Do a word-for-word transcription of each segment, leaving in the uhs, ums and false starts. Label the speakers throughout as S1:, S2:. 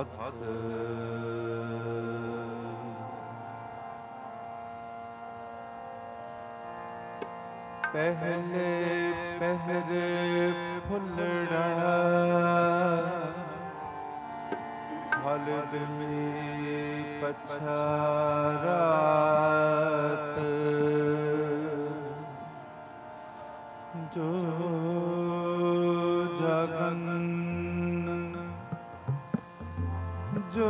S1: ਹੱਥ। ਪਹਿਲੇ ਪਹਿਰੇ ਫੁੱਲੜਾ ਹਲ ਬਿਮੀ ਪਛਾਰਾਤ। ਜੋ ਜਗਨ ਜੋ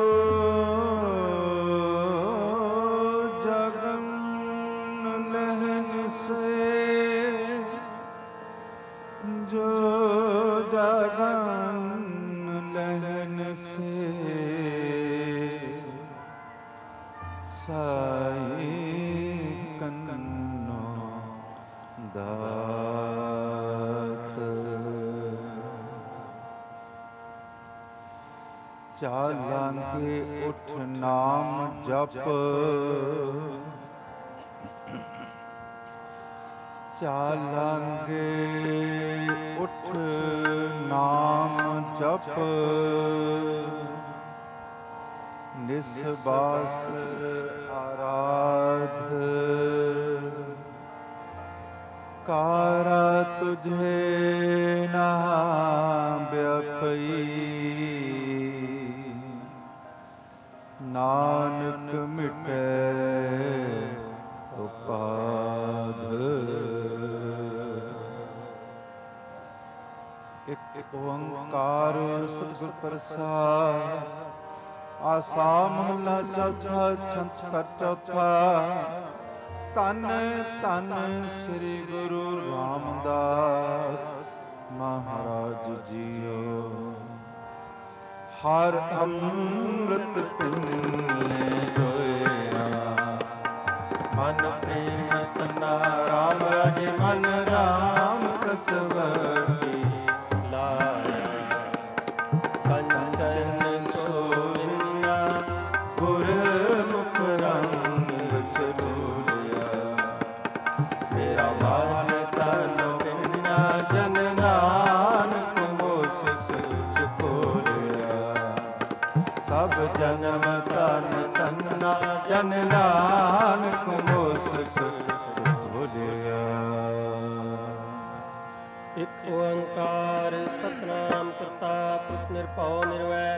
S1: ਜਗਨ ਲਹਿਨ ਸੇ ਜੋ ਜਗਨ ਲਹਿਨ ਸੇ ਸਾਈ ਕੰਨੋ ਦਾਤ। ਚਾਲਾਂਗੇ ਉਠ ਨਾਮ ਜਪ ਚਾਲਾਂਗੇ ਉਠ ਨਾਮ ਜਪ ਨਿਸਬਾਸ ਆਰਾਧ। ਕਾਰਾ ਤੁਝੇ ਨਾ ਵਿਅਪਈ ਨਾਨਕ ਮਿਟੈ ਉਪਾਧ। ਇੱਕ ਓੰਕਾਰ ਸਤਿਗੁਰ ਪ੍ਰਸਾਦਿ। ਆਸਾ ਮਹਲਾ ਚੌਥਾ ਛੰਤ ਕਰ ਚੌਥਾ। ਧੰਨ ਧੰਨ ਸ੍ਰੀ ਗੁਰੂ ਰਾਮਦਾਸ ਮਹਾਰਾਜ ਜੀਓ। ਹਰ ਅੰਮ੍ਰਿਤ ਤੁਮਨੇ ਹੋਇਆ ਮਨ ਪ੍ਰੇਮ ਤਨਾ ਰਾਮ ਰਾਜੇ ਮਨ ਰਾਮ ਕਸਵਤੀ ਲਾਇਆ। ਕੰਚਨ ਸੋਨਿਆ ਗੁਰ ਮੁਖ ਰੰਗ ਚਲੋਲਿਆ। ਮੇਰਾ ਮਨ ਤਨ ਪਿੰਨਾ ਜਨ ਨਾਨਕ ਮੋਸ ਸੁਚ ਖੋਲਿਆ। ਸਭ ਜਨਮ ਤਨ ਤੰਨਾ ਜਨ ਨਾਨਕ ਮੋਸ ਸੁਚ ਖੋਲਿਆ।
S2: ਇਕ ਓੰਕਾਰ ਸਤਿਨਾਮ ਕਰਤਾ ਪੁਰਖ ਨਿਰਭਉ ਨਿਰਵੈਰ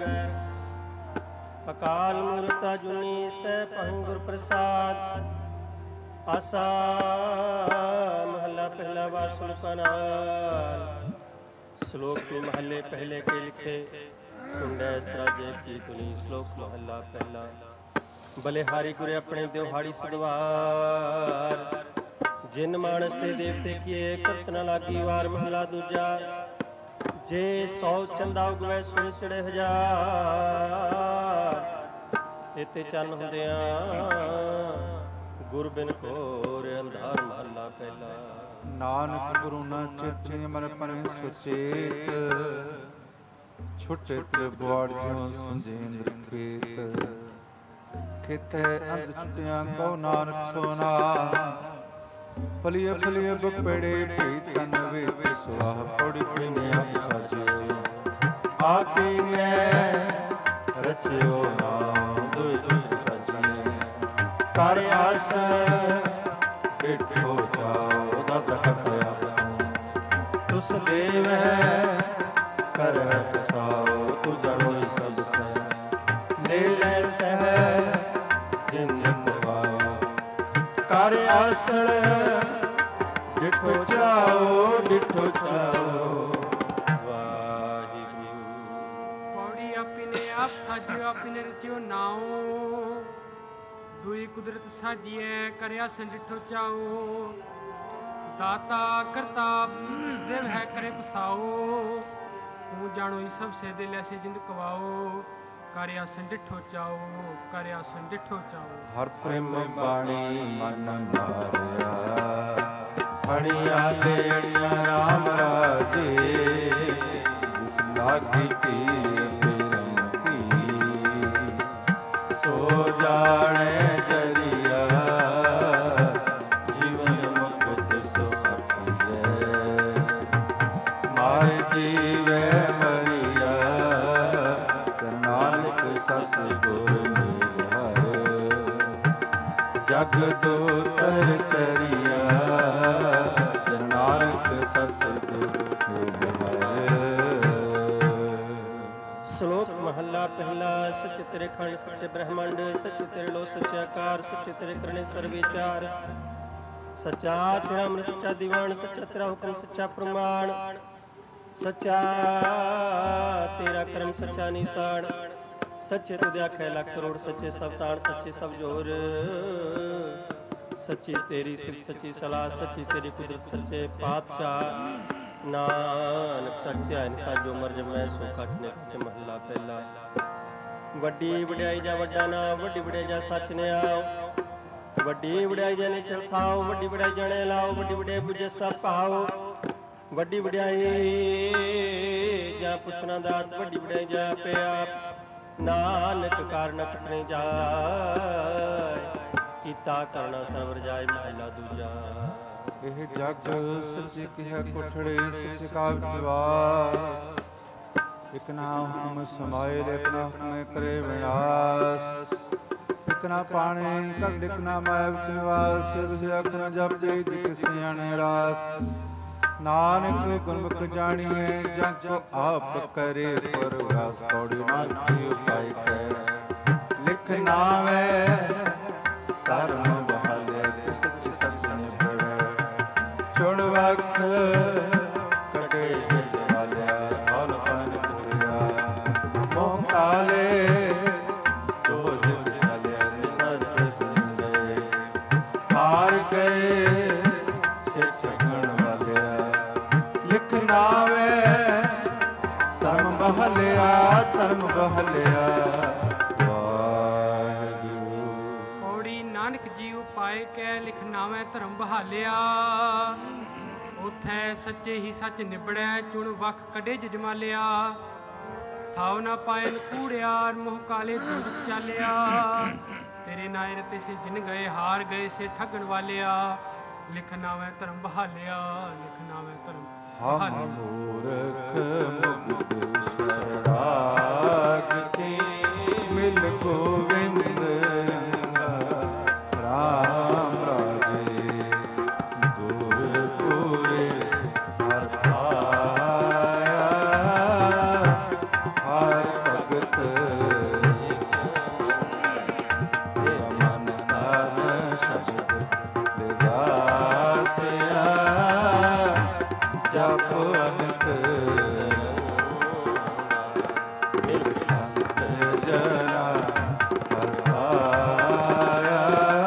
S2: ਅਕਾਲ ਮੂਰਤ ਅਜੂਨੀ ਸੈਭੰ ਗੁਰ ਪ੍ਰਸਾਦ। ਆਸਾ ਮਹੱਲਾ ਪਹਿਲਾ ਵਾਰ ਸ਼ਲੋਕਾਂ ਨਾਲ। ਸ਼ਲੋਕ ਵੀ ਮਹੱਲੇ ਪਹਿਲੇ ਕੇ ਲਿਖੇ ਕੁੰਡੈ ਸਰਾਜੇ ਕੀ ਧੁਨੀ। ਸ਼ਲੋਕ ਮਹੱਲਾ ਪਹਿਲਾ। ਬਲਿਹਾਰੀ ਗੁਰੇ ਆਪਣੇ ਦਿਵਹਾੜੀ ਸਦਵਾਰ। ਜਿਨ ਮਾਨਸ ਤੇ ਦੇਵਤੇ ਕੀਏ ਕਰਤ ਨ ਲਾਗੀ ਵਾਰ। ਮਹਲਾ ਦੂਜਾ। ਜੇ ਸੌ ਚੰਦਾ ਉਗਵੈ ਸੋਈ ਚੜੇ ਹਜ਼ਾਰ। ਇਤੇ ਚੰਨ ਹੁੰਦਿਆਂ ਗੁਰ ਬਿਨ ਘੋਰ ਅੰਧਾਰ। ਮਹਲਾ ਪਹਿਲਾ।
S1: ਨਾਨਕ ਗੁਰੂ ਨਾ ਚਿਤਿ ਮਨ ਪਰੇ ਸੁਚੇਤ। ਛੁਟੇ ਬੁਆੜ ਜਿਉ ਸੁੰਜੇਂਦਰ ਖੇਤ। ਖੇਤੇ ਅੰਧ ਛੁਟਿਆਂ ਕਉ ਨਾਨਕ ਸੋਨਾ। ਫਲੀਏ ਫਲੀਏ ਬਪੜੇ ਭਈ ਤਨ ਵਿੱਚ ਸੁਆਹ ਪੌੜੀ ਪੀਨੇ ਆਪ ਸਾਜੇ। ਆਪੀਨੇ ਰਚਿਓ ਨਾਮ ਦੁਇ ਦੁਇ ਸਾਜੀਏ। ਕਰ ਆਸਣ ਬਿਠੋ ਜਾਓ ਦਤ ਹਟਿਆ। ਤੁਸ ਦੇਵੈ ਕਰ ਪਸਾਓ ਤੁਜਾ ਹੋਈ ਸਭ ਸੈ। ਲੈ ਲੈ ਸਹਿ ਜਿਨ ਕਵਾਓ। ਕਰ ਆਸਣ ਡਿਠੋ ਚਾਓ ਡਿਠੋ ਚਾਓ।
S2: ਵਾਹਿਗੁਰੂ।
S3: ਪੌੜੀ ਆਪਿਨੇ ਆਪ ਸਾਜਿਓ ਆਪਿਨੇ ਰਚਿਓ ਨਾਉ। ਦੁਈ ਕੁਦਰਤ ਸਾਜੀਐ ਕਰਿਆ ਸੰਡਿਠੋ ਚਾਓ। ਦਾਤਾ ਕਰਤਾ ਦੇਵ ਹੈ ਕਰੇ ਪਸਾਓ। ਤੂੰ ਜਾਣੋ ਹੀ ਸਭ ਸੇ ਦਿਲ ਐਸੇ ਜਿੰਦ ਕਵਾਓ। ਕਰਿਆ ਸੰਡਿਠੋ ਚਾਓ ਕਰਿਆ ਸੰਡਿਠੋ ਚਾਓ।
S1: ਹਰ ਪ੍ਰੇਮ ਬਾਣੀ ਮਨ ਮਾਰਿਆ। ਅੜੀਆਂ ਦੇੜੀਆਂ ਰਾਮ ਰਾਜੇ। ਜਿਸ ਲਾਗੀ ਕੀ ਪੀਰਮ ਕੀ। ਸੋ ਜਾਣੇ ਜਰੀਆ। ਜੀਵਨ ਮੁਕਤ ਸੋ ਸਖੀਐ। ਮਾਰੇ ਜੀਵੈ ਮਰੀਆ। ਕਰਨਾਨ ਜਗ ਦੋ ਤਰ ਤਰੀਆ ਜਨ ਨਾਨਕ ਸਤਿਗੁਰ
S2: ਸ਼ਲੋਕ ਮਹੱਲਾ ਪਹਿਲਾ। ਸੱਚ ਤੇਰੇ ਖੰਡ ਸੱਚੇ ਬ੍ਰਹਮੰਡ, ਸੱਚ ਤੇਰੇ ਲੋ ਸੱਚੇ ਆਕਾਰ, ਸੱਚੇ ਤੇਰੇ ਕਰਨੇ ਸਰਬ ਵਿਚਾਰ, ਸੱਚਾ ਤੇਰਾ ਅੰਮ੍ਰਿਤ ਸੱਚਾ ਦੀਵਾਨ, ਸੱਚਾ ਤੇਰਾ ਹੁਕਮ ਸੱਚਾ ਪ੍ਰਮਾਣ, ਸੱਚਾ ਤੇਰਾ ਕਰਮ ਸੱਚਾ ਨਿਸ਼ਾਨ, ਸੱਚੇ ਤੁਧ ਆਖੇ ਲੱਖ ਕਰੋੜ, ਸੱਚੇ ਸਭ ਤਾਣ, ਸੱਚੇ ਸਭ ਜੋਰ, ਸੱਚੀ ਤੇਰੀ ਸਿਫਤ ਸੱਚੀ ਸਲਾਹ, ਸੱਚੀ ਤੇਰੀ ਕੁਦਰਤ, ਸੱਚੇ ਪਾਤਸ਼ਾਹ ਨਾਨਕ ਸੱਚਾ ਇਨਸਾਨ ਜੋ ਮਰ ਜਮੈ ਸੋ ਕਛ ਨੇ ਕਛ। ਮਹੱਲਾ ਪਹਿਲਾ। ਵੱਡੀ ਵਡਿਆਈ ਜਾ ਵੱਡਾ ਨਾਮ, ਵੱਡੀ ਵਡਿਆਈ ਜਾ ਸੱਚ ਨੇ ਆਓ, ਵੱਡੀ ਵਡਿਆਈ ਜਾਨੇ ਚਲ ਥਾਓ, ਵੱਡੀ ਵਡਿਆਈ ਜਾਣੇ ਲਾਓ, ਵੱਡੀ ਵਡਿਆਈ ਬੁਝੇ ਸਭ ਭਾਓ, ਵੱਡੀ ਵਡਿਆਈ ਜਾਂ ਪੁੱਛਣਾ ਦਾਤ, ਵੱਡੀ ਵਡਿਆਈ ਜਾ ਆਪੇ ਆਪ, ਨਾਨਕ ਕਾਰਨ ਕਟਣੇ ਜਾਏ, ਕੀਤਾ ਕਰਨਾ ਸਰਵਰ ਜਾਏ। ਮਹੱਲਾ ਦੂਜਾ।
S1: ਇਹ ਜਗ ਸੱਚੇ ਕਿਹਾ ਕੋਠੜੇ, ਸੱਚੇ ਕਾ ਵਿਵਾਸ, ਇਕ ਨਾ ਹੁਕਮ ਸਮਾਏ, ਇਕ ਨਾ ਹੁਕਮ ਕਰੇ ਵਿਨਾਸ਼, ਇਕ ਨਾ ਪਾਣੇ ਕੱਢ, ਇਕ ਨਾ ਮਾਇਆ ਵਿੱਚ ਨਿਵਾਸ, ਵਿਸ ਅੱਖਰ ਜਪਦੇ ਜਿ ਸਿਆਣੇ ਰਾਸ, ਨਾਨਕ ਗੁਰਮੁਖ ਜਾਣੀਏ ਜਾਂ ਜੋ ਆਪ ਕਰੇ ਪਰਵਾਸ, ਕੌੜੀ ਨਾਨਕ ਜੀ ਉਪਾਇ ਕੈ ਲਿਖ ਨਾਵੇ ਧਰਮ ਬਹਾਲੇ, ਸੱਚੀ ਸੱਚ ਨਿਭੜੈ ਚੁਣ ਵਖ ਕਟੇ ਜਿਤ ਵਾਲਿਆ, ਹਲ ਪਨ ਪੁਰਿਆ ਮੋਹ ਕਾਲੇ ਜੋ ਜਿਤ ਚਲਿਆ, ਨਰ ਪ੍ਰਸੰਨ ਗਏ ਹਾਰ ਗਏ ਸੇ ਛਕਣ ਵਾਲਿਆ, ਲਿਖ ਨਾਵੇ ਧਰਮ ਬਹਲਿਆ, ਧਰਮ ਬਹਲਿਆ।
S3: ਨਾਨਕ ਜੀ ਉਪਾਏ ਕੈ ਲਿਖ ਨਾਵੇਂ ਧਰਮ ਬਹਾਲਿਆ, ਉਥੈ ਸੱਚੇ ਹੀ ਸੱਚ ਨਿਬੜੈ, ਚੁਣ ਵਖ ਕੱਢੇ ਜਜਮਾਲਿਆ, ਥਾਉ ਨਾ ਪਾਏ ਕੂੜਿਆ, ਮੋਹ ਕਾਲੇ ਦੂਰ ਚਾਲਿਆ, ਤੇਰੇ ਨਾਇਰ ਤੇ ਸੇ ਜਿਨ ਗਏ ਹਾਰ ਗਏ ਸੇ ਠੱਗਣ ਵਾਲਿਆ, ਲਿਖ ਨਾਵੇਂ ਧਰਮ ਬਹਾਲਿਆ, ਲਿਖ ਨਾਵੇਂ ਧਰਮ
S1: ਹਮ ਮੂਰਖ ਮੁਕਤ ਸ਼ਰਾਗਤੀ ਮਿਲ ਗੋਵਿੰਦ ਰਾਮ ਰਾਜੇ, ਗੁਰਪੁਰੇ ਹਰ ਪਾਇਆ, ਹਰ ਭਗਤ ਤੇਰਾ ਮਨ ਤਨ ਸ਼ਬਦ ਵਿਗਾਸਿਆ, ਜਪ ਅਨਕ ਮਿਲ ਸੰਤ ਜਨਾ ਹਰ ਪਾਇਆ,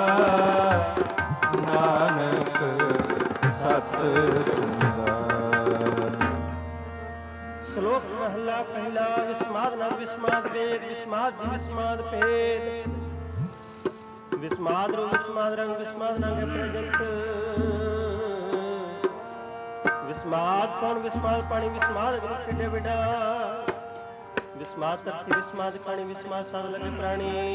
S1: ਨਾਨਕ ਸਤ ਸੁੰਦਰ।
S2: ਸ਼ਲੋਕ ਮਹੱਲਾ ਪਹਿਲਾ। ਵਿਸਮਾਦ ਨਾਲ ਵਿਸਮਾਦ ਵੇਦ, ਵਿਸਮਾਦ ਜੀ ਵਿਸਮਾਦ ਭੇਦ, ਵਿਸਮਾਦ ਰੂ ਵਿਸਮਾਦ ਰੰਗ, ਵਿਸਮਾਦ ਰੰਗ ਪ੍ਰਜੰਤ, ਵਿਸਮਾਦ ਕੌਣ ਵਿਸਮਾਦ ਪਾਣੀ, ਵਿਸਮਾਦ ਅਗਨ ਖੇਡੇ ਵਿਡਾ, ਵਿਸਮਾਦ ਧਰਤੀ ਵਿਸਮਾਦ ਕਾਣੀ, ਵਿਸਮਾਦ ਸਾਧ ਲਗੇ ਪ੍ਰਾਣੀ,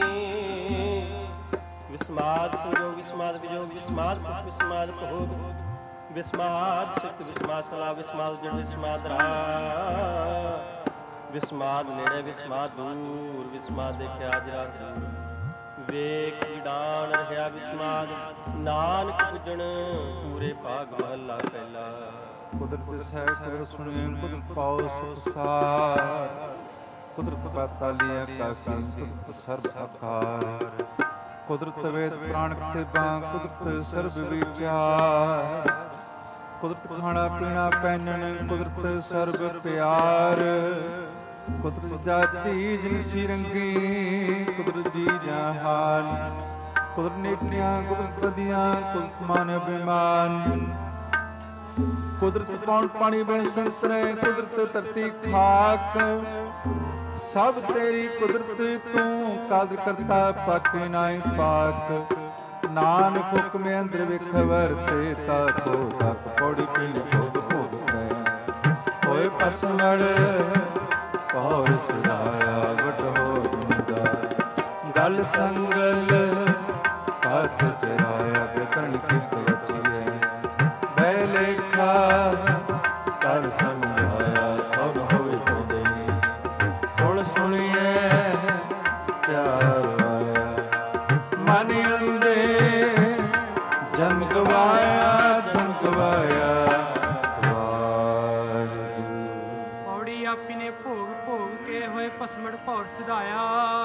S2: ਵਿਸਮਾਦ ਸੰਜੋਗ ਵਿਸਮਾਦ ਵਿਜੋਗ, ਵਿਸਮਾਦ ਪੁੱਤ ਵਿਸਮਾਦ ਭੋਗ, ਵਿਸਮਾਦ ਸਿੱਧ ਵਿਸਮਾਦ ਸਲਾ, ਵਿਸਮਾਦ ਜੜ ਵਿਸਮਾਦ ਰਾ, ਵਿਸਮਾਦ ਨੇੜੇ ਵਿਸਮਾਦ ਦੂਰ, ਵਿਸਮਾਦ ਦੇਖਿਆ ਜਰਾ ਦੂਰ, ਵੇਖ ਵਿਡਾਨ ਰਹਿਆ ਵਿਸਮਾਦ, ਨਾਨਕ ਪੁੱਜਣ ਪੂਰੇ ਭਾਗ। ਮਹੱਲਾ ਪਹਿਲਾ।
S1: ਕੁਦਰਤ ਸਹਿ ਕੁਦਰਤ ਸੁਣੇ, ਕੁਦਰਤ ਪਾਉ ਸੁਖ ਸਾਰ, ਕੁਦਰਤ ਪਾਤਾਲੀ ਆਕਾਸੀ, ਕੁਦਰਤ ਸਰਬ ਆਕਾਰ, ਕੁਦਰਤ ਵੇਦ ਪ੍ਰਾਣ ਕਿਰਪਾ, ਕੁਦਰਤ ਸਰਬ ਵਿਚਾਰ, ਕੁਦਰਤ ਖਾਣਾ ਪੀਣਾ ਪਹਿਨਣ, ਕੁਦਰਤ ਸਰਬ ਪਿਆਰ, ਕੁਦਰਤ ਜਾਤੀ ਜਿਨਸੀ ਰੰਗੀ, ਕੁਦਰਤ ਜੀ ਜਹਾਨ, ਕੁਦਰਤ ਨੇਕੀਆਂ ਕੁਦਰਤ ਬਦੀਆਂ, ਕੁਦਰਤ ਮਾਨ ਅਭਿਮਾਨ, ਕੁਦਰਤ ਕੌਣ ਪਾਣੀ ਬਿਨ ਸੰਸਰੇ, ਕੁਦਰਤ ਧਰਤੀ ਖਾਕ, ਸਭ ਤੇਰੀ ਕੁਦਰਤ ਤੂੰ, ਕਾਦਰ ਕਰਤਾ ਪਾਕੇ ਨਾਹੀ ਪਾਕ, ਨਾਨਕ ਹੁਕਮ ਅੰਦਰ ਵਿਖ ਵਰਤੇ, ਤਾ ਕੋ ਤਕ ਪੌੜੀ ਪੀਣ ਭੋਗ ਭੋਗ ਪੈ, ਹੋਏ ਪਸਮੜ ਪੌਰ ਸੁਧਾਇਆ, ਵਡ ਹੋ ਗੁੰਦਾ ਗਲ ਸੰਗਲ ਹੱਥ ਚਰਾਇਆ, ਬੇਤਰਨ ਕਿਤ ਵਚੀਐ ਬੈ ਲੇਖਾ, ਕਰ ਸਮਝਾਇਆ ਤਨ ਹੋਵੇ ਤੋਦੇ, ਹੁਣ ਸੁਣੀਏ ਪਿਆਰ ਆਇਆ, ਮਨ ਅੰਦੇ
S3: ਭੌਰ ਸਿਧਾਇਆ।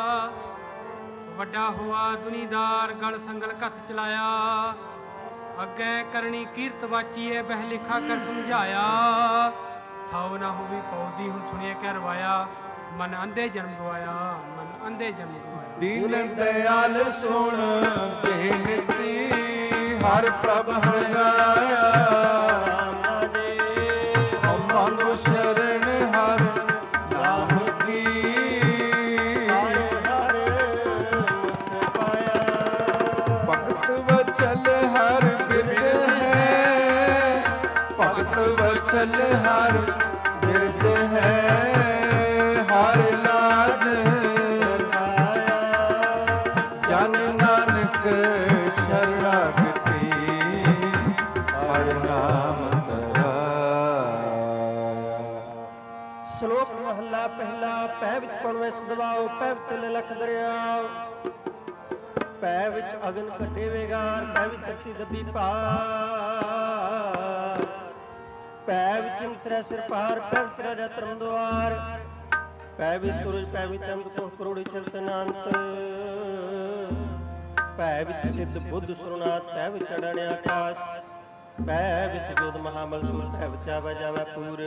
S3: ਵੱਡਾ ਹੋਆ ਦੁਨੀਦਾਰ ਗਲ ਸੰਗਲ ਕੱਥ ਚਲਾਇਆ। ਅੱਗੇ ਕਰਨੀ ਕੀਰਤ ਵਾਚੀਏ ਬਹਿ ਲਿਖਾ ਕਰ ਸਮਝਾਇਆ। ਥਾਉ ਨਾ ਹੋਵੀ ਪੌਦੀ ਹੁਣ ਸੁਣੀਏ ਕਹਿ ਰਵਾਇਆ। ਮਨ ਅੰਧੇ ਜਨਮ ਗਵਾਇਆ, ਮਨ ਅੰਧੇ ਜਨਮ ਗਵਾਇਆ।
S1: ਦੀਨ ਦਇਆਲ ਸੁਣ ਬੇਨਤੀ ਹਰ ਪ੍ਰਭ ਹਰਿਆਇਆ। ਹਮ ਮੰਗੋ ਸ਼ਰਨ ਹਰ ਨਾਮ ਕੀ। ਭਗਤ ਵਚਲ ਹਰ ਬਿਰਦ ਹੈ। ਭਗਤ ਵਚਲ ਹਰ ਬਿਰਦ ਹੈ। ਹਰ ਲਾਜ ਜਨ ਨਾਨਕ ਸ਼ਰਣਾਗਤੀ ਹਰ ਨਾਮ ਧਰਾਇਆ।
S2: ਸ਼ਲੋਕ ਮਹੱਲਾ ਪਹਿਲਾ। ਪੈ ਵਿੱਚ ਪਣਵੇਂ ਸਦਵਾਓ, ਪੈ ਵਿੱਚ ਲਖ ਦਰਿਆਓ। ਪੈ ਵਿੱਚ ਅਗਨ ਕੱਢੇ ਵੇਗਾਰ, ਪੈ ਵਿੱਚ ਧਰਤੀ ਦੱਬੀ ਪਾਰ। ਪੈ ਵਿੱਚ ਨਿਤਰੈ ਸਿਰ ਪਾਰ, ਪੈ ਵਿੱਚ ਰਾਜਾ ਧਰਮ ਦੁਆਰ। ਪੈ ਵਿੱਚ ਸੂਰਜ, ਪੈ ਵਿੱਚ ਚੰਦ, ਕੋਹ ਕਰੋੜੀ ਚਿੰਤ ਅਨੰਤ। ਪੈ ਵਿੱਚ ਸਿੱਧ ਬੁੱਧ ਸੁਰਨਾਥ, ਪੈ ਵਿੱਚ ਅਡਣਿਆ ਆਕਾਸ। ਪੈ ਵਿੱਚ ਜੋਤ ਮਹਾਬਲ ਸੂਰ, ਪੈ ਵਿੱਚ ਆਵੈ ਜਾਵੈ ਪੂਰ।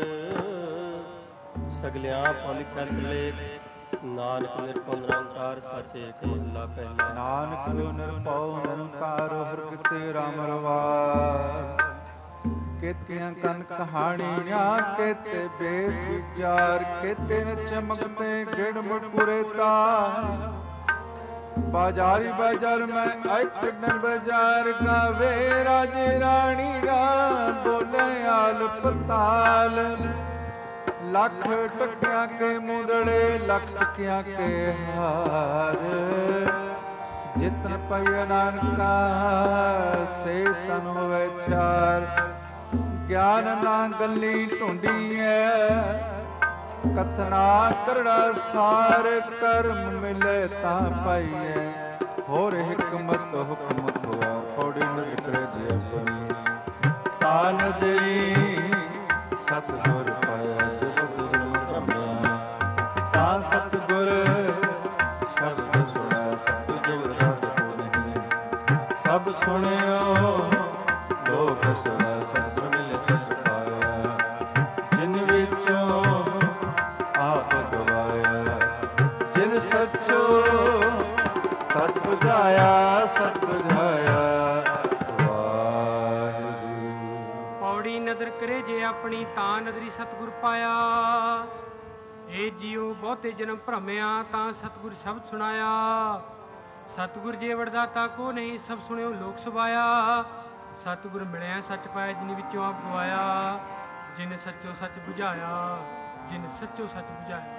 S2: ਸਗਲਿਆਂ ਪਉ ਲਿਖਿਆ ਸਿਰਲੇਖ, ਨਾਨਕ ਨਿਰਭਉ ਨਿਰੰਕਾਰ ਸੱਚ ਏਕ ਮਹੱਲਾ ਪਹਿਲਾ।
S1: ਨਾਨਕ ਨਿਰਭਉ ਨਿਰੰਕਾਰ ਹਰਿ ਕਿਤੇ ਰਾਮ ਰਵਾਰ। ਕੇਤੀਆਂ ਕਨ ਕਹਾਣੀਆਂ ਕੇਤੇ ਬੇਦ ਵਿਚਾਰ। ਕੇਤੇ ਨ ਚਮਕਤੇ ਗਿੜ ਮੁਟਪੁਰੇ ਤਾਰ। ਬਾਜ਼ਾਰੀ ਬਾਜ਼ਾਰ ਮੈਂ ਇੱਕ ਨ ਬਾਜ਼ਾਰ ਗਾਵੇ। ਰਾਜੇ ਰਾਣੀ ਗਾ ਬੋਲੇ ਆਲ ਪਤਾਲ। ਲੱਖ ਟਕਿਆਂ ਕੇ ਮੁੰਦੜੇ, ਲੱਖ ਟਕਿਆਂ ਕੇ ਹਾਰ। ਜਿਤਨ ਪਈ ਨਾਨਕਾ ਸੇ ਤਨ ਹੋਵੇ ਚਾਰ। ਗਿਆਨ ਨਾ ਗੱਲੀ ਢੂੰਢੀ ਐ, ਕਥਨਾ ਕਰੜਾ ਸਾਰ। ਕਰਮ ਮਿਲੇ ਤਾਂ ਪਾਈਐ, ਹੋਰ ਹਿਕਮਤ ਹੁਕਮ ਹੋਆ। ਪੌੜੀ ਨਦਰ ਕਰੇ ਜੇ ਆਪਣੀ ਤਾਨ ਦੇਈ। ਸਤਿਗੁਰ ਪਾਇਆ ਜਬ ਗੁਰੂ ਰਮਿਆ। ਤਾਂ ਸਤਿਗੁਰ ਸ਼ਬਦ ਸੁਣਿਆ, ਸਤਿਗੁਰ ਰਬ ਕੋ ਨਹੀਂ। ਸਭ ਸੁਣਿਓ ਲੋਕ ਸੁਣਾ, ਸਤਿ ਮਿਲੇ ਸਚ ਪਾਇਆ। ਜਿਨ ਵਿੱਚੋਂ ਆਪ ਗਵਾਇਆ, ਜਿਨ ਸੱਚੋ ਸੱਚ ਬੁਝਾਇਆ। ਸੱਚ ਸੁਝਾਇਆ ਵਾਹਿਗੁਰੂ।
S3: ਪੌੜੀ ਨਦਰ ਕਰੇ ਜੇ ਆਪਣੀ, ਤਾਂ ਨਦਰੀ ਸਤਿਗੁਰ ਪਾਇਆ। ਏ ਜੀਉ ਬਹੁਤੇ ਜਨਮ ਭਰਮਿਆ, ਤਾਂ ਸਤਿਗੁਰ ਸ਼ਬਦ ਸੁਣਾਇਆ। ਸਤਿਗੁਰ ਜੇ ਵਡਦਾਤਾ ਕੋ ਨਹੀਂ, ਸਭ ਸੁਣਿਓ ਲੋਕ ਸੁਭਾਇਆ। ਸਤਿਗੁਰ ਮਿਲਿਆ ਸੱਚ ਪਾਇਆ, ਜਿਨ ਵਿੱਚੋਂ ਆਪ ਗਵਾਇਆ। ਜਿਨ ਸੱਚੋ ਸੱਚ ਬੁਝਾਇਆ, ਜਿਨ ਸੱਚੋ ਸੱਚ ਬੁਝਾਇਆ।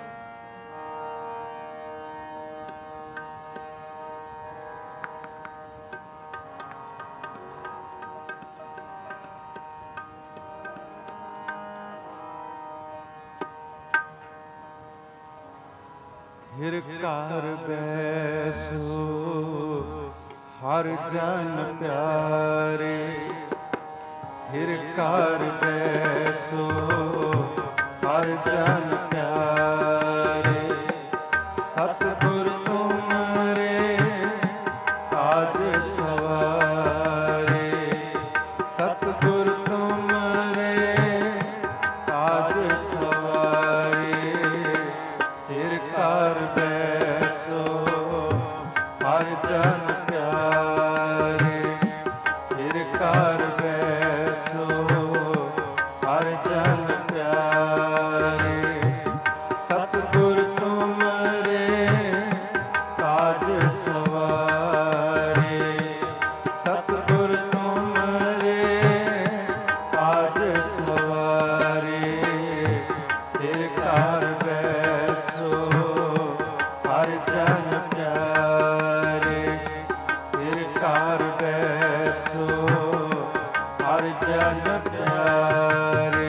S1: ਹਿਰ ਘਰ ਬੈਸੋ ਹਰ ਜਨ ਪਿਆਰੇ। ਹਿਰ ਘਰ ਬੈਸੋ ਹਰ ਜਨ ਪਿਆਰੇ। ਸਤਿਗੁਰ ਤੁਮਰੇ ਕਾਜ ਸਵਾਰੇ। ਸਤਿਗੁਰ ਤੁਮਰੇ ਕਾਜ ਸਵਾਰੇ। ਹਿਰ ਘਰ ਬੈਸੋ ਹਰ ਜਨ ਪਿਆਰੇ। ਹਿਰ ਘਰ ਬੈਸੋ ਹਰ ਜਨ ਪਿਆਰੇ। ਸਤਿਗੁਰ ਤੁਮਰੇ ਕਾਜ ਸਵਾਰੇ। ਸਤਿਗੁਰ ਤੁਮਰੇ ਕਾਜ ਸਵਾਰੇ। ਹਿਰ ਘਰ ਬੈਸੋ ਹਰ ਜਨ ਪਿਆਰੇ। ਹਿਰ ਘਰ ਬੈਸੋ ਹਰ ਜਨ ਪਿਆਰੇ।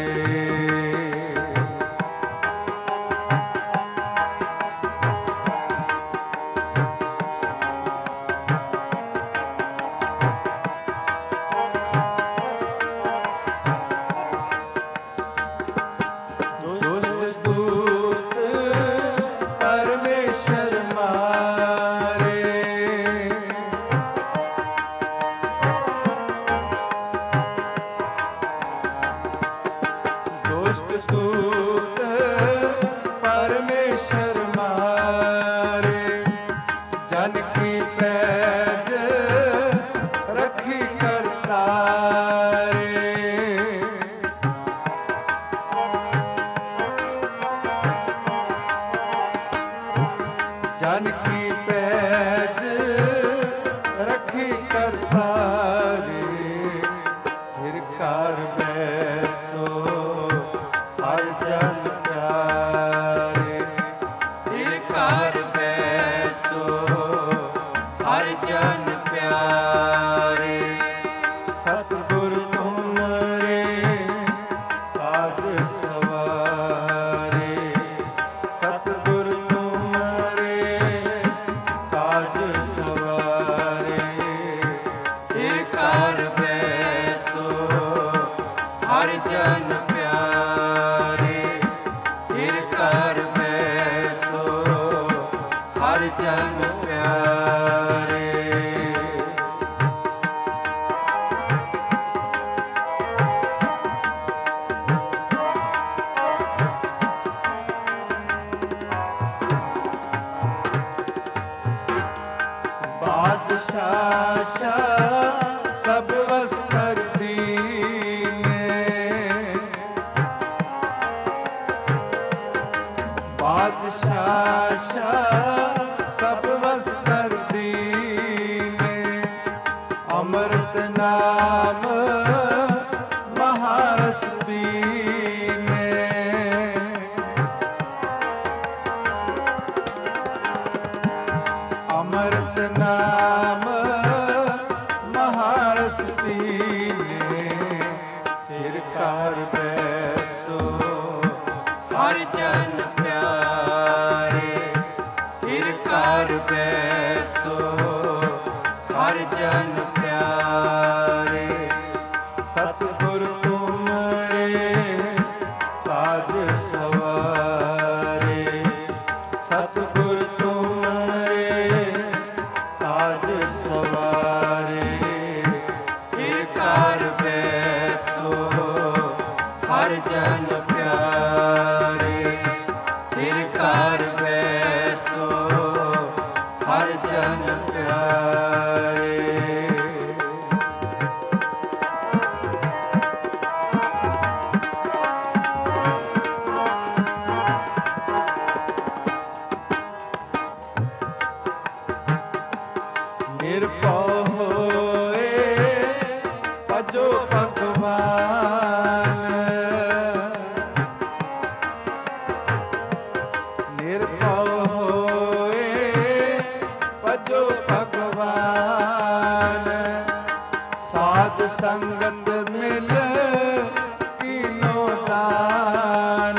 S1: ਦੁਸ਼ਟ ਦੂਤ ਪਰਮੇਸ਼ਰ ਜਨ ਕੀ ਪੈਜ ਰੱਖੀ ਕਰਤਾਰੇ, ਸਿਰ ਕਾਰ ਬੈਸੋ ਹਰ ਜਨ ਪਿਆਰੇ, ਸਿਰ ਕਾਰ ਬੈਸੋ ਹਰ ਜਨ ਪਿਆਰੇ। ਸਤਿਗੁਰ ਤੁਮਰੇ ਕਾਜ ਸਵਾਰੇ, ਸਤਿਗੁਰ ਤੁਮਰੇ ਕਾਜ ਸਵਾਰੇ, ਸਿਰ ਕਾਰ ਬੈਸੋ ਹਰ ਜਨ ਪਿਆਰੇ, ਸਿਰ ਕਾਰ ਬੈਸੋ ਹਰ ਜਨ ਪਿਆਰੇ। ਬਾਦਸ਼ਾਹ ਸਭ ਵਸ ਕਰਦੀ ਨੇ, ਬਾਦਸ਼ਾਹ ਸਭ ਵਸ ਕਰਦੀ ਨੇ, ਅੰਮ੍ਰਿਤ ਨਾਮ ਮਹਾਰਸ ਪੀਨੇ, ਅੰਮ੍ਰਿਤ ਨਾਮ ਮਹਾਰਸ ਪੀਨੇ, ਸਿਰ ਕਾਰ ਬੈਸੋ ਹਰ ਜਨ ਪਿਆਰੇ, ਸਿਰ ਕਾਰ ਬੈਸੋ ਹਰ ਜਨ ਪਿਆਰੇ। ਸਤਿਗੁਰ ਤੁਮਰੇ ਕਾਜ ਸਵਾਰੇ, ਸਤਿਗੁਰ ਤੁਮਰੇ ਕਾਜ ਸਵਾਰੇ, ਸਿਰ ਕਾਰ ਬੈਸੋ ਹਰ ਜਨ ਪਿਆਰੇ, ਸਿਰ ਕਾਰ ਬੈਸੋ ਹਰ ਜਨ ਪਿਆਰੇ। ਨਿਰਭਉ ਹੋਏ ਭਜੋ ਭਗਵਾਨ, ਨਿਰਭਉ ਹੋਏ ਭਜੋ ਭਗਵਾਨ, ਸਾਧ ਸੰਗਤ ਮਿਲ ਕੀਨੋ ਦਾਨ,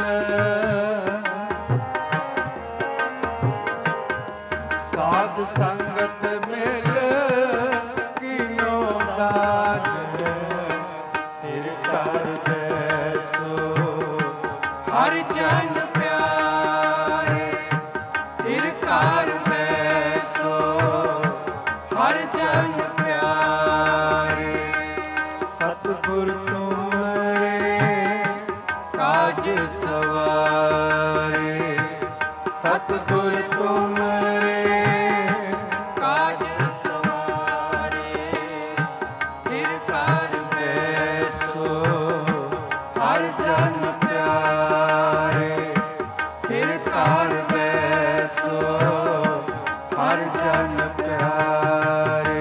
S1: ਸਾਧ ਸੰਗਤ ਮਿਲ ਕੀਨੋ ਦਾਨ, ਸਿਰ ਕਾਰ ਬੈਸੋ ਹਰ ਜਨ ਪਿਆਰੇ, ਸਿਰ ਕਾਰ ਬੈਸੋ ਹਰ ਜਨ ਪਿਆਰੇ। ਸਤਿਗੁਰ ਤੁਮਰੇ ਕਾਜ ਸਵਾਰੇ, ਸਤਿਗੁਰ ਤੁਮਰੇ ਕਾਜ ਸਵਾਰੇ, ਸਿਰ ਕਾਰ ਬੈਸੋ ਹਰ ਜਨ ਪਿਆਰੇ, ਸਿਰ ਕਾਰ ਬੈਸੋ ਹਰ ਜਨ ਪਿਆਰੇ।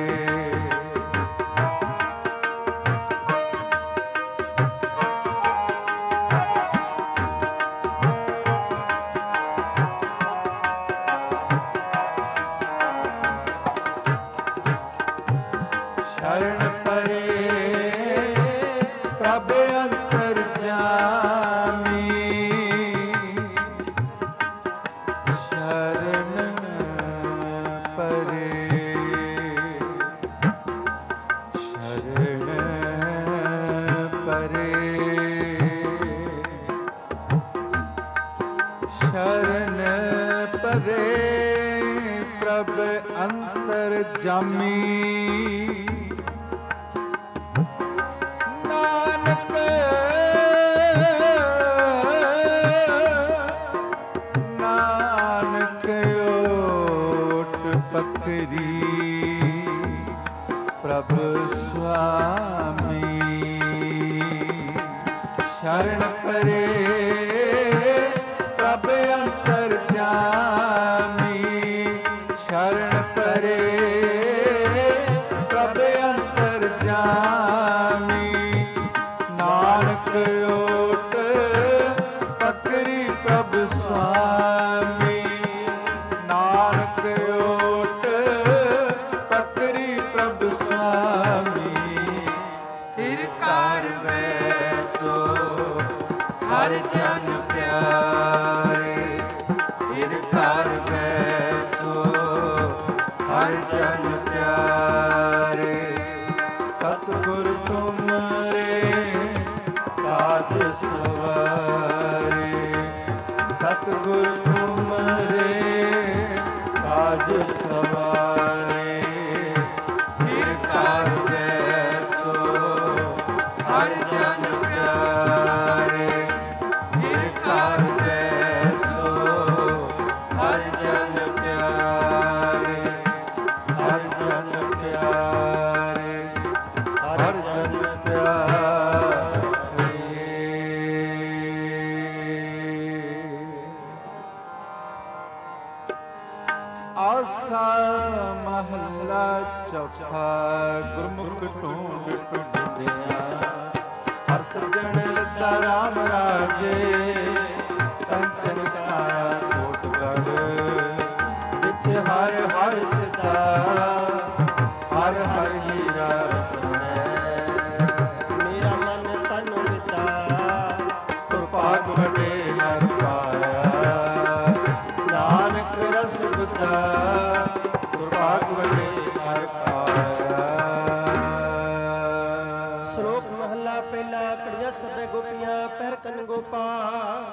S1: ਸ਼ਰਨ ਪਰੇ ਪ੍ਰਭ ਅੰਤਰ ਜਾਮੀ, ਸ਼ਰਨ ਪਰੇ ਸ਼ਰਨ ਪਰੇ ਸ਼ਰਨ ਪਰੇ ਪ੍ਰਭ ਅੰਤਰ ਜਾਮੀ, ਨਾਨਕ ਨਾਨਕ ਓਟ ਪਕਰੀ ਪ੍ਰਭ ਸੁਆਮੀ, ਸ਼ਰਨ ਪਰੇ ਪ੍ਰਭ ਅੰਤਰ ਜਾਮੀ, ਹਰ ਜਨ ਪਿਆਰੇ ਸਤਿਗੁਰ ਤੁਮਰੇ ਕਾਜ ਸਵਾਰੇ ਸਤਿਗੁਰ ਤੁਮਰੇ ਕਾਜ ਸਵਾਰੇ ਫਿਰ ਕਰ ਵੈਸੋ ਹਰ ਜਨ ਪਿਆਰੇ ਫਿਰ ਕਰ ਵੈਸੋ ਹਰ ਜਨ ਪਿਆਰੇ ਹਰ ਜਨ ਪਿਆਰੇ ਹਰ ਜਨ ਪਿਆਰੇ। ਆਸਾ ਮਹੱਲਾ ਚੌਥਾ। ਗੁਰਮੁਖ ਢੂੰਡ ਢੂੰਡਦਿਆਂ ਹਰ ਸੱਜਣ ਲੱਗਾ ਰਾਮ ਰਾਜੇ ਕੰਚਨ ਕਾਇਆ ਕੋਟਗੜ੍ਹ ਵਿੱਚ ਹਰ ਹਰ ਸਿਤਾ ਹਰ ਹਰ ਹੀਰਾ ਰਤਨ ਹੈ
S2: ਮੇਰਾ ਮਨ ਤਨ ਪਿਤਾ
S1: ਤੁਰ ਭਾਗ ਵਡੇ ਨਰ ਪਾਇਆ ਨਾਨਕ ਰਸ ਬੁੱਧਾ ਤੁਰ ਭਾਗ ਵਡੇ ਨਰ ਪਾਇਆ।
S2: ਸ਼ਲੋਕ ਮਹੱਲਾ ਪਹਿਲਾ। ਕੜੀਆਂ ਸਭੇ ਗੋਪੀਆਂ ਪਹਿਰ ਕੰਨ ਗੋਪਾਲ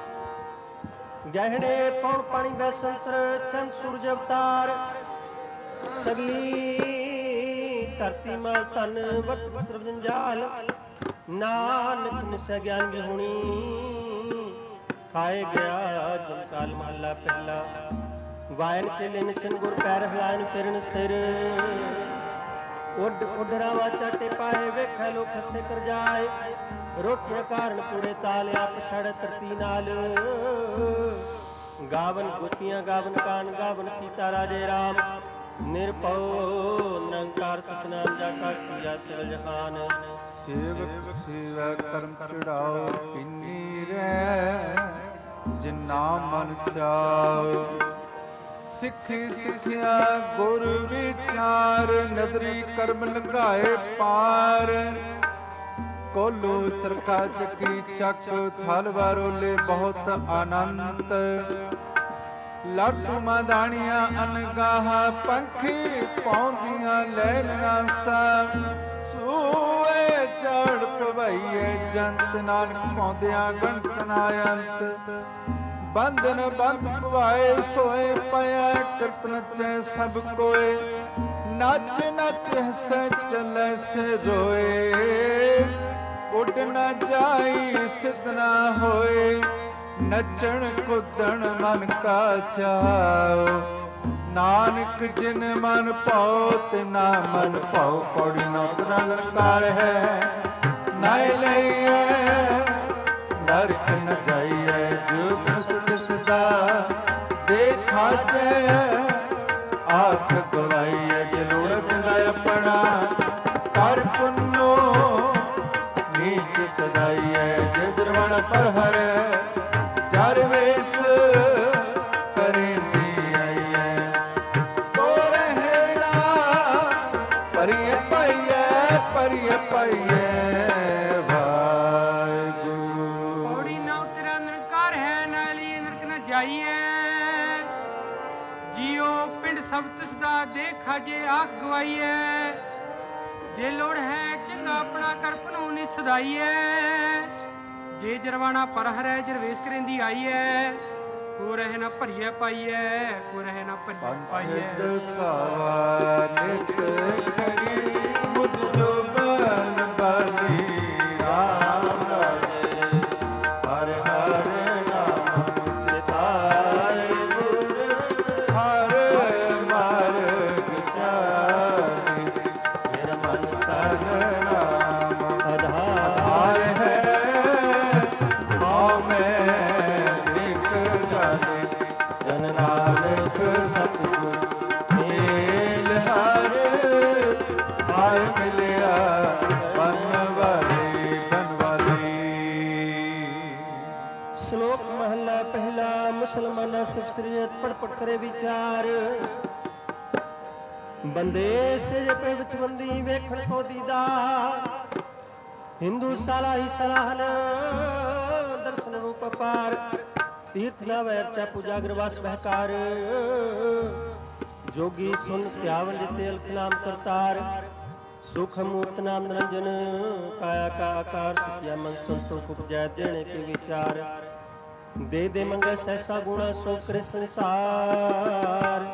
S2: ਗਹਿਣੇ ਪੌਣ ਪਾਣੀ ਬੈਸੰਤਰ ਚੰਦ ਸੂਰਜ ਅਵਤਾਰ ਸਗਲੀ ਧਰਤੀ ਮਾਲ ਧਨ ਵਰਤ ਸਰਬ ਜੰਜਾਲ ਨਾਨਕ ਨਿਸੈ ਗਿਆਨ ਵਿਹੁਣੀ ਖਾਏ ਗਿਆ ਜਮਕਾਲ। ਮਹੱਲਾ ਪਹਿਲਾ। ਵਾਇਨ ਚੇਲੇ ਨਚਨ ਗੁਰ ਪੈਰ ਹਿਲਾਇਨ ਫਿਰਨ ਸਿਰ ਉੱਡ ਉੱਡਰਾਵਾ ਚਾਟੇ ਪਾਏ ਵੇਖੈ ਲੋਕ ਹੱਸੇ ਕਰ ਜਾਏ ਰੋਟੀਆਂ ਕਾਰਨ ਪੂਰੇ ਤਾਲਿਆ ਪਛੜ ਧਰਤੀ ਨਾਲ ਗਾਵਨ ਗੋਪੀਆਂ ਗਾਵਨ ਕਾਨ ਗਾਵਨ ਸੀਤਾ ਰਾਜੇ ਰਾਮ ਨਿਰਭਉ ਨਿਰੰਕਾਰ ਸਤਿਨਾਮ ਜਾ ਕਾ ਕੀਆ ਸਿਰ ਜਹਾਨ।
S1: ਸੇਵਕ ਸੇਵਾ ਕਰਮ ਚੜਾਓ ਪਿੰਨੀ ਰਹਿ ਜਿਨਾ ਮਨ ਚਾਓ ਸਿੱਖੀ ਸਿੱਖਿਆ ਗੁਰ ਵਿਚਾਰ ਨਦਰੀ ਕਰਮ ਲਗਾਏ ਪਾਰ ਕੋਲੂ ਚਰਖਾ ਚੱਕੀ ਚੱਕ ਥਲ ਵਾਰੋਲੇ ਬਹੁਤ ਆਨੰਦ ਲਾਟੂ ਮਾਦਾਣੀਆਂ ਅਨਗਾਹ ਪੰਖੀ ਪੌਂਦੀਆਂ ਲੈਣਾਂ ਸਾ ਸੂਏ ਚੜ ਪਵਈਏ ਜੰਤ ਨਾਨਕ ਪਾਉਂਦਿਆਂ ਗੰਟਨਾ ਅੰਤ ਬੰਧਨ ਬੰਧ ਪਵਾਏ ਸੋਏ ਪਿਆ ਕਿਰਤ ਨਚੈ ਸਭ ਕੋਏ ਨੱਚ ਨੱਚ ਹੱਸੈ ਚੱਲੈ ਸੇ ਰੋਏ ਉੱਡ ਨ ਜਾਈ ਸਿਧ ਨ ਹੋਏ ਨੱਚਣ ਕੁੱਦਣ ਮਨ ਕਾ ਚਾਉ ਨਾਨਕ ਜਿਨ ਮਨ ਭਾਉ ਤਿਨਾ ਮਨ ਭਾਉ ਪੌੜੀ ਨਾ ਉਤਰਾ ਲਲਕਾਰ ਹੈ ਨਾਇ ਲਈਏ ਨਰਕ ਨ ਜਾਈਏ ਜੋ ਸੁਖ ਸਦਾ ਦੇਖਾ ਜੇ ਆਖ ਗਵਾਈਏ ਜੇ ਲੋੜ ਚੰਗਾ ਆਪਣਾ ਕਰ ਪੁੰਨੋ ਨੀਚ ਸਦਾਈਏ ਜੇ ਦਰਵਣ ਪਰ ਹਰੇ ਜਰ ਵੇਸ ਕਰੇਂਦੀ ਆਈਏ ਕੋਰੇ ਹੈੜਾ ਪਰੀਏ ਪਾਈਏ ਪਰੀਏ ਪਾਈਏ
S3: ਸਭ ਤਿਸ ਦਾ ਦੇਖਾ ਜੇ ਆਖ ਗਵਾਈਏ ਜੇ ਲੋੜ ਹੈ ਚੰਗਾ ਆਪਣਾ ਕਰ ਭਨੋਨੀ ਸਦਾਈਏ ਜੇ ਜਰਵਾਣਾ ਪਰ ਹਰੈ ਜਰਵੇਸ਼ ਕਰੇਂਦੀ ਆਈਏ ਕੋ ਰਹਿ ਨਾ ਭਰੀਏ ਪਾਈਏ ਕੋ ਰਹਿ ਨਾ ਭਰੀਏ ਪਾਈਏ
S1: ਦਸਾਵਾ ਨਿਤ ਖੜੀ ਮੁਦ ਜੋ ਬਨ ਬਾਲੀ ਰਾਮ ਰਾਜੇ ਹਰ ਹਰ ਨਾਮ ਚਿਤਾਏ ਗੁਰ ਹਰ
S2: ਮੁਸਲਮਾਨਾਂ ਸਿਫਸਰੀਅਤ ਪੜ ਪੜ ਕਰੇ ਵਿਚਾਰ ਬੰਦੇ ਸੇ ਜੇ ਵਿੱਚ ਬੰਦੀ ਵੇਖਣ ਕੋ ਦੀਦਾ ਹਿੰਦੂ ਸਾਲਾ ਹੀ ਸਲਾਹਨ ਦਰਸ਼ਨ ਰੂਪ ਪਾਰ ਤੀਰਥ ਨਾ ਵੈਰ ਚਾ ਪੂਜਾ ਗਰਵਾਸ ਬਹਿਕਾਰ जोगी सुन त्यावन जिते अलख नाम करतार, सुख मूर्त नाम निरंजन, काया का आकार, सत्या मन संतोख उपजै देने के विचार, दे दे मंगे सहसा गुणा सो करे संसार,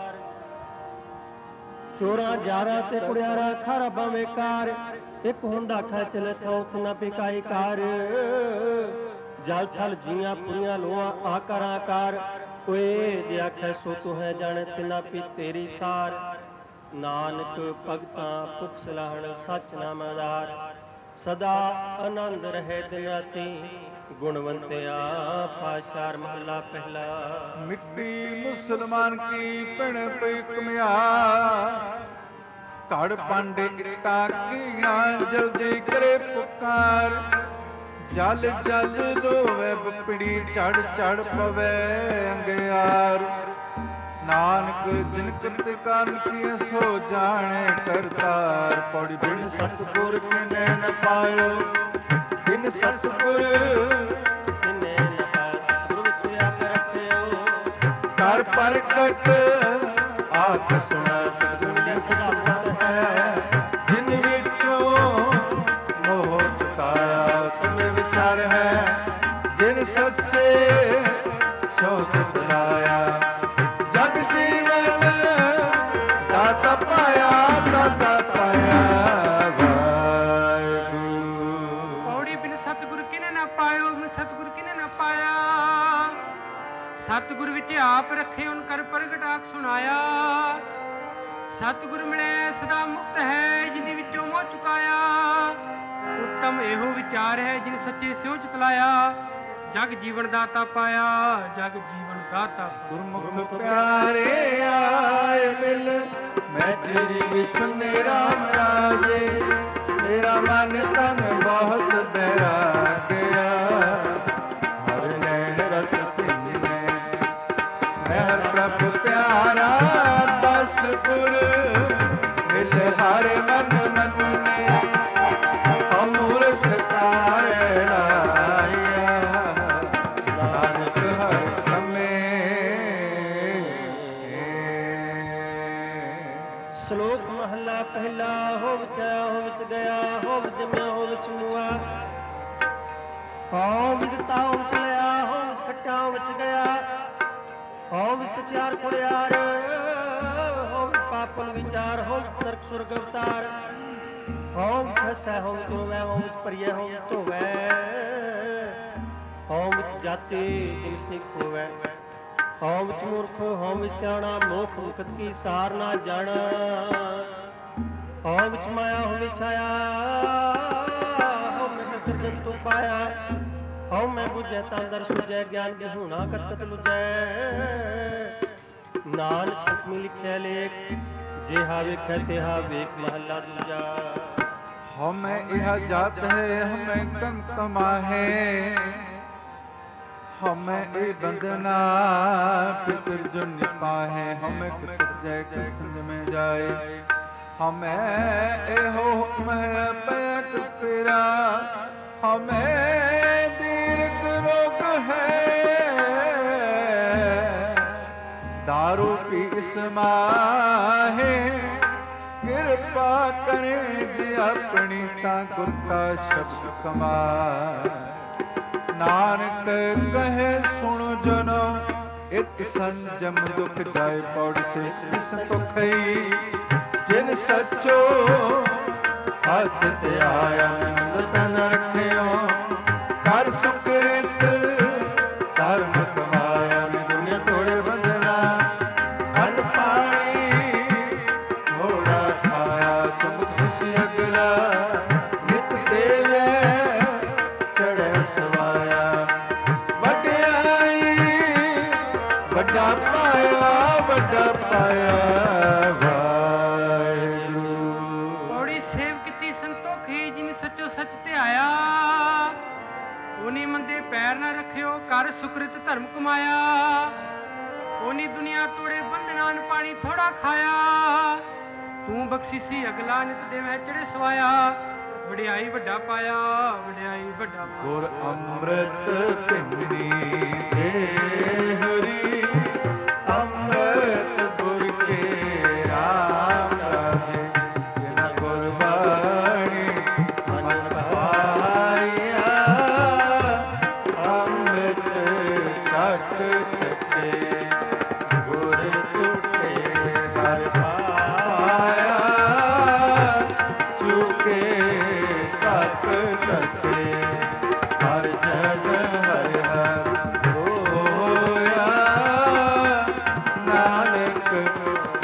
S2: चोरा जारा ते कुड़ियारा खारा बावे कार, एक हुंदा खा चले थो ना पिकाई कार, जल थल जिया पुरिया लोआ आकार आकार, कोई जे आखे सो तू है जाने तिना पी तेरी सार, नानक भगतां भुख सलाहण सच नाम आधार, सदा आनंद रहे दिन राती, गुणवंतिया पाशार महला पहला।
S1: मिट्टी मुसलमान की पिण पे कमिया, कड़ पांडे इट्टा कीया जल्दी करे पुकार, जल जल रोवे बपड़ी चढ़ चढ़ पवे अंगियार, नानक जिन चित कान की सो जाने करतार, पौड़ी बिन सतगुर के नैन पायो, बिन सतगुर
S2: के नैन पायो, सतगुर आप रखियो,
S1: कर परगट आख सुना सतगुर सदा है, जिन विचों मोह चुकाया तुम्हें विचार है, जिन सच्चे सोच दिलाया, जग जीवन दाता पाया, दाता पाया वाहिगुरू।
S3: पौड़ी बिन सतगुर किने ना पायो, बिन सतगुर किने ना पाया, सतगुर विच आप रखे उन कर प्रगट आख सुनाया, सतगुर मिले सदा मुक्त है, जिन विचों मोह चुकाया, उत्तम एहो विचार है, जिन सच्चे स्यों चितलाया, जग जीवन दाता पाया, जग जीवन दाता पाया।
S1: गुरमुख प्यारे आए मिल, मैं तेरी बिछुने राम राजे, मेरा मन तन बहुत बहरा गया, हर नैन रस सिंह मैं हर प्रभु प्यारा, दस गुर मिल हर मन मन में, अमूर्ख तारणा नानक हर कमे।
S2: श्लोक महला पहला, हो विच आया हो विच गया, हो विच जम्या हो विच मुआ, हो विच ता हो विच लिया, हो विच खट्टा हो विच गया, हो विच सचार कुड़ियार, हो विच पापन विचार, हो विच नरक सुरग अवतार, हो विच हसै हो विच रोवै, हो विच परियै हो विच धोवै, हो विच जाति जिन सिख होवै, हो विच मूर्ख हो विच सियाणा, मोख मुकत की सार ना जाना, हो विच माया हो विच छाया, हो मैं कतर जंतु पाया, हो मैं बुझै तांदर सुझै, ज्ञान गहूणा कत कत लुझै, नानक हुक्म लिखै लेख, जेहा वेखै तेहा वेख महला दूजा।
S1: हमें यह जात है हमें कंकमा है, हमें ए बंदना पितर जो निपा है, हमें पितर जय के संग में जाए, हमें एहो हुक्म है पैक तेरा, हमें दीर्घ रोग है, दारू पी इस माहे, कृपा करें जी अपनी ता गुर का शब्द कमाए, नानक कहे सुन जनो इत संजम दुख जाए, पौड़ से संतोखई, जिन सचो सच ते आया, नंद तन रखियो, कर सुकृत धर्म कमाया, दुनिया तोड़े बंधना, अन्न पानी घोड़ा खाया, तुम शिष्य अगला, नित देवे चढ़े सवाया, वड्याई वड्डा पाया, वड्डा पाया
S3: सच ਧਿਆਇਆ, ਉਨੀ ਮੰਦੇ ਪੈਰ ਨਾ ਰੱਖਿਓ, ਕਰ ਸੁਕ੍ਰਿਤ ਧਰਮ ਕਮਾਇਆ, ਉਨੀ ਦੁਨੀਆ ਤੋੜੇ ਬੰਧਨਾਂ ਨ ਪਾਣੀ ਥੋੜਾ ਖਾਇਆ, ਤੂੰ ਬਖਸ਼ੀਸੀ ਅਗਲਾ ਨਿਤ ਦੇਵੈ ਚੜੇ ਸਵਾਇਆ, ਵਡਿਆਈ ਵੱਡਾ ਪਾਇਆ, ਵਡਿਆਈ ਵੱਡਾ ਪਾਇਆ।
S1: ਗੁਰ ਅੰਮ੍ਰਿਤ ਪਿੰਡੀ ਦੇ ਹਰੀ, ਅੰਮ੍ਰਿਤ ਗੁਰ ਕੇ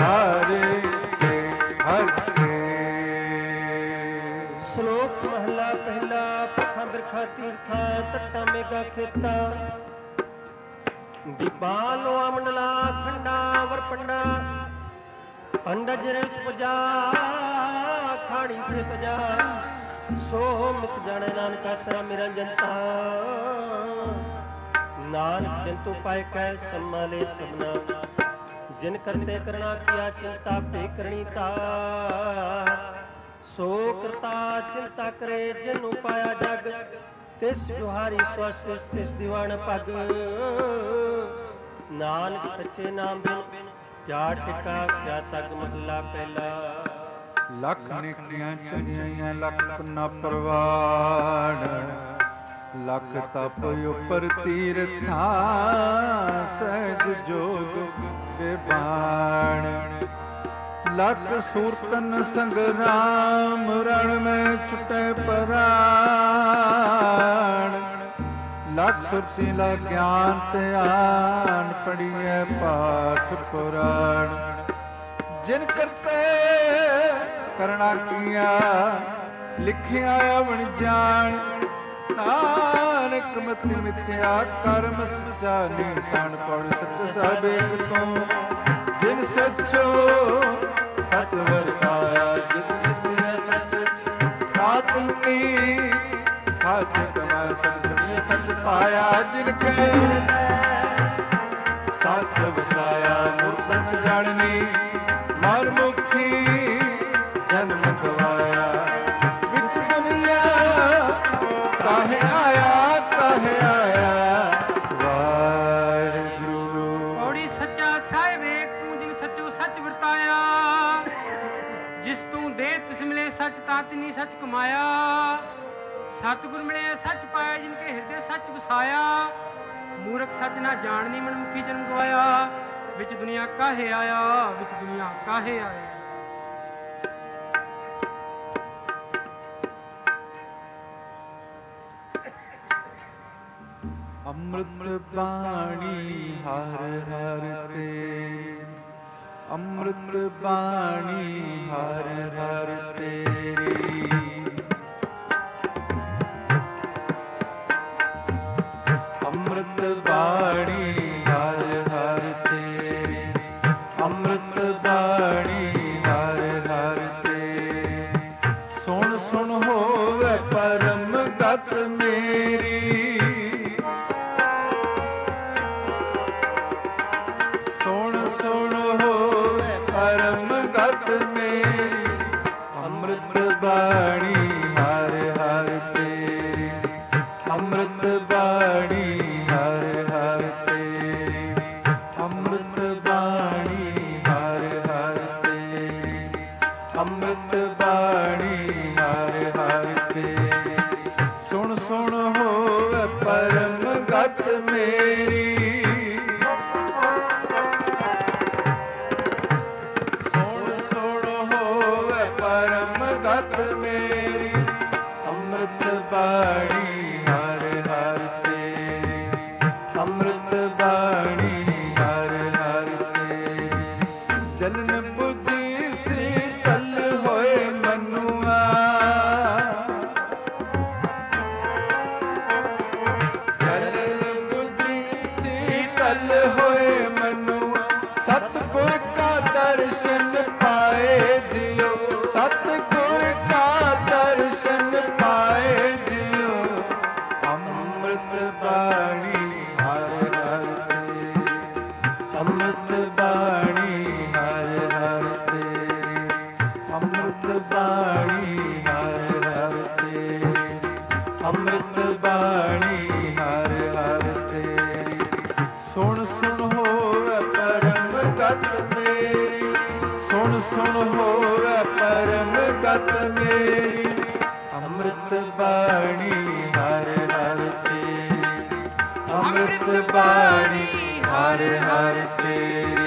S1: ਹਾਰੇ ਕੇ ਹਰੇ।
S2: ਸ਼ਲੋਕ ਮਹਲਾ ਪਹਿਲਾ। ਪੱਖਾਂ ਬਿਰਖਾ ਤੀਰਥਾਂ ਤੱਟਾਂ ਮੇਗਾ ਖੇਤਾਂ ਦੀਪਾਂ ਲੋਆ ਮੰਡਲਾ ਖੰਡਾ ਵਰਪੰਡਾ ਪੰਡਜ ਰਿਤ ਪੁਜਾ ਖਾਣੀ ਸੇ ਤਜਾ ਸੋ ਮਿਤ ਜਾਣੇ ਨਾਨਕ ਆਸਰਾ ਨਿਰੰਜਨਤਾ ਨਾਨਕ ਜੰਤੂ ਪਾਇ ਕੈ ਸੰਮਾਲੇ ਸਭਨਾ ਜਿਨ ਕਰਤੇ ਕਰਣਾ ਕੀਆ ਚਿੰਤਾ ਭੇ ਕਰਣੀ ਤਾ ਸੋ ਕਰਤਾ ਚਿੰਤਾ ਕਰੇ ਜਿਨੂ ਪਾਇਆ ਜਗ ਤਿਸ ਜੁਹਾਰੀ ਸਵਸਤਿ ਤਿਸ ਦੀਵਾਨ ਪਗ ਨਾਨਕ ਸੱਚੇ ਨਾਮ ਬਿਨ ਕਿਆ ਟਿਕਾ ਕਿਆ ਤਗ ਮਹਲਾ ਪਹਿਲਾ।
S1: ਲੱਖ ਨੇਕੀਆਂ ਚੰਗੀਆਂ ਲੱਖ ਨਾ ਪਰਵਾਣ ਲੱਖ ਤਪ ਉਪਰ ਤੀਰਥਾਂ ਸਹਿਜ ਜੋਗ ਬਿਬਾਣ ਲੱਖ ਸੂਰਤਨ ਸੰਗਰਾਮ ਰਣ ਮੈਂ ਛੁਟੇ ਪਰਾਣ ਲੱਖ ਸੁਰਤੀ ਲਾ ਗਿਆਨ ਧਿਆਨ ਪੜੀਐ ਪਾਠ ਪੁਰਾਣ ਜਿਨ ਕਰਤੇ ਕਰਣਾ ਕੀਆ ਲਿਖਿਆ ਅਵਣ ਜਾਣ ਨਾਨਕ ਮਤਿ ਮਿਥਿਆ ਕਰਮ ਸੱਚਾ ਨਿਸ਼ਾਨ ਪੜ ਸੱਚ ਸਭ ਏਕ ਤੋਂ ਜਿਨ ਸੱਚੋ ਸੱਚ ਵਰਤਾਇਆ ਜਿਨ ਮਿਲਿਆ ਸੱਚ ਆਤਮੀ ਸੱਚ ਕਮਾ ਸੱਚ ਸੱਚ ਪਾਇਆ ਜਿਨ ਕੈ ਸੱਚ ਵਸਾਇਆ ਮੁਖ ਸੱਚ ਜਾਣਨੀ ਮਰ ਮੁਖੀ ਜਨਮ ਗਵਾਇਆ ਵਿੱਚ ਦੁਨੀਆ ਕਾਹੇ ਆਇਆ ਕਾਹੇ ਆਇਆ ਵਾਹਿਗੁਰੂ।
S3: ਔੜੀ ਸੱਚਾ ਸਾਹਿਬ ਏਕ ਤੂੰ ਜਿਨ ਸੱਚੋ ਸੱਚ ਵਰਤਾਇਆ ਜਿਸ ਤੂੰ ਦੇ ਤਿਸ ਮਿਲੇ ਸੱਚ ਤਾਂ ਤਿਨੀ ਸੱਚ ਕਮਾਇਆ ਸਤਿਗੁਰ ਮਿਲੇ ਸੱਚ ਪਾਇਆ ਜਿਨ ਕੇ ਹਿਰਦੇ ਸੱਚ ਵਸਾਇਆ ਮੂਰਖ ਸੱਚ ਨਾ ਜਾਣਨੀ ਮਨਮੁਖੀ ਜਨਮ ਗਵਾਇਆ ਵਿੱਚ ਦੁਨੀਆ ਕਾਹੇ ਆਇਆ ਵਿੱਚ ਦੁਨੀਆ ਕਾਹੇ ਆਇਆ।
S1: ਅੰਮ੍ਰਿਤ ਬਾਣੀ ਹਰ ਹਰ ਤੇਰੀ ਅੰਮ੍ਰਿਤ ਬਾਣੀ ਹਰ ਹਰ ਤੇਰੀ ਅੰਮ੍ਰਿਤ ਬਾਣੀ ਹਰ ਹਰ ਤੇਰੀ ਅੰਮ੍ਰਿਤ ਬਾਣੀ ਹਰ ਹਰ ਤੇਰੀ ਸੁਣ ਸੁਣ ਹੋਵੇ ਪਰਮ ਗਤ ਮੇਰੀ ਸੁਣ ਸੁਣ ਹੋਵੇ ਪਰਮ ਗਤ ਮੇਰੀ ਅੰਮ੍ਰਿਤ ਬਾਣੀ ਹਰ ਹਰ ਤੇਰੀ ਅੰਮ੍ਰਿਤ ਬਾਣੀ ਹਰ ਹਰ ਤੇਰੀ ਅੰਮ੍ਰਿਤ ਬਾਣੀ ਹਰ ਹਰ ਤੇਰੀ ਅੰਮ੍ਰਿਤ ਬਾਣੀ ਹਰ ਹਰ ਤੇਰੀ ਸੁਣ ਸੁਣ ਹੋਵੇ ਪਰਮ ਗਤ ਮੇਰੀ ਸੁਣ ਸੁਣ ਹੋਵੇ ਪਰਮ ਗਤ ਮੇਰੀ ਅੰਮ੍ਰਿਤ ਬਾਣੀ ਹਰ ਹਰ ਤੇਰੀ ਅੰਮ੍ਰਿਤ ਬਾਣੀ ਹਰ ਹਰ ਤੇਰੀ ਜਲਨ ਬੁਝੀ ਸੀਤਲ ਹੋਏ ਮਨੁਆ ਜਲਨ ਬੁਝੀ ਸੀਤਲ ਹੋਏ ਮਨੁਆ ਸਤਿਗੁਰ ਕਾ ਦਰਸ਼ਨ ਪਾਏ ਜਿਉ ਸਤਿਗੁਰ ਕਾ ਦਰਸ਼ਨ ਪਾਏ ਜਿਉ ਅੰਮ੍ਰਿਤ ਬਾਣੀ ਹਰ ਹਰ ਤੇਰੀ ਅੰਮ੍ਰਿਤ ਬਾਣੀ ਹਰ ਹਰ ਤੇਰੀ ਅੰਮ੍ਰਿਤ ਬਾਣੀ ਹਰ ਹਰ ਤੇਰੀ ਅੰਮ੍ਰਿਤ ਬਾਣੀ ਹਰ ਹਰ ਤੇਰੀ ਸੁਣ ਸੁਣ ਹੋਵੇ ਪਰਮ ਗਤ ਮੇਰੀ ਸੁਣ ਸੁਣ ਹੋਵੇ ਪਰਮ ਗਤ ਮੇਰੀ ਅੰਮ੍ਰਿਤ ਬਾਣੀ ਹਰ ਹਰ ਤੇਰੀ ਅੰਮ੍ਰਿਤ ਬਾਣੀ ਹਰ ਹਰ ਤੇਰੀ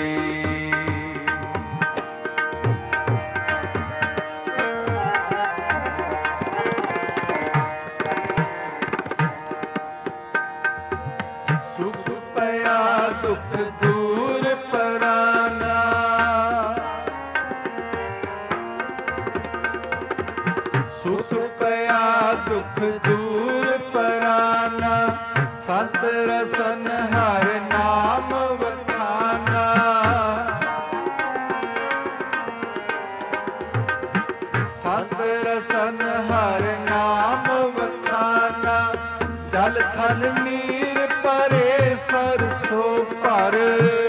S1: ਸੁਖ ਪਿਆ ਦੁਖ ਦੂਰ ਪਰਾਨਾ ਦੁਖ ਦੂਰ ਪਰਾਨਾ, ਸੰਤ ਰਸਨ ਹਰ ਨਾਮ ਵਖਾਨਾ। ਸੰਤ ਰਸਨ ਹਰ ਨਾਮ ਵਖਾਨਾ, ਜਲ ਥਲ ਨੀਰ ਪਰੇ ਸਰਸੋ ਭਰ।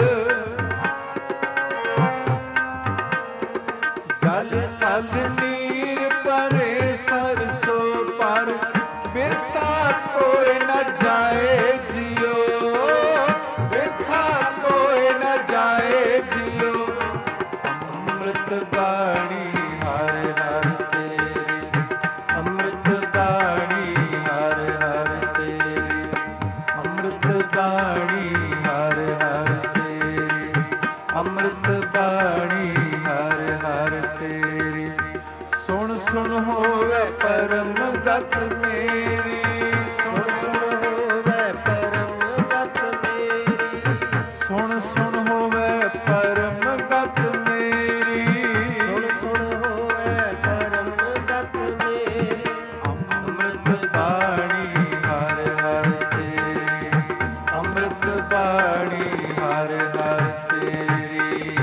S1: ਜਲ ਥਲ ਨੀਰ ਪਰੇ ਸਰਸੋ ਭਰ, ਬਿਰਥਾ ਕੋਇ ਨ ਜਾਏ ਜਿਉ, ਬਿਰਥਾ ਕੋਇ ਨ ਜਾਏ ਜਿਉ। ਅੰਮ੍ਰਿਤ ਬਾਣੀ ਹਰ ਹਰ ਤੇਰੀ, ਅੰਮ੍ਰਿਤ ਬਾਣੀ ਹਰ ਹਰ ਤੇਰੀ, ਅੰਮ੍ਰਿਤ ਬਾਣੀ ਹਰ ਹਰ ਤੇਰੀ, ਅੰਮ੍ਰਿਤ ਬਾਣੀ ਹਰ ਹਰ ਤੇਰੀ। ਸੁਣ ਸੁਣ ਹੋਵੇ ਪਰਮ ਗਤ ਮੇਰੀ, ਸੁਣ ਸੁਣ ਹੋਵੇ ਪਰਮ ਗਤ ਮੇਰੀ, ਸੁਣ ਸੁਣ ਹੋਵੇ ਪਰਮ ਗਤ ਮੇਰੀ, ਸੁਣ ਸੁਣ ਹੋਵੇ ਪਰਮ ਗਤ ਮੇਰੀ। ਅੰਮ੍ਰਿਤ ਬਾਣੀ ਹਰ ਹਰ ਤੇਰੀ, ਅੰਮ੍ਰਿਤ ਬਾਣੀ ਹਰ ਹਰ ਤੇਰੀ।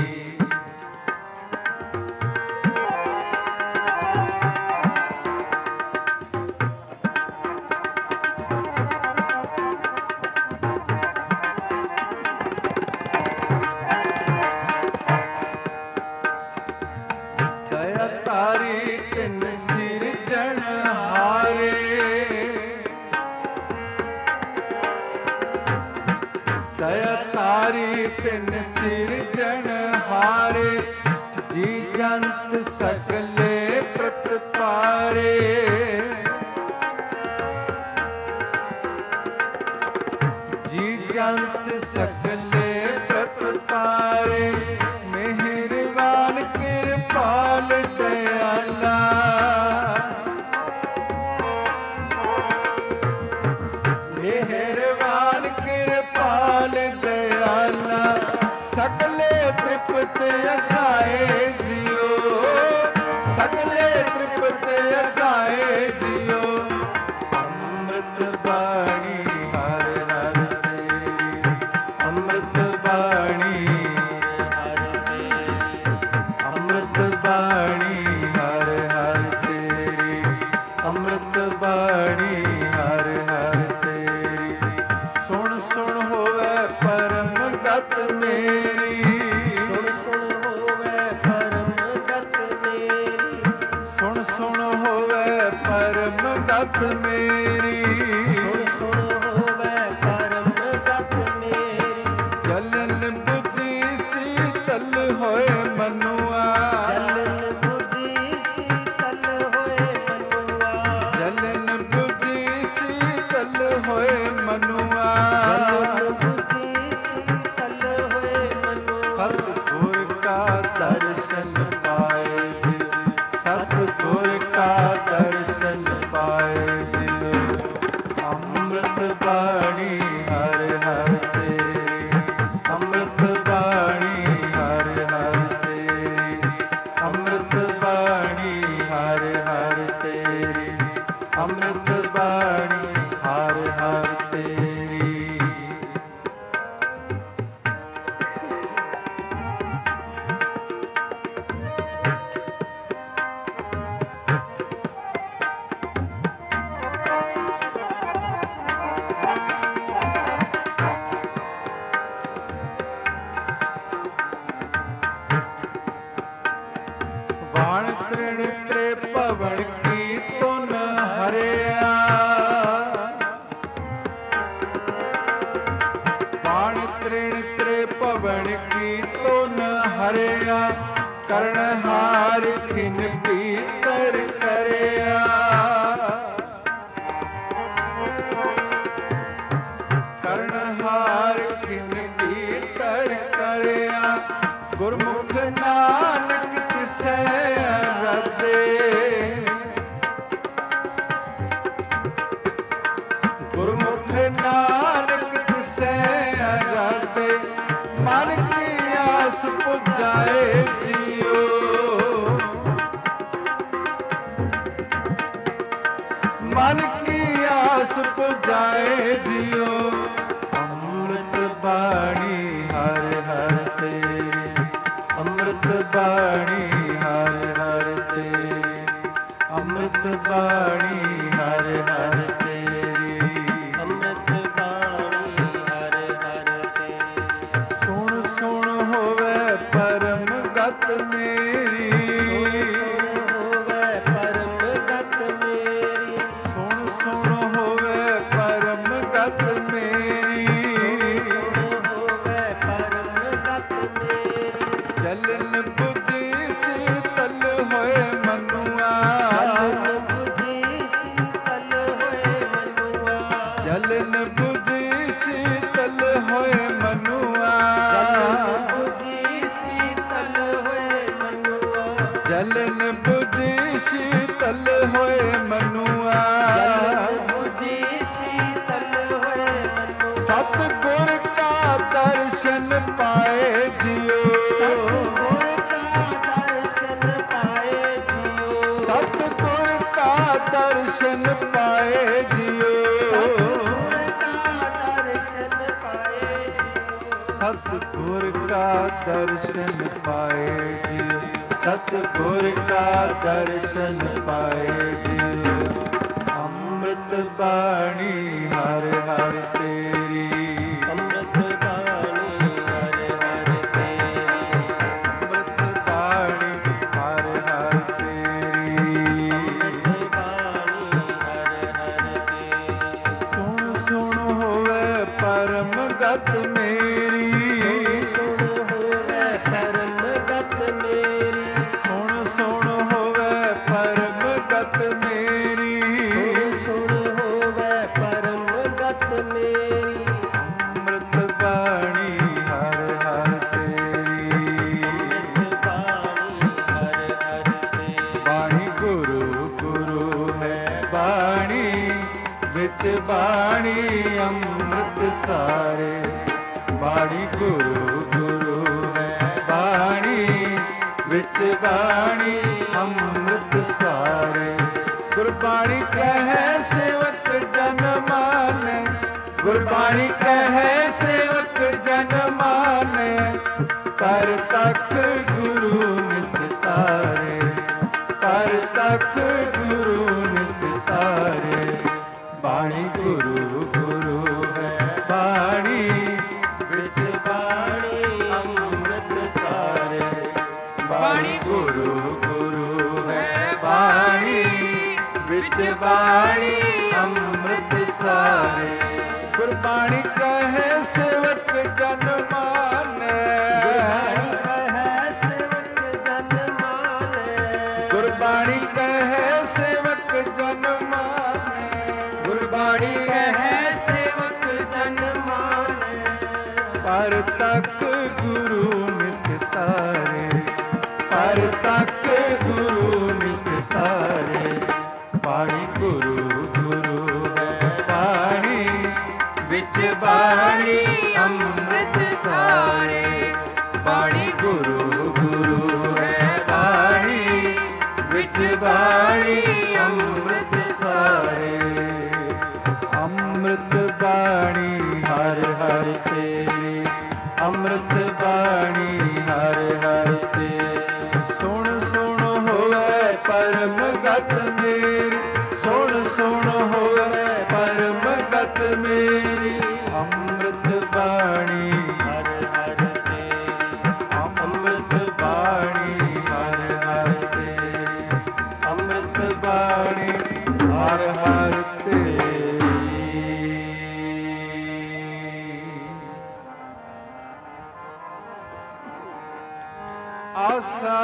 S1: ਦਇਆ ਤਾਰੀ ਤਿਨ ਸਿਰਜਣ ਹਾਰੇ, ਦਇਆ ਤਾਰੀ ਤਿਨ ਸਿਰਜਣ ਹਾਰੇ, ਜੀ ਜੰਤ ਸਗਲੇ ਪ੍ਰਤਪਾਰੇ। ਜੀ ਜੰਤ ਸਗਲੇ ਪ੍ਰਤਪਾਰੇ, ਮਿਹਰਬਾਨ ਕਿਰਪਾਲ ਦਇਆਲਾ। ਮਿਹਰਬਾਨ ਕਿਰਪਾਲ ਦਇਆਲਾ, ਸਗਲੇ ਤ੍ਰਿਪਤ ਅਗਾਏ ਜਿਉ, ਸਗਲੇ ਤ੍ਰਿਪਤ ਅਗਾਏ ਜਿਉ। ਅੰਮ੍ਰਿਤ ਬਾਣੀ ਹਰ ਹਰ ਤੇਰੀ, ਅੰਮ੍ਰਿਤ ਬਾਣੀ ਹਰ ਤੇਰੀ, ਅੰਮ੍ਰਿਤ ਬਾਣੀ ਹਰ ਹਰ ਤੇਰੀ, ਅੰਮ੍ਰਿਤ ਬਾਣੀ ਹਰ ਹਰ ਤੇਰੀ। ਸੁਣ ਸੁਣ ਹੋਵੇ ਪਰਮ ਗਤ ਮੇਰੀ, ਸੁਣ ਸੁਣ ਹੋਵੇ ਪਰਮ ਗਤ ਮੇਰੀ, ਸੁਣ ਸੁਣ ਹੋਵੇ ਪਰਮ ਗਤ ਮੇਰੀ, ਸੁਣ ਸੁਣ ਹੋਵੇ ਪਰਮ ਗਤ ਮੇਰੀ। ਜਲਨ ਬੁਝੀ ਸੀਤਲ ਹੋਏ ਮਨੁਆ, ਜਲਨ ਬੁਝੀ ਸੀਤਲ ਹੋਏ ਮਨੁਆ, ਜਲਨ ਬੁਝੀ ਸੀਤਲ ਹੋਏ ਮਨੁਆ, ਜਲਨ ਬੁਝੀ ਸੀਤਲ ਹੋਏ ਮਨੁਆ। ਸਤਿਗੁਰ ਕਾ ਦਰਸ਼ਨ ਪਾਏ ਦਿਲ, ਸਤਿਗੁਰ ਕਾ ਦਰਸ਼ਨ ਪਾਏ ਦਿਲ। ਅੰਮ੍ਰਿਤ ਬਾਣੀ ਹਰ ਹਰ ਤੇਰੀ, ਅੰਮ੍ਰਿਤ ਬਾਣੀ ਹਰ ਹਰ ਤੇਰੀ, ਅੰਮ੍ਰਿਤ ਬਾਣੀ ਹਰ ਹਰ ਤੇਰੀ, ਅੰਮ੍ਰਿਤ ਬਾਣੀ ਹਰ ਹਰ ਤੇਰੀ। ਬਾਣ ਤ੍ਰਿਣ ਤ੍ਰੇ ਭਵਨ ਕੀ ਧੁਨ ਹਰਿਆ, ਬਾਣ ਤ੍ਰਿਣ ਤ੍ਰੇ ਭਵਨ ਕੀ ਧੁਨ ਹਰਿਆ, ਕਰਨ ਹਾਰ ਖਿਨ ਭੀਤਰ ਕਰਿਆ। ਕਰਨ ਹਾਰ ਖਿਨ ਭੀਤਰ ਕਰਿਆ, ਗੁਰਮੁਖ ਨਾਨਕ ਤਿਸੈ ਅਰਾਧੇ। ਗੁਰਮੁਖ ਨਾਨਕ ਤਿਸੈ ਅਰਾਧੇ, ਮਨ ਕੀ ਆਸ ਪੁਜਾਏ ਜੀਓ। ਮਨ ਅੰਮ੍ਰਿਤ ਬਾਣੀ ਹਰ ਹਰ ਤੇਰੀ, ਅੰਮ੍ਰਿਤ ਬਾਣੀ ਹਰ ਹਰ ਤੇਰੀ, ਅੰਮ੍ਰਿਤ ਬਾਣੀ ਹਰ ਹਰ ਤੇਰੀ। ਸੁਣ ਸੁਣ ਹੋਵੇ ਪਰਮ ਗਤ ਮੇਰੀ, ਸੁਣ ਹੋਵੇ ਪਰਮ ਗਤ ਮੇਰੀ, ਸੁਣ ਸੁਣ ਹੋਵੇ ਪਰਮ ਗਤ ਮੇਰੀ, ਸੁਣ ਹੋਵੇ ਪਰਮ ਗਤ ਮੇਰੀ। ਚਲਨ ਬੁਝੀ ਸੀਤਲ ਹੋਏ ਮਨੁਆ, ਚਲਨ ਬੁਝੀ ਸੀਤਲ ਹੋਏ ਮਨੁਆ, ਚਲਨ ਬੁਝੀ ਸੀਤਲ ਹੋਏ ਮਨੁਆ, ਚਲਨ ਬੁਝੀ ਸੀਤਲ ਹੋਏ ਮਨੁਆ, ਜਲਨ ਬੁਝੀ ਸੀਤਲ ਹੋਏ ਮਨੁਆ, ਜਲਨ ਬੁਝੀ ਸੀਤਲ ਹੋਏ ਮਨੁਆ। ਸਤਿਗੁਰ ਕਾ ਦਰਸ਼ਨ ਪਾਏ ਜਿਉ, ਸਤਿਗੁਰ ਕਾ ਦਰਸ਼ਨ ਪਾਏ ਜਿਉ, ਸਤਿਗੁਰ ਕਾ ਦਰਸ਼ਨ ਪਾਏ ਜਿਉ, ਸਤਿਗੁਰ ਕਾ ਦਰਸ਼ਨ ਪਾਏ ਜਿਉ, ਸਤਿਗੁਰ ਕਾ ਦਰਸ਼ਨ ਪਾਏ ਜਿਉ, ਸਤਿਗੁਰ ਕਾ ਦਰਸ਼ਨ ਪਾਏ ਜਿਉ। ਅੰਮ੍ਰਿਤ ਬਾਣੀ ਹਰ ਹਰ ਤੇਰੀ, ਅੰਮ੍ਰਿਤ ਬਾਣੀ ਹਰ ਹਰ ਤੇਰੀ, ਅੰਮ੍ਰਿਤ ਬਾਣੀ ਹਰ ਹਰ ਤੇਰੀ, ਅੰਮ੍ਰਿਤ ਬਾਣੀ ਹਰ ਹਰ ਤੇਰੀ। ਸੁਣ ਸੁਣ ਹੋਵੇ ਪਰਮ ਗਤ ਮੇਰੀ, ਸੁਣ ਹੋਵੇ ਪਰਮ ਗਤ ਮੇਰੀ, ਸੁਣ ਸੁਣ ਹੋਵੇ ਪਰਮ ਗਤ ਮੇਰੀ, ਸੁਣ ਸੁਣ ਹੋਵੇ ਪਰਮ ਗਤ ਮੇਰੀ। ਅੰਮ੍ਰਿਤ ਬਾਣੀ ਹਰ ਹਰ ਤੇਰੀ, ਅੰਮ੍ਰਿਤ ਬਾਣੀ ਹਰ ਹਰ ਤੇਰੀ। ਬਾਣੀ ਗੁਰੂ ਗੁਰੂ ਹੈ ਬਾਣੀ, ਵਿੱਚ ਬਾਣੀ ਅੰਮ੍ਰਿਤ ਸਾਰੇ, ਬਾਣੀ ਗੁਰੂ ਗੁਰੂ ਹੈ ਬਾਣੀ, ਵਿੱਚ ਬਾਣੀ ਅੰਮ੍ਰਿਤ ਸਾਰੇ। ਗੁਰਬਾਣੀ ਕਹੈ ਸੇਵਕ ਜਨ ਮਾਨੈ, ਗੁਰਬਾਣੀ ਕਹੈ ਸੇਵਕ ਜਨ ਮਾਨੈ, ਪਰ ਤੱਕ ਗੁਰੂ ਨਿਸਸਾਰੇ, ਪਰ ਤੱਕ ਗੁਰੂ ਨਿਸਸਾਰੇ। ਬਾਣੀ ਗੁਰੂ ਗੁਰੂ ਹੈ ਬਾਣੀ, ਵਿੱਚ ਬਾਣੀ ਅੰਮ੍ਰਿਤ ਸਾਰੇ, ਬਾਣੀ ਗੁਰੂ ਗੁਰੂ ਹੈ ਬਾਣੀ, ਵਿੱਚ ਬਾਣੀ ਅੰਮ੍ਰਿਤ ਸਾਰੇ। ਗੁਰਬਾਣੀ ਕਹੈ ਸੇਵਕ ਜਨ ਮਾਨੈ, ਗੁਰਬਾਣੀ ਕਹੈ ਸੇਵਕ ਜਨ ਮਾਨੈ, ਗੁਰਬਾਣੀ ਕਹੈ ਸੇਵਕ ਜਨ ਮਾਨੈ, ਗੁਰਬਾਣੀ ਕਹੈ ਸੇਵਕ ਜਨ ਮਾਨੈ, ਪਰ ਤੱਕ ਗੁਰੂ ਨਿਸਸਾਰੇ, ਪਰ ਤੱਕ ਗੁਰੂ ਨਿਸਸਾਰੇ। ਬਾਣੀ ਗੁਰੂ ਗੁਰੂ ਹੈ ਬਾਣੀ, ਵਿੱਚ ਬਾਣੀ ਅੰਮ੍ਰਿਤ ਸਾਰੇ, ਬਾਣੀ ਗੁਰੂ ਗੁਰੂ ਹੈ ਬਾਣੀ, ਵਿੱਚ ਬਾਣੀ ਅੰਮ੍ਰਿਤ ਸਾਰੇ। ਅੰਮ੍ਰਿਤ ਬਾਣੀ ਹਰ ਹਰ ਤੇਰੀ, ਅੰਮ੍ਰਿਤ ਬਾਣੀ ਹਰ ਹਰ ਤੇਰੀ। ਸੁਣ ਸੁਣ ਹੋਵੇ ਪਰਮ ਗਤ ਮੇਰੀ, ਸੁਣ ਸੁਣ ਹੋਵੇ ਪਰਮ ਗਤ ਮੇਰੀ। ਅੰਮ੍ਰਿਤ ਬਾਣੀ ਹਰ ਹਰ ਤੇਰੀ, ਅੰਮ੍ਰਿਤ ਬਾਣੀ ਹਰ ਹਰ ਤੇਰੀ, ਅੰਮ੍ਰਿਤ ਬਾਣੀ ਹਰ ਹਰ ਤੇਰੀ। ਆਸਾ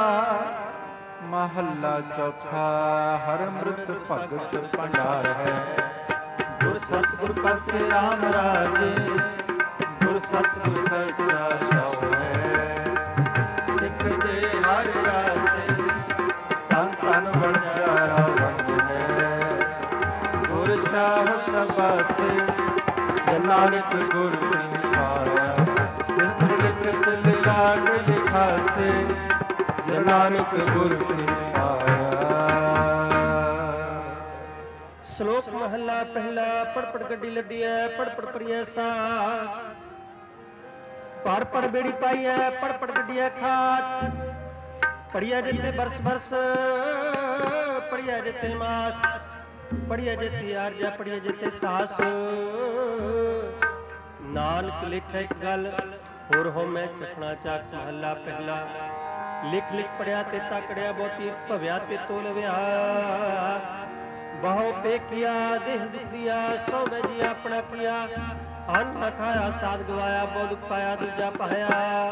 S1: ਮਹੱਲਾ ਚੌਥਾ। ਹਰ ਅੰਮ੍ਰਿਤ ਭਗਤ ਭੰਡਾਰ ਹੈ, ਗੁਰ ਸਤਿਗੁਰ ਪਾਸੇ ਰਾਮ ਰਾਜੇ, ਗੁਰ ਸਤਿਗੁਰ ਸੱਚਾ ਸ਼ਬਦ ਹੈ। ਸਿੱਖ ਦੇ ਹਰ ਰਾਸੇ, ਤਨ ਤਨ ਵਣਜਾਰਾ ਵੰਜ ਹੈ। ਗੁਰ ਸ਼ਾਹ ਸ਼ਬਾਸੇ, ਜੇ ਨਾਨਕ ਗੁਰ ਬਿਨ ਪਾਇਆ। ਜਿਨ ਲਿਖਤ ਲਿਲਾਗ ਲਿਖਾਸੇ, ਜੇ ਨਾਨਕ ਗੁਰ ਬਿਨ ਪਾਇਆ।
S2: ਸ਼ਲੋਕ ਮਹੱਲਾ ਪਹਿਲਾ। ਪੜ ਪੜ ਗੱਡੀ ਲੱਦੀ ਐ, ਪੜ ਪੜ ਪੜੀਐ ਸਾ। ਪੜ ਪੜ ਬੇੜੀ ਪਾਈ ਐ, ਪੜ ਪੜ ਗੱਡੀਐ ਖਾਤ, ਪੜਿਆ ਜਿੱਤੇ ਬਰਸ ਬਰਸ, ਪੜਿਆ ਜਿੱਤੇ ਮਾਸ, ਪੜਿਆ ਜਿੱਤੇ ਆਰਜਾ, ਪੜਿਆ ਜਿੱਤੇ ਸਾਸ। ਨਾਨਕ ਲਿਖੈ ਇੱਕ ਗੱਲ ਹੋਰ ਹੋ ਮੈਂ ਚਖਣਾ ਚਾਕ ਮਹੱਲਾ ਪਹਿਲਾ। ਲਿਖ ਲਿਖ ਪੜਿਆ ਤੇ ਤਕੜਿਆ, ਬਹੁਤੀ ਭਵਿਆ ਤੇ ਤੋਲਵਿਆ। ਬਹੁ ਪੇਖਿਆ ਦੇਹ ਦੁਖਿਆ, ਸੋ ਮੈਂ ਜੀ ਆਪਣਾ ਕੀਆ। ਅੰਨ ਨਾ ਖਾਇਆ ਸਾਧ ਗਵਾਇਆ, ਬਹੁ ਦੁਖ ਪਾਇਆ ਦੂਜਾ ਪਾਇਆ।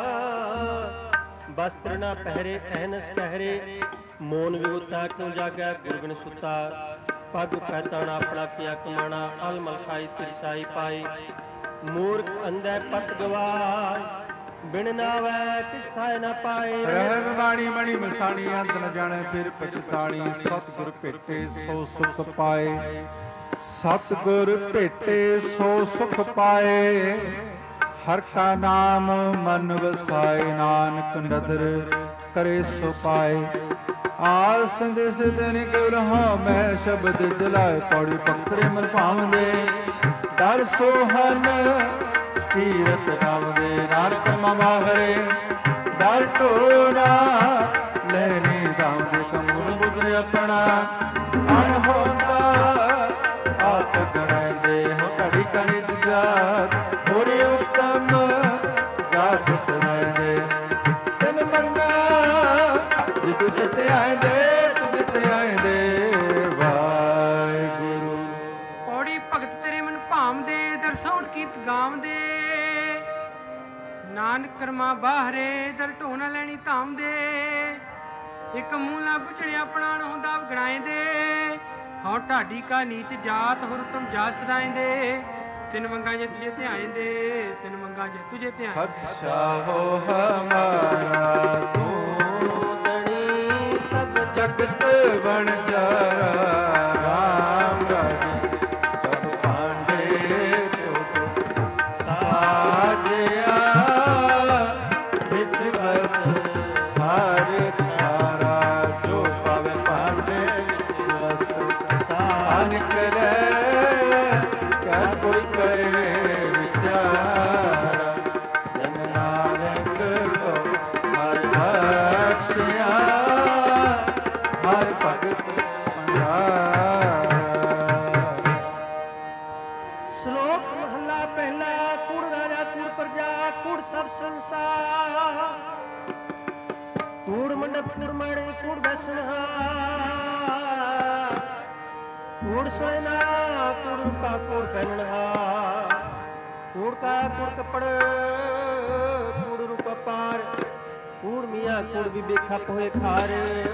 S2: ਬਸਤਰ ਨਾ ਪਹਿਰੇ ਅਹਨਸ ਕਹਿਰੇ, ਮੋਨ ਵਿਗੁਤਾ ਕਿਉ ਜਾਗੈ ਗੁਰਬਿਨ ਸੁਤਾ। ਪਗ ਪੈਤਣ ਆਪਣਾ ਕੀਆ ਕਮਾਣਾ, ਅਲ ਮਲ ਖਾਈ ਸਿਰਸਾਈ ਪਾਈ। ਮੂਰਖ ਅੰਧੈ ਪਤ ਗਵਾਏ, ਬਿਨ ਨਾਵੈ ਕਿਛ ਥਾਇ ਨਾ ਪਾਏ।
S1: ਰਹਿ ਬਾਣੀ ਮਣੀ ਮਸਾਣੀ, ਅੰਤ ਨ ਜਾਣੈ ਫਿਰ ਪਛਤਾਣੀ। ਸਤਿਗੁਰ ਭੇਟੇ ਸੋ ਸੁਖ ਪਾਏ, ਸਤਿਗੁਰ ਭੇਟੇ ਸੋ ਸੁਖ ਪਾਏ। ਹਰ ਕਾ ਨਾਮ ਮਨ ਵਸਾਏ, ਨਾਨਕ ਨਦਰ ਕਰੇ ਸੋ ਪਾਏ। ਆਸ ਦਿਸ ਦਿਨ ਕਿਉ ਰਹਾ ਮੈਂ, ਸ਼ਬਦ ਜਲਾਏ ਪੌੜੀ ਪੱਤਰੇ ਮਨ ਭਾਵਦੇ। ਡਰ ਸੋਹਨ ਕੀਰਤ ਨਾਮਦੇ, ਨਾਨਕ ਮਮਾਹਰੇ ਡਰ ਢੋਣਾ। ਲੈਣੀ ਦਾਮ ਦੇ ਕਮੂਲ ਬੁੱਧਰੇ ਆਪਣਾ, ਅਣ ਹੋਂਦਾ ਆਤ ਗਣਾਇਂਦੇ। ਹੋ ਘੜੀ ਕਰੀ ਜਾਤ, ਹੋਰੀ ਉੱਤਮ ਜਾਤ ਸੁਣਾਇਂਦੇ। ਤਿਨ ਮੰਗਾ ਜਿਤ ਜਿਤ ਆਇਂਦੇ, ਜਿਤ ਆਇਂਦੇ। ਵਾਹਿਗੁਰੂ
S3: ਪੌੜੀ ਭਗਤ ਤੇਰੇ ਮਨ ਭਾਮਦੇ, ਦਰਸੌਣ ਕੀਰਤ ਗਾਵਦੇ। ਨਾਨਕ ਕਰਮਾ ਬਾਹਰੇ, ਦਰ ਢੋ ਨਾ ਲੈਣੀ ਧਾਮ ਦੇ। ਇੱਕ ਮੂਲਾ ਬੁਝੜਿਆ ਪ੍ਰਾਣ ਹੁੰਦਾ ਗਣਾਇਂਦੇ। ਹਉ ਢਾਡੀ ਕਾ ਨੀਚ ਜਾਤ, ਹੁਰ ਤੁਮ ਜਾ ਸਦਾਇਂਦੇ। ਤਿਨ ਮੰਗਾ ਜੇ ਤੁਝੇ ਧਿਆਇਂਦੇ, ਤਿਨ ਮੰਗਾ ਜੇ ਤੁਝੇ ਧਿਆਇਂਦੇ।
S1: ਸਤਿ ਸ਼ਾਹੋ ਹਮਾਰਾ ਤੂੰ
S2: ਦਣੀ, ਸਭ
S1: ਜਗਤ ਵਣਜਾਰਾ। ਰਾਮ ਰਾਜੇ ਸਭ ਭਾਂਡੇ ਤੋ ਸਾਜਿਆ। ਵਿੱਚ ਬਸ ਹਰਿ ਧਾਰਾ, ਜੋ ਪਾਵੇ ਭਾਂਡੇ ਵਿੱਚ ਬਸ ਸਾ ਨਿਕਲੇ। ਕਹਿ ਕੋਈ ਕਰੇ ਵਿਚਾਰਾ, ਜਨ ਨਾਨਕ ਕੋ ਹਰਿ ਬਖਸ਼ਿਆ। ਹਰਿ ਭਗਤ ਪੰਡਾਰਾ।
S2: ਸ਼ਲੋਕ ਮਹੱਲਾ ਪਹਿਲਾ। ਕੂੜ ਰਾਜਾ ਕੂੜ ਪ੍ਰਜਾ, ਕੂੜ ਸਭ ਸੰਸਾਰ। ਕੂੜ ਮੰਡਪ ਕੂੜ ਮਾੜੇ, ਕੂੜ ਬੈਸਣਹਾਰ। ਕੂੜ ਸੋਇਨਾ, ਕੂੜ ਰੂਪਾ, ਕੂੜ ਪਹਿਨਣਹਾਰ। ਕੂੜ ਕਾ ਕੂੜ ਕੱਪੜ, ਕੂੜ ਰੂਪ ਪਾਰ। ਕੂੜ ਮੀਆਂ ਕੂੜ ਵੀ ਬੇਖਾ ਪੋਏ ਖਾਰ।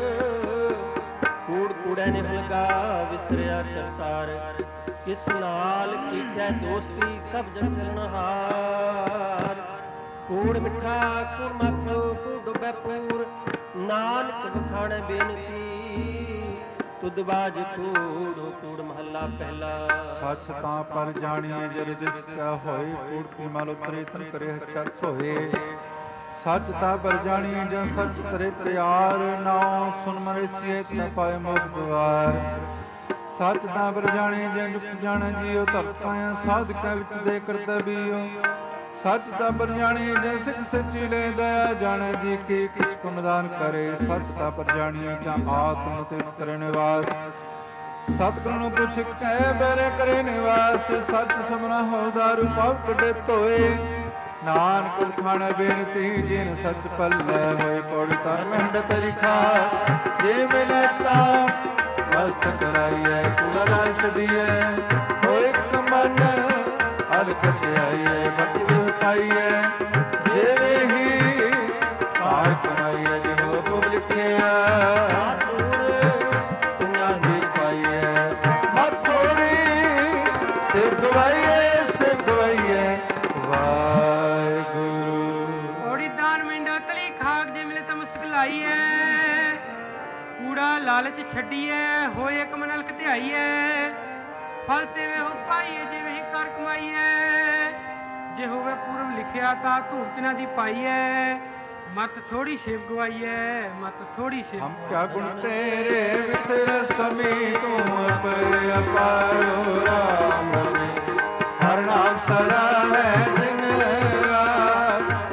S2: ਕੂੜ ਕੂੜੈ ਨੇ ਲਗਾ ਵਿਸਰਿਆ ਕਰਤਾਰ। ਕਿਸ ਨਾਲ ਕੀਚੈ ਦੋਸਤੀ, ਸਭ ਜਗ ਚਲਣਹਾਰ। ਕੂੜ ਮਿੱਠਾ ਕੂੜ ਮਾਖਿਓ, ਕੂੜ ਡੁੱਬੈ ਪੂਰ। ਨਾਨਕ ਵਖਾਣੈ ਬੇਨਤੀ, ਤੁਧ ਬਾਜ ਕੂੜ। ਕੂੜ ਮਹੱਲਾ ਪਹਿਲਾ।
S1: ਸੱਚ ਤਾਂ ਪਰ ਜਾਣੀਏ ਜਰ ਦਿਸ ਚਾ ਹੋਏ। ਕੂੜ ਕੀ ਮਲ ਉਤਰੇ ਤਨ ਕਰੇ ਛੱਤ ਹੋਏ। ਸੱਚ ਤਾਂ ਪਰ ਜਾਣੀਏ ਜਾਂ ਸੱਚ ਤਰੇ ਤਿਆਰ। ਨਾਉ ਸੁਨ ਮਰੇ ਸੀਏ ਨ ਪਾਏ ਮੁਖ ਦੁਆਰ। ਸੱਚ ਤਾਂ ਪਰ ਜਾਣੇ ਜਾਂ ਜੁਗਤ ਜਾਣੈ ਜੀਉ। ਧਰਤਾਂ ਸਾਧਕਾਂ ਵਿੱਚ ਦੇ ਕਰਤਬੀਓ। ਸੱਚ ਤਾਂ ਪਰ ਜਾਣੇ ਜਾਂ ਸਿੱਖ ਸੱਚੀ ਲੈ ਦਇਆ ਜਾਣੈ ਜੀ ਕੀ ਕਿਛ ਪੁਨਦਾਨ ਕਰੇ। ਸੱਚ ਤਾਂ ਪਰ ਜਾਣੀਏ ਜਾਂ ਆਤਮ ਤੇ ਕਰੇ ਨਿਵਾਸ। ਸਤਿਗੁਰੂ ਨੂੰ ਪੁੱਛ ਕਹਿ ਬਰੇ ਕਰੇ ਨਿਵਾਸ। ਸੱਚ ਸਮਨਾ ਹੋ ਦਾਰੂ ਪਾਪ ਕੱਢੇ ਧੋਏ। ਨਾਨਕ ਖਾਣਾ ਬੇਨਤੀ, ਜਿਨ ਸੱਚ ਪੱਲੇ ਹੋਏ। ਪੌੜੀ ਤਰ ਮਹਿੰਡ ਤਰੀਖਾ, ਜੇ ਮਿਲੇ ਤਾਂ ਮਸਤ ਕਰਾਈਐ। ਕੂੜਾ ਨਾਲ ਛੱਡੀਐ, ਹੋਏ ਇੱਕ ਮਨ ਹਲਕਤ ਆਈਐ। ਬਤੀ ਵੀ ਪਾਈਐ, ਜਿਵੇਂ ਹੀ ਕਾਰ ਕਮਾਈਐ। ਜਿਹੋ ਹੁਕਮ ਲਿਖਿਆ ਤੁਝਾਂ ਦੀ ਪਾਈਐ। ਮਤ ਥੋੜੀ ਸਿਰ ਗਵਾਈਐ, ਸਿਰ ਗਵਾਈਐ। ਵਾਹਿਗੁਰੂ
S3: ਪੌੜੀ ਦਾਨ ਮਿੰਡਾ ਤਲੀ ਖਾਕ, ਜੇ ਮਿਲੇ ਤਾਂ ਮਸਤਕ ਲਾਈਐ। ਕੂੜਾ ਲਾਲਚ ਛੱਡੀਐ, ਹੋਏ ਇੱਕ ਮਨ ਹਲਕ ਧਿਆਈਐ। ਫਲ ਤੇਵੇਂ ਹੋ ਪਾਈਏ, ਜਿਵੇਂ ਹੀ ਕਰ ਕਮਾਈਐ। ਜੇ ਹੋਵੇ ਪੂਰਬ ਲਿਖਿਆ ਤਾਂ ਧੂਰਤ ਨਾ ਦੀ ਪਾਈਐ। ਮਤ ਥੋੜੀ ਸੇਵ ਗਵਾਈਐ, ਮਤ ਥੋੜੀ ਸੇਵ।
S1: ਹਮ ਕਿਆ ਗੁਣ ਤੇਰੇ ਵਿਤਰ ਸਮੀ, ਤੂੰ ਅਪਰ ਅਪਾਰੋ ਰਾਮ। ਹਰ ਨਾਮ ਸਦਾ ਹੈ ਦਿਨ ਰਾਤ,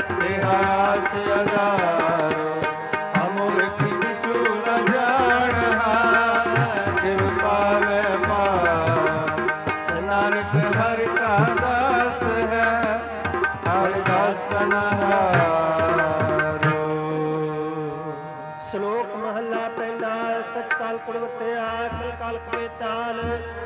S2: ਸ਼ਲੋਕ ਮਹੱਲਾ ਪਹਿਲਾ। ਸਚ ਕਾਲ ਕੁੜ ਵਰਤਿਆ ਕਲ ਕਾਲ ਕਵੇ ਤਾਲ।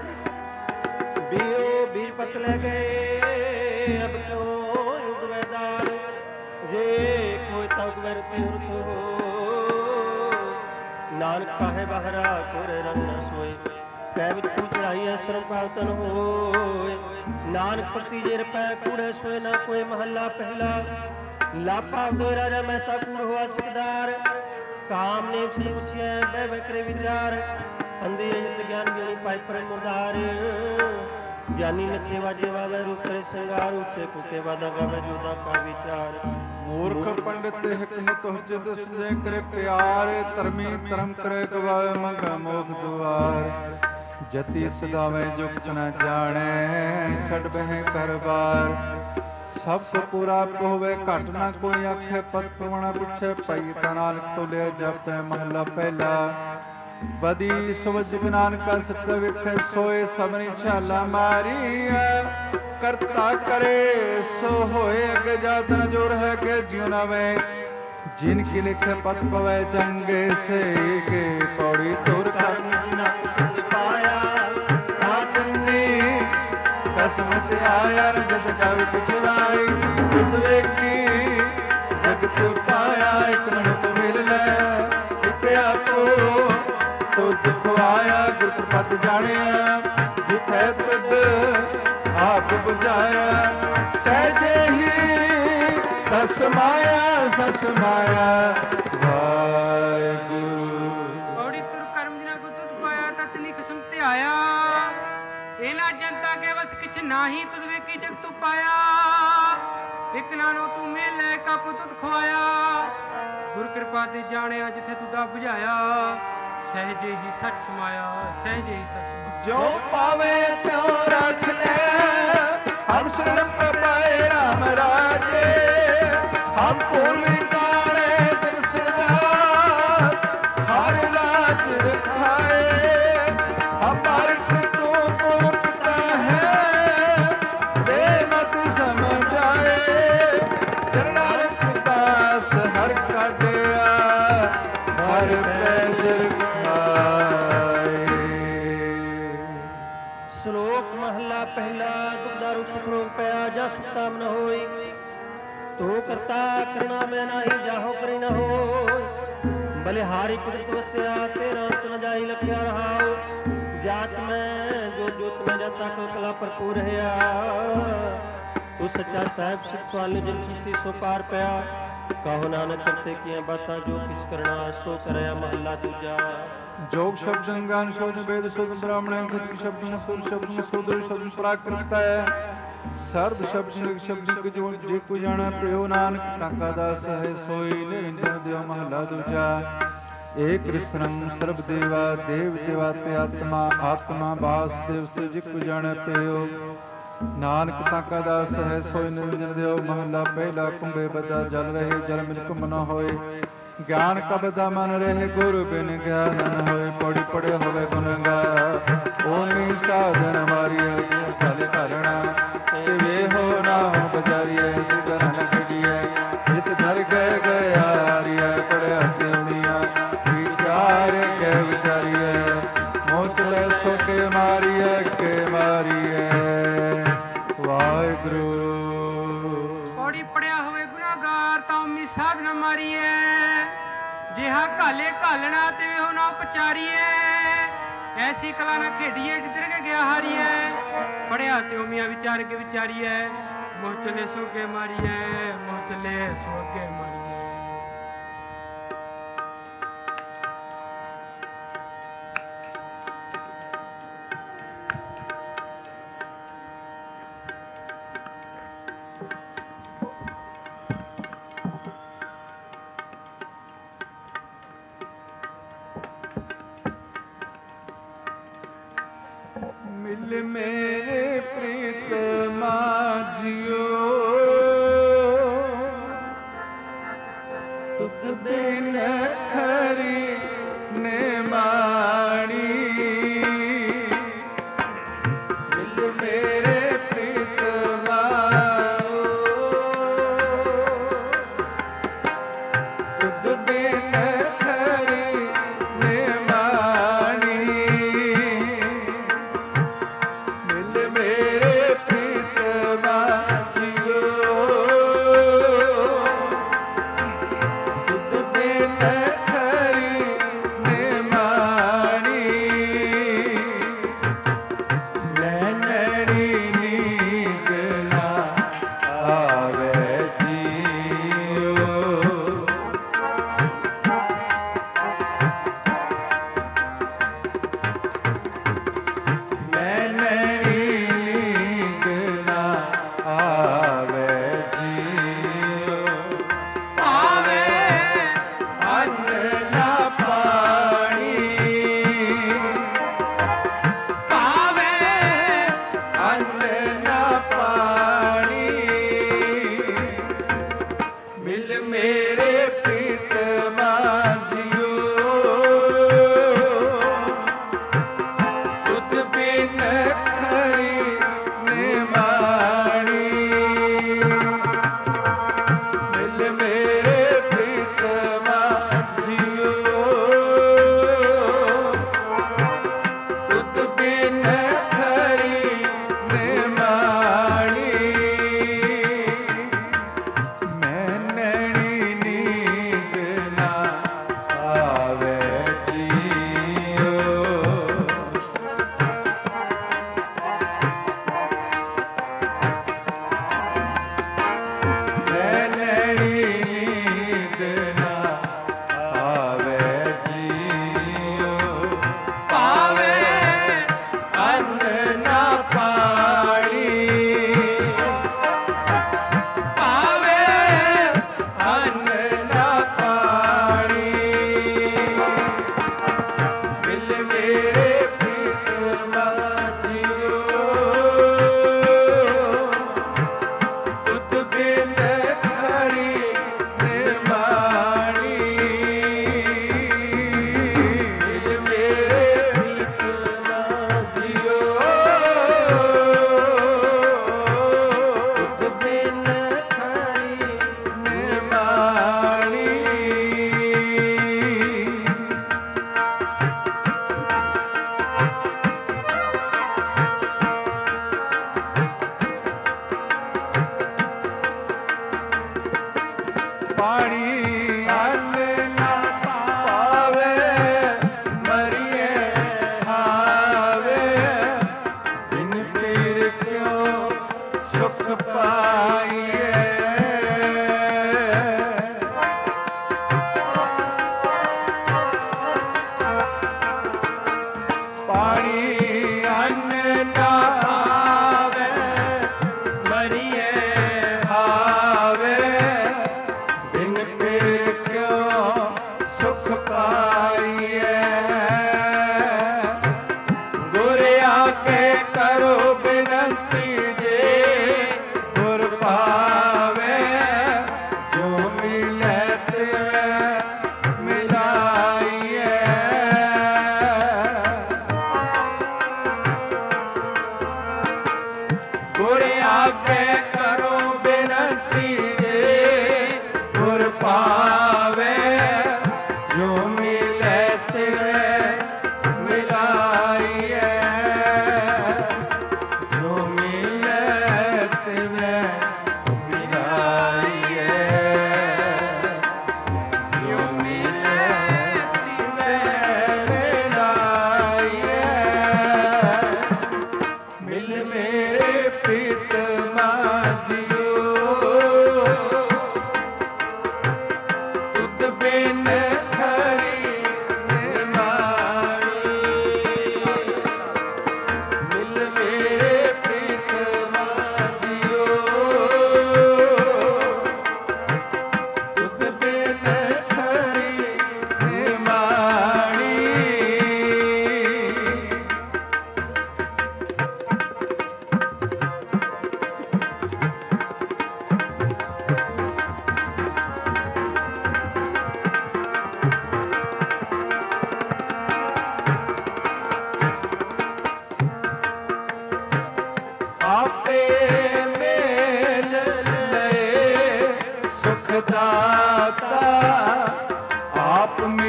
S2: ਬੀਓ ਬੀਜ ਪਤ ਲੈ ਗਏ ਅਬ ਕਿਉ ਉਗਵੇ ਦਾਲ। ਜੇ ਕੋਈ ਤਗ ਵਰਤੇ ਹੁਰ ਹੋ ਨਾਨਕ ਪਾਹੇ ਬਾਹਰਾ ਕੋਰੇ ਰੰਗ ਨ ਸੋਏ। ਪੈ ਵਿੱਚ ਤੂੰ ਚੜਾਈ ਐ ਸਰਮ ਪਾਵਤਨ ਹੋਏ। ਨਾਨਕ ਪ੍ਰਤੀ ਜੇ ਰਪੈ ਕੂੜੇ ਸੋਏ ਨਾ ਕੋਈ। ਮਹੱਲਾ ਪਹਿਲਾ। ਲਾਪਾ ਦੋ ਰਾਜਾ ਮਹਿਤਾ ਕੂੜ ਹੋਆ ਸਿਕਦਾਰ। ਕਾਮ ਨੇਮ ਸੇ ਪੁੱਛਿਆ ਬਹਿ ਬਹਿ ਕਰੇ ਵਿਚਾਰ। ਅੰਧੇ ਅਜਿਤ ਗਿਆਨ ਗਿਆਨੀ ਪਾਇ ਪਰ ਮੁਰਦਾਰ। ਗਿਆਨੀ ਨੱਚੇ ਵਾਜੇ ਵਾਵੇ ਰੂਪ ਕਰੇ ਸਿੰਗਾਰ। ਉੱਚੇ ਕੁਕੇ ਵਾਦਾ ਗਾਵੇ ਜੋਦਾ ਕਾ ਵਿਚਾਰ।
S1: ਮੂਰਖ ਪੰਡਿਤ ਹਿਤ ਤੁਹ ਜਿਤ ਸੰਜੈ ਕਰੇ ਪਿਆਰ। ਧਰਮੀ ਧਰਮ ਕਰੇ ਗਵਾਵੇ ਮੰਗਾ ਮੋਖ ਦੁਆਰ। ਜਤੀ ਸਦਾਵੇ ਜੁਗਤ ਨ ਜਾਣੈ ਛੱਡ ਬਹਿ ਕਰ ਬਾਰ। ਸਭ ਕੋ ਪੂਰਾ ਹੋਵੇ ਘਟ ਨਾ ਕੋਈ ਆਖੇ। ਪਤ ਪ੍ਰਵਣਾ ਪੁੱਛੇ ਪਈ ਤਾ ਨਾਨਕ ਤੋਲਿਆ ਜਪੈ। ਮਹੱਲਾ ਪਹਿਲਾ। ਬਦੀ ਸੁਵਜ ਨਾਨਕਾ ਸਤ ਵੇਖੈ ਸੋਏ। ਸਭਨੀ ਛਾਲਾ ਮਾਰੀਐ ਕਰਤਾ ਕਰੇ ਸੋ ਹੋਏ। ਅਗੇ ਜਾਤ ਨ ਜੋ ਰਹਿ ਕੇ ਜਿਉ ਨਾ ਵੇ। ਜਿਨ ਕੀ ਲਿਖੇ ਪਤ ਪਵੈ ਚੰਗੇ ਸੇ ਕੇ। ਪੌੜੀ ਤੁਰ ਕਰਮ ਜਿਨਾ ਪਾਇਆ ਤਾਤਨੀ ਕਸਮ ਤੇ ਆਇਆ। ਰਜਤ ਕਵ ਪਿਛਲਾਈ ਤੁਧ ਵੇਖੀ ਜਗਤ ਪਾਇਆ। ਇਕ ਮਨੁੱਖ ਮਿਲ ਲੈ ਇਕ ਆਪੋ ਤੁਧ ਖਵਾਇਆ। ਗੁਰ ਪ੍ਰਪਦ ਜਾਣਿਆ ਜਿਥੈ ਤੁਧ ਆਪ ਬੁਝਾਇਆ। ਸਹਿਜੇ ਹੀ ਸਸ ਮਾਇਆ ਸਸ ਮਾਇਆ ਵਾਹਿਗੁਰੂ।
S3: ਪੌੜੀ ਤੁਰ ਕਰਮ ਜਿਨਾ ਕੋ ਤੁਧ ਪਾਇਆ ਤਤਨੀ ਕਸਮ ਤੇ ਆਇਆ। ਇਹਨਾ ਜਨਤਾ ਕੇ ਵਸ ਕਿਛ ਨਾਹੀ ਤੁਧ ਵੇਖੀ ਜਗ ਤੂ ਪਾਇਆ। ਇਕ ਨਾਨੋ ਤੂੰ ਮੇਲੇ ਕਪ ਤੁਧ ਖਵਾਇਆ। ਗੁਰ ਕਿਰਪਾ ਤੇ ਜਾਣਿਆ ਜਿਥੇ ਤੁਧਾ ਬੁਝਾਇਆ। ਸਹਿਜੇ ਹੀ ਸੱਚ ਸਮਾਇਆ ਸਹਿਜੇ ਹੀ ਸੱਚ।
S1: ਜੋ ਪਾਵੇ ਤਿਉ ਰੱਖ ਲੈ ਹਮ ਸ਼ਰਨ ਪ੍ਰਭਾਏ ਰਾਮ ਰਾਜੇ। ਹਮ ਭੂਮि ਕਾਣੇ ਤਿਨ ਸਦਾ ਹਰ ਰਾਜ ਰਖਾਏ। ਹਮਾਰ ਤੂੰ ਗੁਰ ਪਿਤਾ ਹੈ ਬੇਮਤ ਸਮਝਾਏ। ਚਰਣਾ ਰਖ ਦਾਸ ਹਰ ਕਾਢਿਆ ਹਰ ਪੈਜ ਰਖਾਏ।
S2: ਸ਼ਲੋਕ ਮਹੱਲਾ ਪਹਿਲਾ। ਦੁਖਦਾਰੂ ਸੁਖ ਰੋਗ ਪਿਆ ਜਾ ਸੁਖਤਾ ਮਨ ਹੋਈ। ਤੂੰ ਕਰਤਾ ਕਰਨਾ ਮੈਂ ਨਾਹੀ ਜਾਹੋ ਕਰੀ ਨ ਹੋਇ। ਬਲਿਹਾਰੀ ਕੁਦਰਤ ਵਸਿਆ ਤੇਰਾ ਅੰਤ ਨ ਜਾਈ ਲਖਿਆ ਰਹਾਉ। ਜਾਤ ਮੈਂ ਜੋ ਜੋਤ ਮੈਂ ਜਾਤਾ ਕਲ ਕਲਾ ਭਰਪੂਰ ਰਹਾ। ਤੂੰ ਸੱਚਾ ਸਾਹਿਬ ਸਿੱਖ ਸਵਾਲੇ ਜਿਨ ਕੀਤੀ ਸੋ ਪਾਰ ਪਿਆ। ਕਹੋ ਨਾਨਕ ਕਰਤੇ ਕੀਆਂ ਬਾਤਾਂ ਜੋ ਕਿਛ ਕਰਨਾ ਸੋ ਕਰਿਆ। ਮਹੱਲਾ ਦੂਜਾ।
S1: ਜੋਗ ਸ਼ਬਦ ਅੰਗਾਨ ਸ਼ਬਦ ਵੇਦ ਸ਼ਬਦ ਬ੍ਰਾਹਮਣ ਖਤਰੀ ਸ਼ਬਦ ਸੁਰ ਸ਼ਬਦ ਸੂਦਰ ਸ਼ਬਦ ਪ੍ਰਾਕ੍ਰਿਤ ਹੈ। ਸਰਬ ਸ਼ਬਦ ਸ਼ਬਦ ਜੋ ਜੇ ਕੋ ਜਾਣਾ ਪਿਓ ਨਾਨਕ ਤਾਕਾ ਦਾਸ ਹੈ ਸੋਈ। ਨਿਰੰਜਨ ਦਿਓ ਮਹੱਲਾ ਦੂਜਾ। ਏਕ ਰਿਸਰੰਗ ਸਰਬ ਦੇਵਾ ਦੇਵ ਦੇਵਾ ਤੇ ਆਤਮਾ। ਆਤਮਾ ਬਾਸ ਦੇਵ ਸੇ ਜੇ ਕੋ ਜਾਣਾ ਪਿਓ ਨਾਨਕ ਤਾਕਾ ਦਾਸ ਹੈ ਸੋਈ। ਨਿਰੰਜਨ ਦਿਓ ਮਹੱਲਾ ਪਹਿਲਾ। ਕੁੰਭੇ ਬਦਾ ਜਲ ਰਹੇ ਜਲ ਮਿਲ ਘੁੰਮ ਨ ਹੋਏ। ਗਿਆਨ ਕਬਦਾ ਮਨ ਰਹੇ ਗੁਰ ਬਿਨ ਗਿਆਨ ਨ ਹੋਏ। ਪੜੀ ਪੜੇ ਹੋਵੇ ਗੁਣ ਗਾ ਓਮੀ ਸਾਧਨ ਮਾਰੀਐ। ਕਲ ਕਰਣਾ ਤੇ ਵੇਹੋ ਨਾ ਬਜਾਰੀਐ। ਸਿਗਰ ਨ ਖੜੀਐ ਜਿਤ ਧਰ ਗਏ ਗਿਆਰੀਐ। ਪੜਿਆ ਤਿਉਣੀਆਂ ਵਿਚਾਰ ਕੇ ਵਿਚਾਰੀਐ। ਮੋਚ ਲੈ ਸੋ ਕੇ ਮਾਰੀਐ ਕੇ ਮਾਰੀਐ ਵਾਹਿਗੁਰੂ।
S3: ਪੌੜੀ ਪੜਿਆ ਹੋਵੇ ਗੁਨਾਹਗਾਰ ਤਾਂ ਉਮੀ ਸਾਧ ਨਾ ਮਾਰੀਐ। ਜਿਹਾ ਘਾਲੇ ਘਾਲਣਾ ਤੇ ਵੇਹੋ ਨਾ ਉਪਚਾਰੀਐ। ਐਸੀ ਕਲਾ ਨਾ ਖੇਡੀਏ ਜਿੱਧਰ ਕੇ ਗਿਆ ਹਾਰੀਐ। ਪੜਿਆ ਤੇ ਉਮੀਆਂ ਵਿਚਾਰ ਕੇ ਵਿਚਾਰੀਐ। ਮੋਹ ਚਲੇ ਸੋ ਕੇ ਮਾਰੀਐ ਮੋਹ ਚਲੇ ਸੋ ਕੇ ਮਾਰੀਐ।
S1: ਮਿਲ ਮੇਰੇ ਪ੍ਰੀਤਮਾ ਜੀਓ ਤੁਧ ਬਿਨ ਖਰੀ ਨੇ ਮਾਣੀ। ਮਿਲ ਮੇਰੇ ਪ੍ਰੀਤਮਾ ਤੁਧ ਬਿਨ ਖਰੀ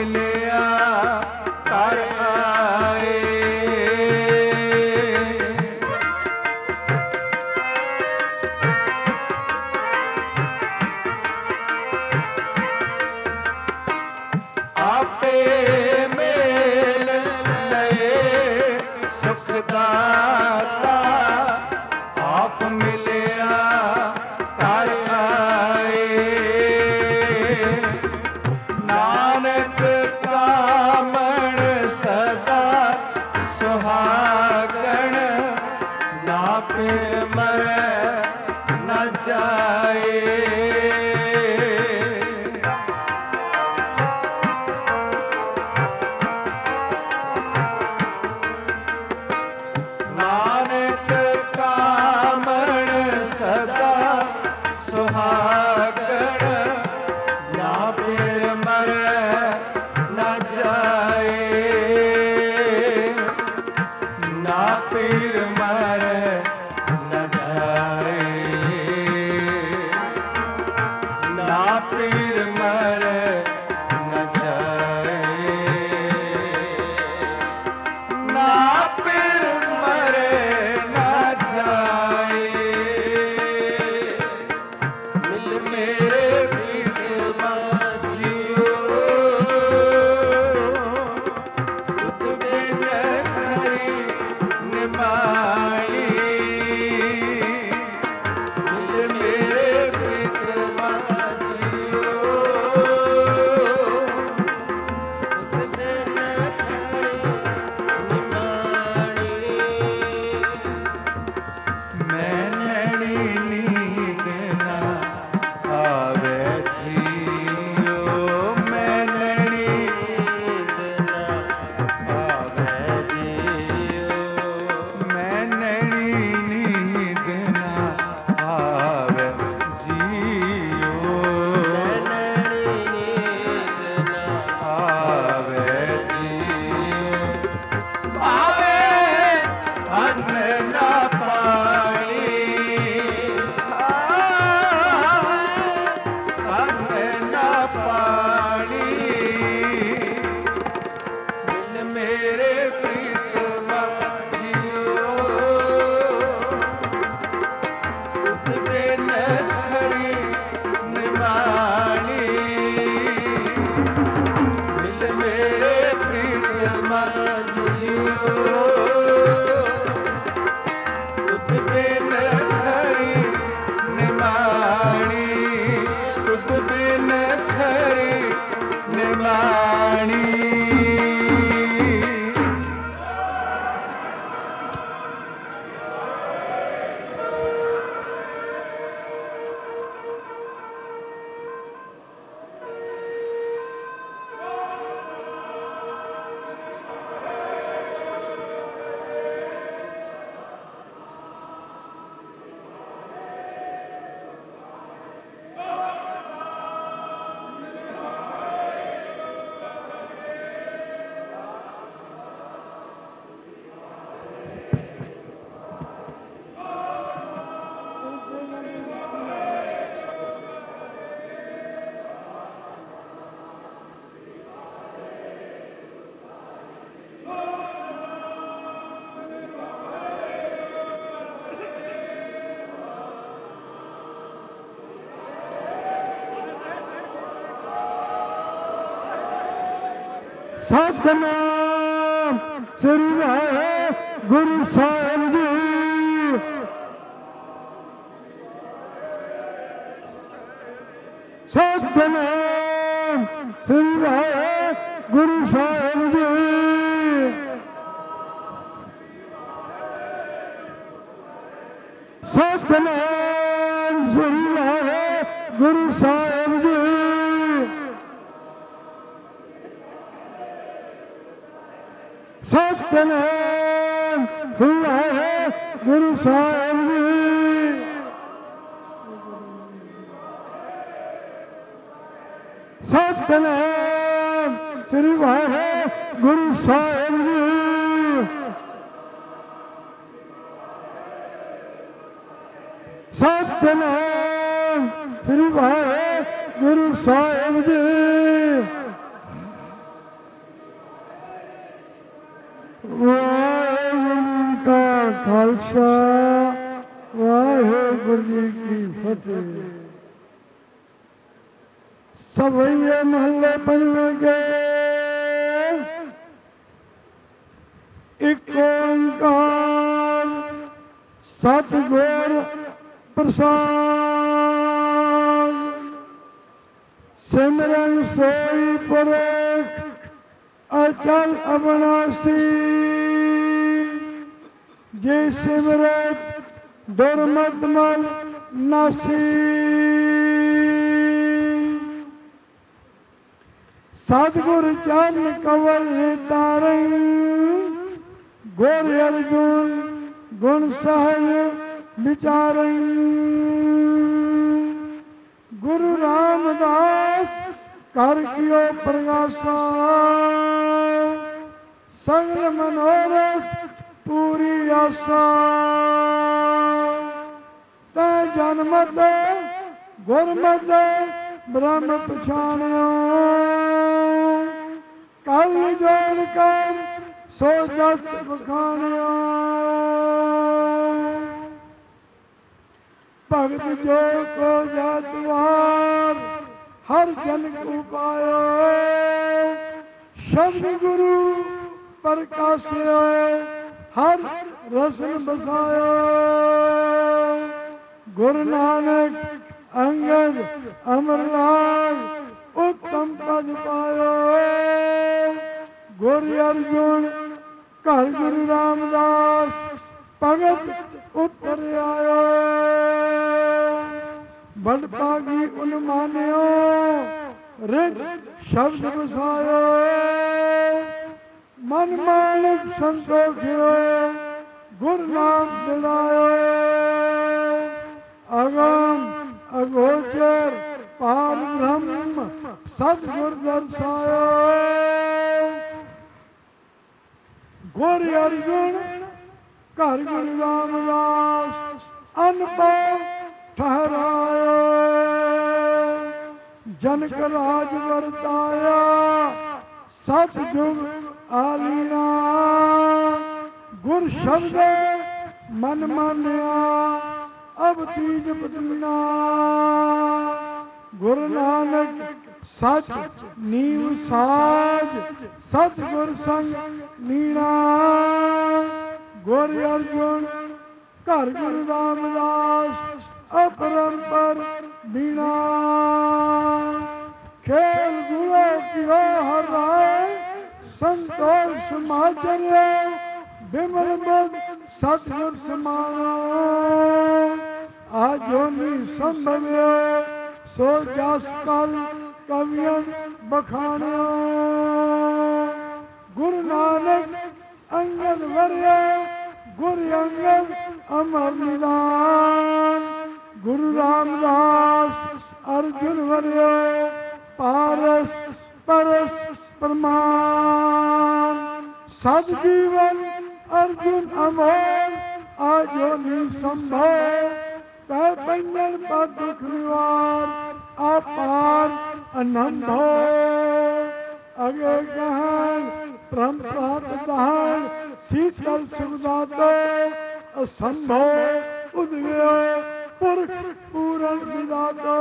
S1: ਮਿਲਿਆ ਘਰ ਆਏ। ਆਪੇ ਮੇਲ ਲਏ ਸੁਖ ਦਾਤਾ, ਆਪ ਮਿਲਿਆ ਘਰ ਆਏ। ਨਾਨਕ ਕਾਮਣ ਸਦਾ ਸੁਹਾਗਣ, ਨਾ ਫਿਰ ਮਰੈ ਨਾ ਜਾਏ। ਨਾਨਕ ਕਾਮਣ ਸਦਾ ਸੁਹਾਗਣ, ਨਾ ਫਿਰ ਮਰੈ ਨਾ ਜਾਏ। ਨਾ ਫਿਰ ਮਰੈ ਨਾ ਜਾਏ। ਨਾ ਫਿਰ ਮਰੈ ਨਾ ਜਾਏ। ਨਾ ਫਿਰ ਮਰੈ ਨਾ ਜਾਏ। ਮਿਲ ਮੇਰੇ ਪ੍ਰੀਤਮਾ ਜੀਓ, ਤੁਧ ਬਿਨ ਹਰੀ ਨਿਮਾਣੀ। ਮਿਲ ਮੇਰੇ ਪ੍ਰੀਤਮਾ ਜੀਓ, ਤੁਧ ਬਿਨ ਹਰੀ ਨਿਮਾਣੀ। ਮੈਂ ਨੈਣੀ ਨੀਂਦ ਨਾ ਆਵੇ ਜੀਓ, ਮੈਂ ਨੈਣੀ ਨੀਂਦ ਨਾ ਆਵੇ ਜੀਓ। ਮੈਂ ਨੈਣੀ ਨੀਂਦ ਨਾ ਆਵੇ ਜੀਓ। ਮੈਂ ਨੈਣੀ ਨੀਂਦ ਨਾ ਆਵੇ ਜੀਓ। ਆਵੇ ਅੰਨ ਨਾ ਪਾਣੀ, ਅੰਨ ਨਾ ਪਾਣੀ। ਮਿਲ ਮੇਰੇ ਪ੍ਰੀਤਮਾ ਜੀਓ, ਤੁਧ ਬਿਨ ਹਰੀ ਨਿਮਾਣੀ। ਮਿਲ ਮੇਰੇ ਪ੍ਰੀਤਮਾ ਜੀਓ, ਤੁਧ ਬਿਨ ਹਰੀ ਨਿਮਾਣੀ। ਤੁਧ ਬਿਨ ਹਰੀ ਨਿਮਾਣੀ।
S4: ਸਤਿਨਾਮ ਸ੍ਰੀ ਵਾਹਿਗੁਰੂ ਸਾਹਿਬ ਜੀ। ਸਤਿਨਾਮ ਸ੍ਰੀ ਵਾਹਿਗੁਰੂ ਸਾਹਿਬ ਜੀ। ਸਤਿਨਾਮ ਸ੍ਰੀ ਵਾਹਿਗੁਰੂ ਸਾਹਿਬ ਜੀ। ਸਤਿਨਾਮ ਸ੍ਰੀ ਵਾਹਿਗੁਰੂ ਸਾਹਿਬ ਜੀ। ਸਤਿਨਾਮ ਸ੍ਰੀ ਵਾਹਿਗੁਰੂ ਸਾਹਿਬ ਜੀ। ਸਤਿਨਾਮ ਸ੍ਰੀ ਵਾਹਿਗੁਰੂ ਸਾਹਿਬ ਜੀ। ਵਾਹਿਗੁਰੂ ਕਾ ਖਾਲਸਾ ਵਾਹਿਗੁਰੂ ਜੀ ਕੀ ਫਤਿਹ। ਸਭਈਏ ਮਹੱਲੇ ਪੰਜਵੇਂ ਕੇ ਇੱਕ ਓੰਕਾਰ ਸਤਿਗੁਰ ਪ੍ਰਸਾਦ। ਸਿਮਰਨ ਸੋਈ ਪੁਰਖ ਅਚਲ ਅਬਨਾਸੀ। ਜੇ ਸਿਮਰਤ ਦੁਰਮਤ ਮਲ ਨਾਸੀ। ਸਤਿਗੁਰ ਚਰਨ ਕਵਲ ਤਾਰੰ ਗੁਰ ਅਰਜੁਨ ਗੁਣ ਸਹਿਜ ਵਿਚਾਰੰ। ਗੁਰੂ ਰਾਮਦਾਸ ਕਰ ਕਿਓ ਪ੍ਰਗਾਸਾ। ਸਗਲ ਮਨੋਰਥ ਪੂਰੀ ਆਸਾ। ਤੈ ਜਨਮਤ ਗੁਰਮਤਿ ਬ੍ਰਹਮ ਪਛਾਣਿਓ। ਕਲ ਜੋੜ ਕਰ ਸੋ ਜਸ ਬਖਾਣਿਓ। ਭਗਤ ਜੋ ਕੋ ਜਾਤਵਾਰ ਹਰ ਜਨ ਕੋ ਪਾਇਓ। ਸ਼ਬਦ ਗੁਰੂ ਪ੍ਰਕਾਸ਼ਿਓ ਹਰ ਰਸਨ ਬਸਾਇਓ। ਗੁਰੂ ਨਾਨਕ ਅੰਗਦ ਅਮਰਨਾਥ ਉਤਮ ਪਦ ਪਾਇਓ। ਗੁਰੂ ਅਰਜੁਨ ਘਰ ਗੁਰੂ ਰਾਮਦਾਸ ਭਗਤ ਉਤਰ ਆਇਓ। ਬੜ ਭਾਗੀ ਉਨ ਮਾਨਿਓ ਰਿਤ ਸ਼ਬਦ ਵਸਾਇਓ। ਮਨ ਮਾਨਕ ਸੰਤੋਖਿਓ ਗੁਰ ਨਾਮ ਮਿਲਾਇਓ। ਅਗਮ ਅਗੋਚਰ ਪਾਰ ਬ੍ਰਹਮ ਸਤਿਗੁਰ ਦਰਸਾਇਓ। ਗੁਰ ਅਰਜੁਨ ਘਰ ਗੁਰੂ ਰਾਮਦਾਸ ਅਨੁਭਵ ਠਹਰਾਇਓ। ਜਨਕ ਰਾਜ ਵਰਤਾਇਆ ਸਤ ਜੁਗ ਆਲੀਨਾ। ਗੁਰ ਸ਼ਬਦ ਮਨ ਮਾਨਿਆ ਅਬ ਤੀਜ ਬਦਲੀਨਾ। ਗੁਰੂ ਨਾਨਕ ਸਚ ਨੀਵ ਸਾਜ ਸਤਿਗੁਰ ਸੰਗ ਲੀਣਾ। ਗੁਰ ਅਰਜੁਨ ਘਰ ਗੁਰੂ ਰਾਮਦਾਸ ਅਪਰੰਪਰ ਬੀਣਾ। ਖੇਲ ਗੁਰੂ ਕਿਓ ਹਰ ਰਾਏ ਸੰਤੋਖ ਸਮਾਚਰਿਆ। ਬਿਮਲ ਬਦ ਸਤਿਗੁਰ ਸਮਾਣਾ। ਆਜੋਨੀ ਸੰਭਵਿਓ ਸੋ ਜਸ ਕਲ ਕਵੀਆਂ ਬਖਾਣਿਓ। ਗੁਰੂ ਨਾਨਕ ਅੰਗਦ ਵਰਿਆ ਗੁਰ ਅੰਗਦ ਅਮਰ ਨਿਦਾਨ। ਗੁਰੂ ਰਾਮਦਾਸ ਅਰਜੁਨ ਵਰਿਆ ਪਾਰਸ ਪਰਸ ਪ੍ਰਮਾਨ। ਸਦ ਜੀਵਨ ਅਰਜੁਨ ਅਮੋਲ ਆਜੋਨੀ ਸੰਭੋ। ਪੈ ਪੰਜਨ ਪਦ ਦੁਖ ਨਿਵਾਰ ਆਪਾਰ ਅਨੰਦੋ। ਅਗੇ ਗਹਨ ਪ੍ਰਮ ਪ੍ਰਾਤ ਦਹਨ ਸੀਤਲ ਸੁਖਦਾਤੋ। ਅਸੰਭੋ ਉਦਗਿਓ ਪੁਰਖ ਪੂਰਨ ਵਿਦਾਤੋ।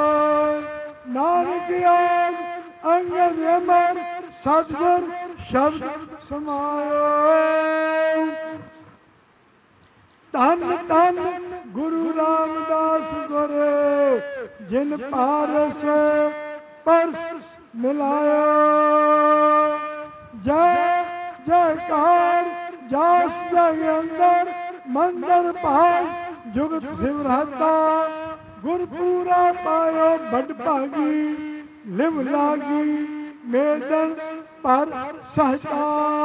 S4: ਨਾਨਕ ਆਦ ਅੰਗਦ ਅਮਰ ਸਤਿਗੁਰ ਸ਼ਬਦ ਸਮਾਇਓ। ਧੰਨ ਧੰਨ ਗੁਰੂ ਰਾਮਦਾਸ ਗੁਰ ਜਿਨ ਪਾਰਸ ਪਰਸ ਮਿਲਾਇਓ। ਜੈ ਜੈਕਾਰ ਜਾਸ ਜਗ ਅੰਦਰ ਮੰਦਰ ਭਾਗ ਜੁਗਤ ਸਿਵਰਤਾ। ਗੁਰ ਪੂਰਾ ਪਾਇਓ ਵੱਡ ਭਾਗੀ ਲਿਵ ਲਾਗੀ ਮੇਦਨ ਪਰ ਸਹਤਾ।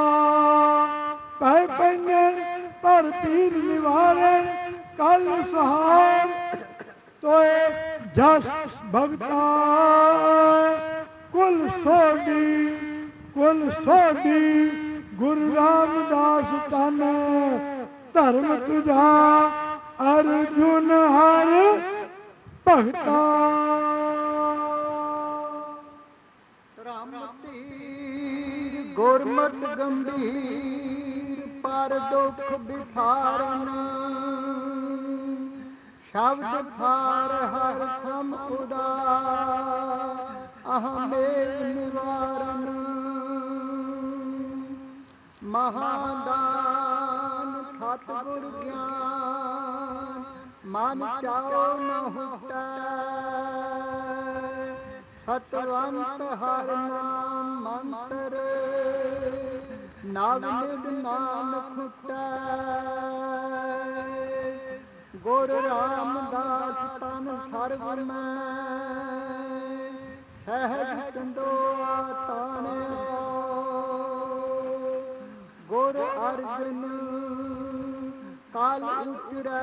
S4: ਪੈ ਪੈਨਨ ਪਰ ਪੀਰ ਨਿਵਾਰਨ ਕਲ ਸਹਾਰ। ਤੋਏ ਜਸ ਭਗਤਾ ਕੁਲ ਸੋਢੀ ਕੁਲ ਸੋਢੀ। ਗੁਰੂ ਰਾਮਦਾਸ ਤਨ ਧਰਮ ਤੁਝਾ ਅਰਜੁਨ ਹਰ ਭਗਤਾ।
S5: ਰਾਮ ਤੀਰ ਗੁਰਮਤਿ ਗੰਭੀਰ ਪਰ ਦੁੱਖ ਵਿਸਾਰਨ, ਸ਼ਬਦ ਫਾਰ ਹਰ ਸਮ ਉਦਾਰ, ਅਹਮੇਵ ਨਿਵਾਰਨ। ਮਹਾਦਾਨ ਸਤਿਗੁਰ ਗਿਆਨ, ਮਨ ਚਾਉ ਨ ਹੁਟੈ। ਸਤਵੰਤ ਹਰਿ ਨਾਮ ਮੰਤਰ, ਨਵ ਨਿਧ ਨਾਨਕ ਖੁਟੈ। ਗੁਰ ਰਾਮਦਾਸ ਤਨ ਸਰਬ ਮੈਂ, ਸਹਿਜ ਕੰਦੋਆ ਤਾਣਿਆ। ਗੁਰ ਅਰਜਨ ਕਲ ਉਤਰੈ,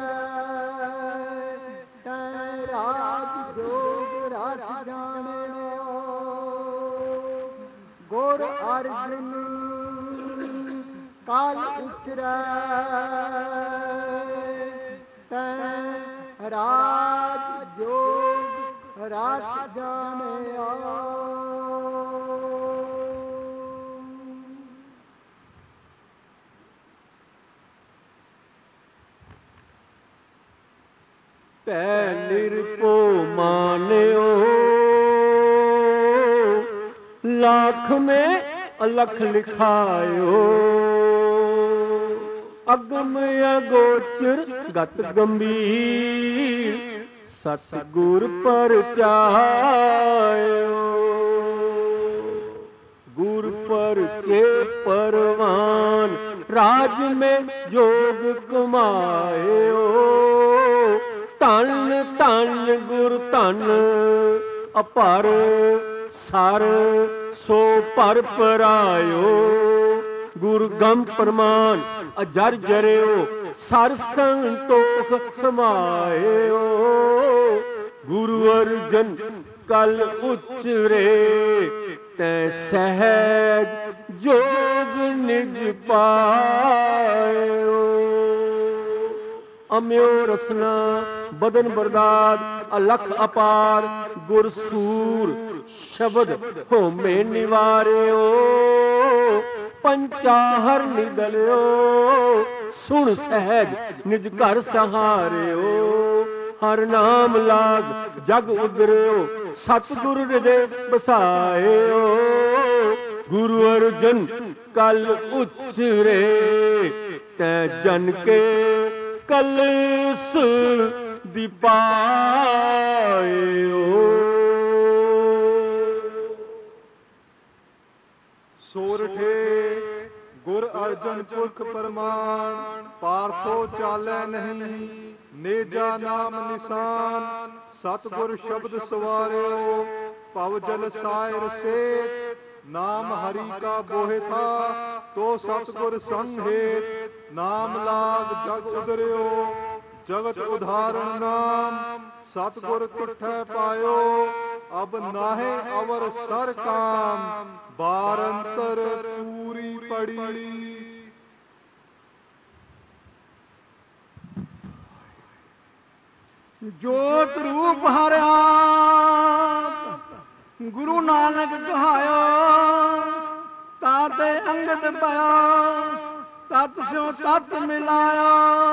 S5: ਤੈ ਰਾਜ ਜੋਗ ਰਸ ਜਾਣਿਆ। ਗੁਰ ਅਰਜਨ ਕਲ ਉਤਰੈ, ਤੈ ਰਾਜ ਜੋਗ ਰਸ ਜਾਣਿਆ।
S2: ਭੈ ਨਿਰਭਉ ਮਾਨਿਓ, ਲਾਖ ਮੈਂ ਅਲਖ ਲਿਖਾਇਓ। ਅਗਮ ਅਗੋਚਰ ਗਤ ਗੰਭੀਰ, ਸਤਿਗੁਰ ਪਰਚਾਇਓ। ਗੁਰ ਪਰਚੇ ਪਰਵਾਨ, ਰਾਜ ਮੈਂ ਜੋਗ ਕਮਾਇਓ। ਧਨ ਧਨ ਗੁਰ ਧਨ, ਅਪਰ ਸਰ ਸੋ ਪਰ ਪਰਾਇਓ। ਗੁਰ ਗਮ ਪ੍ਰਮਾਨ ਅਜਰ ਜਰਿਓ, ਸਰ ਸੰਤੋਖ ਸਮਾਇਓ। ਗੁਰੂ ਅਰਜਨ ਕਲ ਉਚਰੇ, ਤੈ ਸਹਿਜ ਜੋਗ ਨਿਜ ਪਾਇਓ। ਅਮਿਓ ਰਸਨਾ ਬਦਨ ਬਰਦਾਦ, ਅਲਖ ਅਪਾਰ ਗੁਰ ਸੂਰ। ਸ਼ਬਦ ਹੋਮੇ ਨਿਵਾਰਿਓ, ਪੰਚਾਹਰ ਨਿਗਲਿਓ। ਸੁਣ ਸਹਿਜ ਨਿਜ ਘਰ ਸਹਾਰਿਓ। ਹਰ ਨਾਮ ਲਾਗ ਜਗ ਉਦਰਿਓ, ਸਤਿਗੁਰ ਹਿਰਦੇ ਬਸਾਇਓ। ਗੁਰੂ ਅਰਜਨ ਕਲ ਉਚਰੇ, ਤੈ ਜਨ ਕੇ ਕਲਸ ਦਿਪਾਇਓ।
S1: ਸੋਰਠੇ ਗੁਰ ਅਰਜਨ ਪੁਰਖ ਪਰਮਾਨ, ਪਾਰਥੋ ਚਾਲੈ ਨਹੀਂ। ਨੇਜਾ ਨਾਮ ਨਿਸ਼ਾਨ, ਸਤਿਗੁਰ ਸ਼ਬਦ ਸਵਾਰਿਓ। ਭਵ ਜਲ ਸਾਇਰ ਸੇਤ, ਨਾਮ ਹਰੀ ਕਾ ਬੋਹਿ ਥਾ। ਤੋ ਸਤਿਗੁਰ ਸੰਘੇਤ, ਨਾਮ ਲਾਗ ਜਗ ਉਦਰਿਓ। ਜਗਤ ਉਧਾਰਨ ਨਾਮ, ਸਤਿਗੁਰ ਤੁਠੈ ਪਾਇਓ। ਅਬ ਨਾਹੇ ਅਵਰ ਸਰ ਕਾਮ, ਬਾਰ ਅੰਤਰ ਪੂਰੀ ਪੜੀ।
S4: ਜੋਤ ਰੂਪ ਹਰਿਆ ਗੁਰੂ ਨਾਨਕ ਕਹਾਇਆ। ਤਾਤੇ ਅੰਗਦ ਪਾਇਆ, ਤਤ ਸਿਓ ਤਤ ਮਿਲਾਇਆ।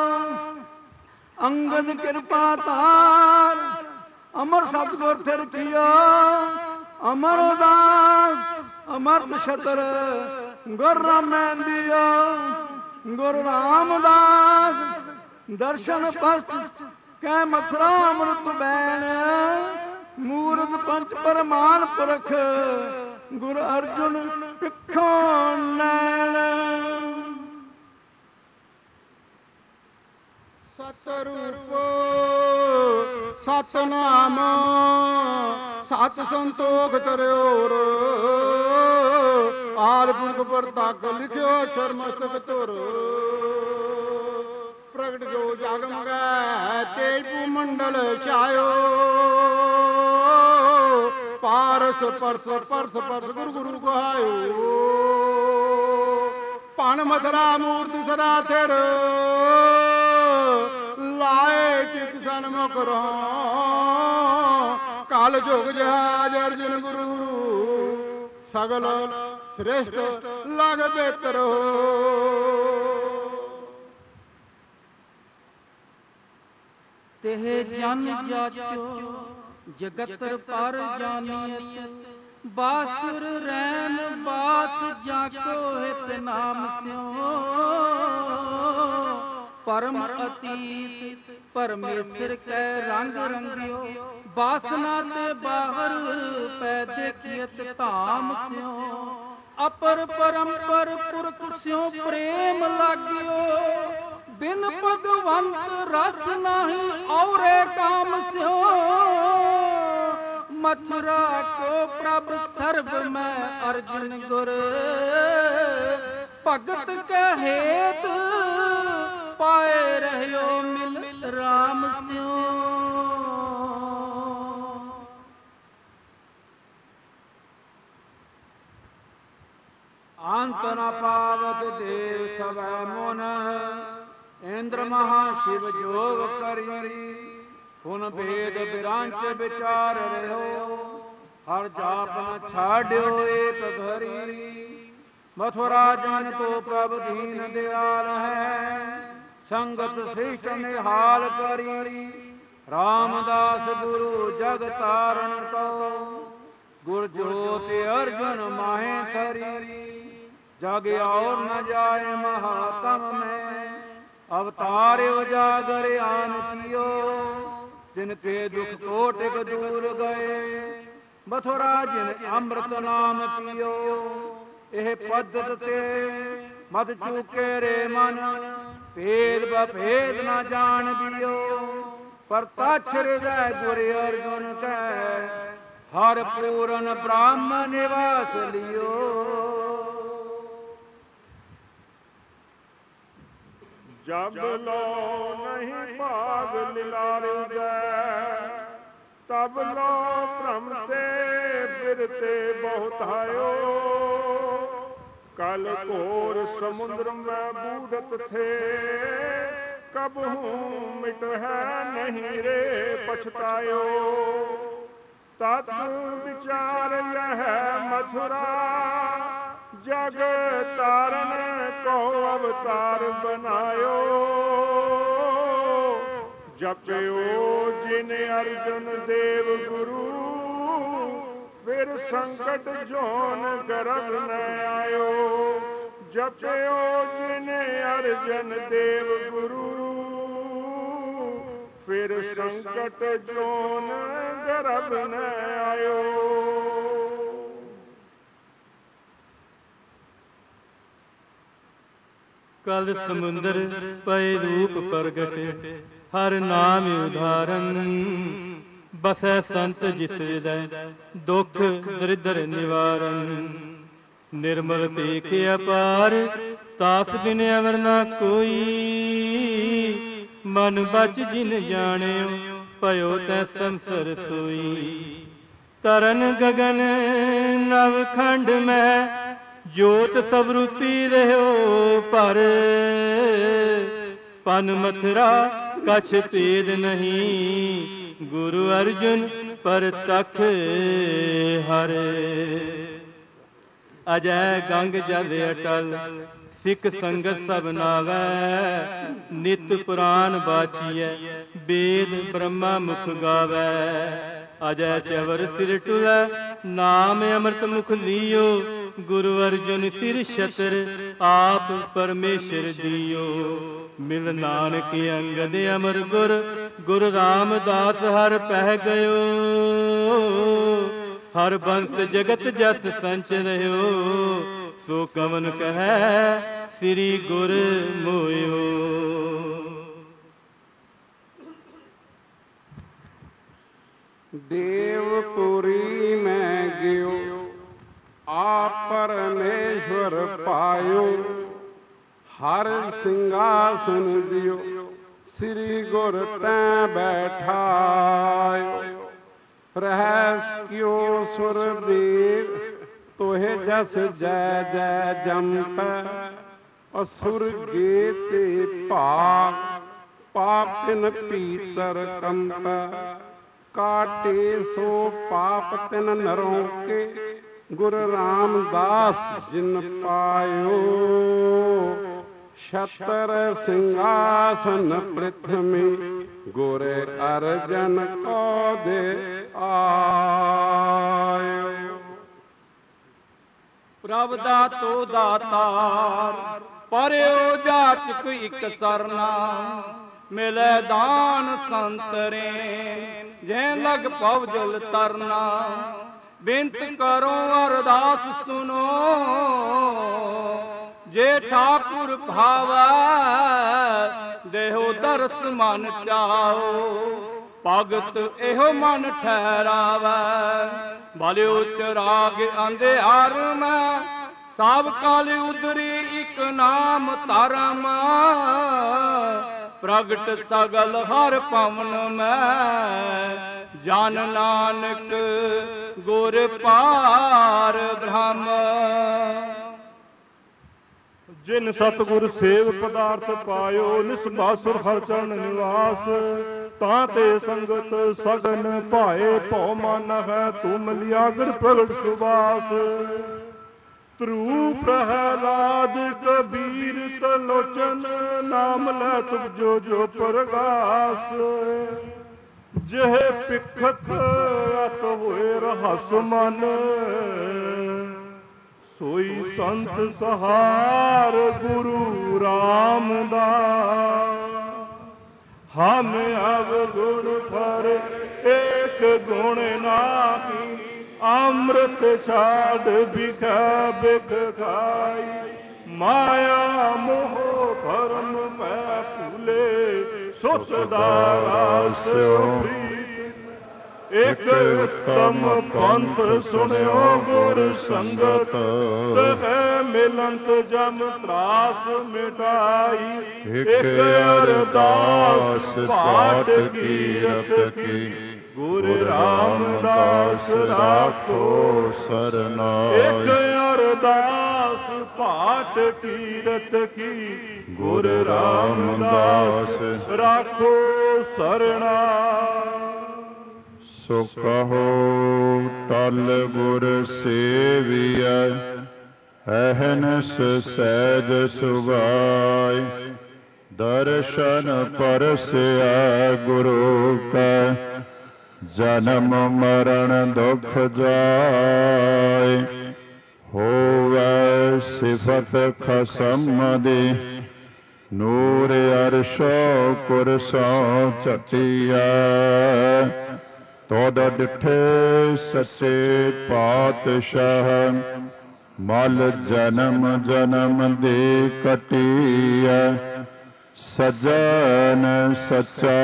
S4: ਅੰਗਦ ਕਿਰਪਾ ਧਾਰ, ਅਮਰ ਸਤਿਗੁਰ ਥਿਰ ਕੀਆ। ਅਮਰ ਉਦਾਸ ਅਮਰਤ ਛਤਰ, ਗੁਰ ਰਾਮੈਂਦੀਆ। ਗੁਰੂ ਰਾਮਦਾਸ ਦਰਸ਼ਨ ਪਰਸ, ਕੈ ਮਥੁਰਾ ਅੰਮ੍ਰਿਤ ਬੈਨ। ਮੂਰਤ ਪੰਚ ਪਰਮਾਨ ਪੁਰਖ, ਗੁਰ ਅਰਜੁਨ ਪਿੱਖੋਂ ਨੈਣ। ਸਤਿਰੂਪ ਸਤਿਨਾਮ, ਸਤ ਸੰਤੋਖ ਤਰਿਓਰ। ਆਰ ਪੁਰਖ ਪਰਤਾਕ ਲਿਖਿਓ, ਅਛਰ ਮਸਤਕ ਧੁਰ। ਪ੍ਰਗਟ ਜੋ ਜਗ ਮਗੈ, ਤੇਜ ਭੂ ਮੰਡਲ ਛਾਇਓ। ਪਾਰਸ ਪਰਸ ਪਰਸ ਪਰਸ ਗੁਰ ਗੁਰੂ ਕਹਾਇਓ। ਭਣ ਮਥੁਰਾ ਮੂਰਤੀ ਸਦਾ ਥਿਰ, ਲਾਏ ਚਿਤ ਸਨਮੁਖ ਰਹੁ। ਕਾਲ ਜੋਗ ਜਹਾਜ ਅਰਜੁਨ ਗੁਰੂ, ਸਗਲ ਸ੍ਰੇਸ਼ਟ ਲਗ ਬਿਹਤਰ ਹੋ।
S6: तेह जन जाचो जगतर पर जानियत बासुर रैन बास जाको हित नाम स्यो परम अतीत परमेश्वर कै रंग रंगियो बासना ते बाहर पै देखियत धाम स्यो अपर परम्पर पुरख स्यो प्रेम लागियो बिन भगवंत रस नाही औरे काम स्यो मथुरा को प्रभ सर्व में अर्जुन गुर भगत के हेत पाए रहियो मिल राम स्यो
S3: अंत न पावत देव सब मुन इंद्र महाशिव जोग करी हुन भेद बिरांच विचार रहो हर जाप न छाड्यो एक घरी मथुरा जन तो प्रभु दीन दयाल है संगत श्रेष्ठ निहाल करी रामदास गुरु जग तारण को गुर ज्योति अर्जुन माहे करी जग और न जाए महात्म में अवतार उजागर आन कियो जिनके दुख कोटिक दूर गए मथुरा जिन अमृत नाम पियो एह पद्धत ते मत चूके रे मन भेद बभेद न जान दियो पर तछ हृदय गुर अर्जुन कै हर पूरन ब्रह्म निवास लियो
S7: जब लो नहीं भाग लिलारे तब लो भ्रम से बिरते बहुत आयो कल घोर समुद्र में बूढ़त थे कब हूँ मिट है नहीं रे पछतायो तत् विचार यह मथुरा जग तारण को अवतार बनायो जपयो जिन अर्जुन देव गुरु फिर संकट जोन गर्भ न आयो जपयो जिन अर्जुन देव गुरु फिर संकट जोन गर्भ न आयो
S2: कल समुंदर पय रूप प्रगट हर नाम उदाहरण बसै संत जिस हृदय दुख दरिद्र निवारण निर्मल देख अपार तास बिन अवर न कोई मन बच जिन जानियो पयो तै संसर सोई तरन गगन नव खंड में जोत सब रूपी रहो पर पन मथुरा कछ भेद नहीं गुरु अर्जुन पर तख हरे अजय गंग जल अटल सिख संगत सब नावै नित पुराण बाचिए वेद ब्रह्मा मुख गावै अजय चवर सिर टुलै नाम अमृत मुख लियो गुरु अर्जुन सिर छत्र आप परमेश्वर दियो मिल नानक अंगद अमर गुर गुरु रामदास हर पह गयो हर बंस जगत जस संच रहो सो कवन कह श्री गुर मोयो
S7: देवपुरी में गियो आप परमेश्वर पायो हर सिंहासन दियो श्री गुर तैं बैठायो रहस क्यों सुरदेव तोहे जस जय जय जमप असुर गेते पाप पापिन पीतर कंप काटे सो पाप तिन नरों के गुरु रामदास जिन पायो छतर सिंहासन पृथ्वी ਗੁਰ ਅਰਜਨ ਕੋ ਦੇ ਆਇਓ।
S6: ਪ੍ਰਭ ਦਾਤੋ ਦਾਤਾਰ ਪਰਿਓ ਜਾਚਕ ਇਕ ਸਰਨਾ, ਮਿਲੈ ਦਾਨ ਸੰਤਰੇ ਜੇ ਲਗ ਪਵ ਜਲ ਤਰਨਾ। ਬੇਨਤ ਕਰੋ ਅਰਦਾਸ ਸੁਨੋ, ਜੇ ਠਾਕੁਰ ਭਾਵੈ ਦੇਹੋ ਦਰਸ ਮਨ ਚਾਓ। ਭਗਤ ਇਹੋ ਮਨ ਠਹਿਰਾਵੈ, ਭਲਿਓ ਚਰਾਗ ਅੰਧਿਆਰ ਮੈਂ ਸਭ ਕਾਲ ਉਦਰੀ ਇਕ ਨਾਮ ਧਰਮ। ਪ੍ਰਗਟ ਸਗਲ ਹਰ ਪਵਨ ਮੈਂ, ਜਨ ਨਾਨਕ ਗੁਰ ਪਾਰ ਬ੍ਰਹਮ।
S7: ਜਿਨ ਸਤਿਗੁਰ ਸੇਵ ਪਦਾਰਥ ਪਾਇਓ, ਨਿਸਬਾਸੁਰ ਹਰ ਚਰਨ ਨਿਵਾਸ। ਤਾਂ ਤੇ ਸੰਗਤ ਸਗਨ ਭਾਏ, ਭਉ ਮਨ ਹੈ ਤੁਮ ਲਿਆਗਰ ਪ੍ਰਗਟ ਸੁਬਾਸ। ਧਰੂ ਪ੍ਰਹਲਾਦ ਕਬੀਰ ਤਲੋਚਨ, ਨਾਮ ਲੈ ਤੁਮ ਜੋ ਜੋ ਪ੍ਰਗਾਸ। ਜਿਹ ਪਿਖਤ ਅਤ ਹੋਏ ਰਹਸ ਮਨ, ਸੋਈ ਸੰਤ ਸਹਾਰ ਗੁਰੂ ਰਾਮਦਾਸ। ਹਮ ਅਵਗੁਣ ਪਰ ਏਕ ਗੁਣ ਨਾਹੀ, ਅੰਮ੍ਰਿਤ ਛਾੜ ਬਿਖਾ ਬਿਖ ਖਾਈ। ਮਾਇਆ ਮੋਹ ਭਰਮ ਮੈਂ ਭੂਲੇ, ਸੋ ਸਦਾ ਰਾਸ ਇਕ ਉਤਮ ਪੰਥ ਸੁਣਿਓ ਗੁਰ ਸੰਗਤ। ਤਹਿ ਮਿਲੰਤ ਜਮ ਤਰਾਸ ਮਿਟਾਈ, ਇਕ ਅਰਦਾਸ ਪਾਠ ਕੀਰਤ ਕੀ। ਗੁਰ ਰਾਮਦਾਸ ਰਾਖੋ ਸਰਨਾਈ, ਇਕ ਅਰਦਾਸ ਪਾਠ ਕੀਰਤ ਕੀ। ਗੁਰ ਰਾਮਦਾਸ ਰਾਖੋ ਸਰਨਾਈ।
S1: ਸੋ ਕਹੋ ਟਲ ਗੁਰ ਸੇਵੀਐ, ਅਹਨਸ ਸਹਿਜ ਸੁਭਾਇ। ਦਰਸ਼ਨ ਪਰਸਿਆ ਗੁਰੂ ਕੈ, ਜਨਮ ਮਰਨ ਦੁਖ ਜਾਇ। ਹੋਵੈ ਸਿਫਤ ਖਸਮ ਦੀ, ਨੂਰ ਅਰਸ਼ੋ ਕੁਰਸੋ ਝਟਿਆ। ਤੋਦ ਡਿਠੇ ਸੱਚੇ ਪਾਤਸ਼ਾਹ, ਮਲ ਜਨਮ ਜਨਮ ਦੀ ਕਟਿਆ। ਸਜਣ ਸੱਚਾ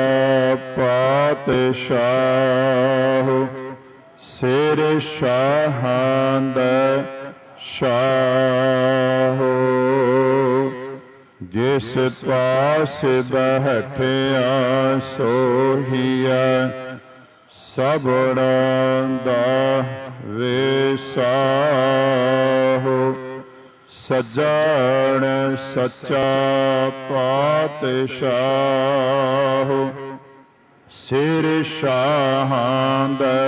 S1: ਪਾਤਸ਼ਾਹ, ਸਿਰ ਸ਼ਾਹਾਂ ਦਾ ਸ਼ਾਹ। ਜਿਸ ਪਾਸ ਬੈਠਿਆ ਸੋਹੀਆ, ਸਭਨਾਂ ਦਾ ਵੇਸਾਹੁ। ਸਜਣ ਸੱਚਾ ਪਾਤਸ਼ਾਹ, ਸਿਰ ਸ਼ਾਹਾਂ ਦਾ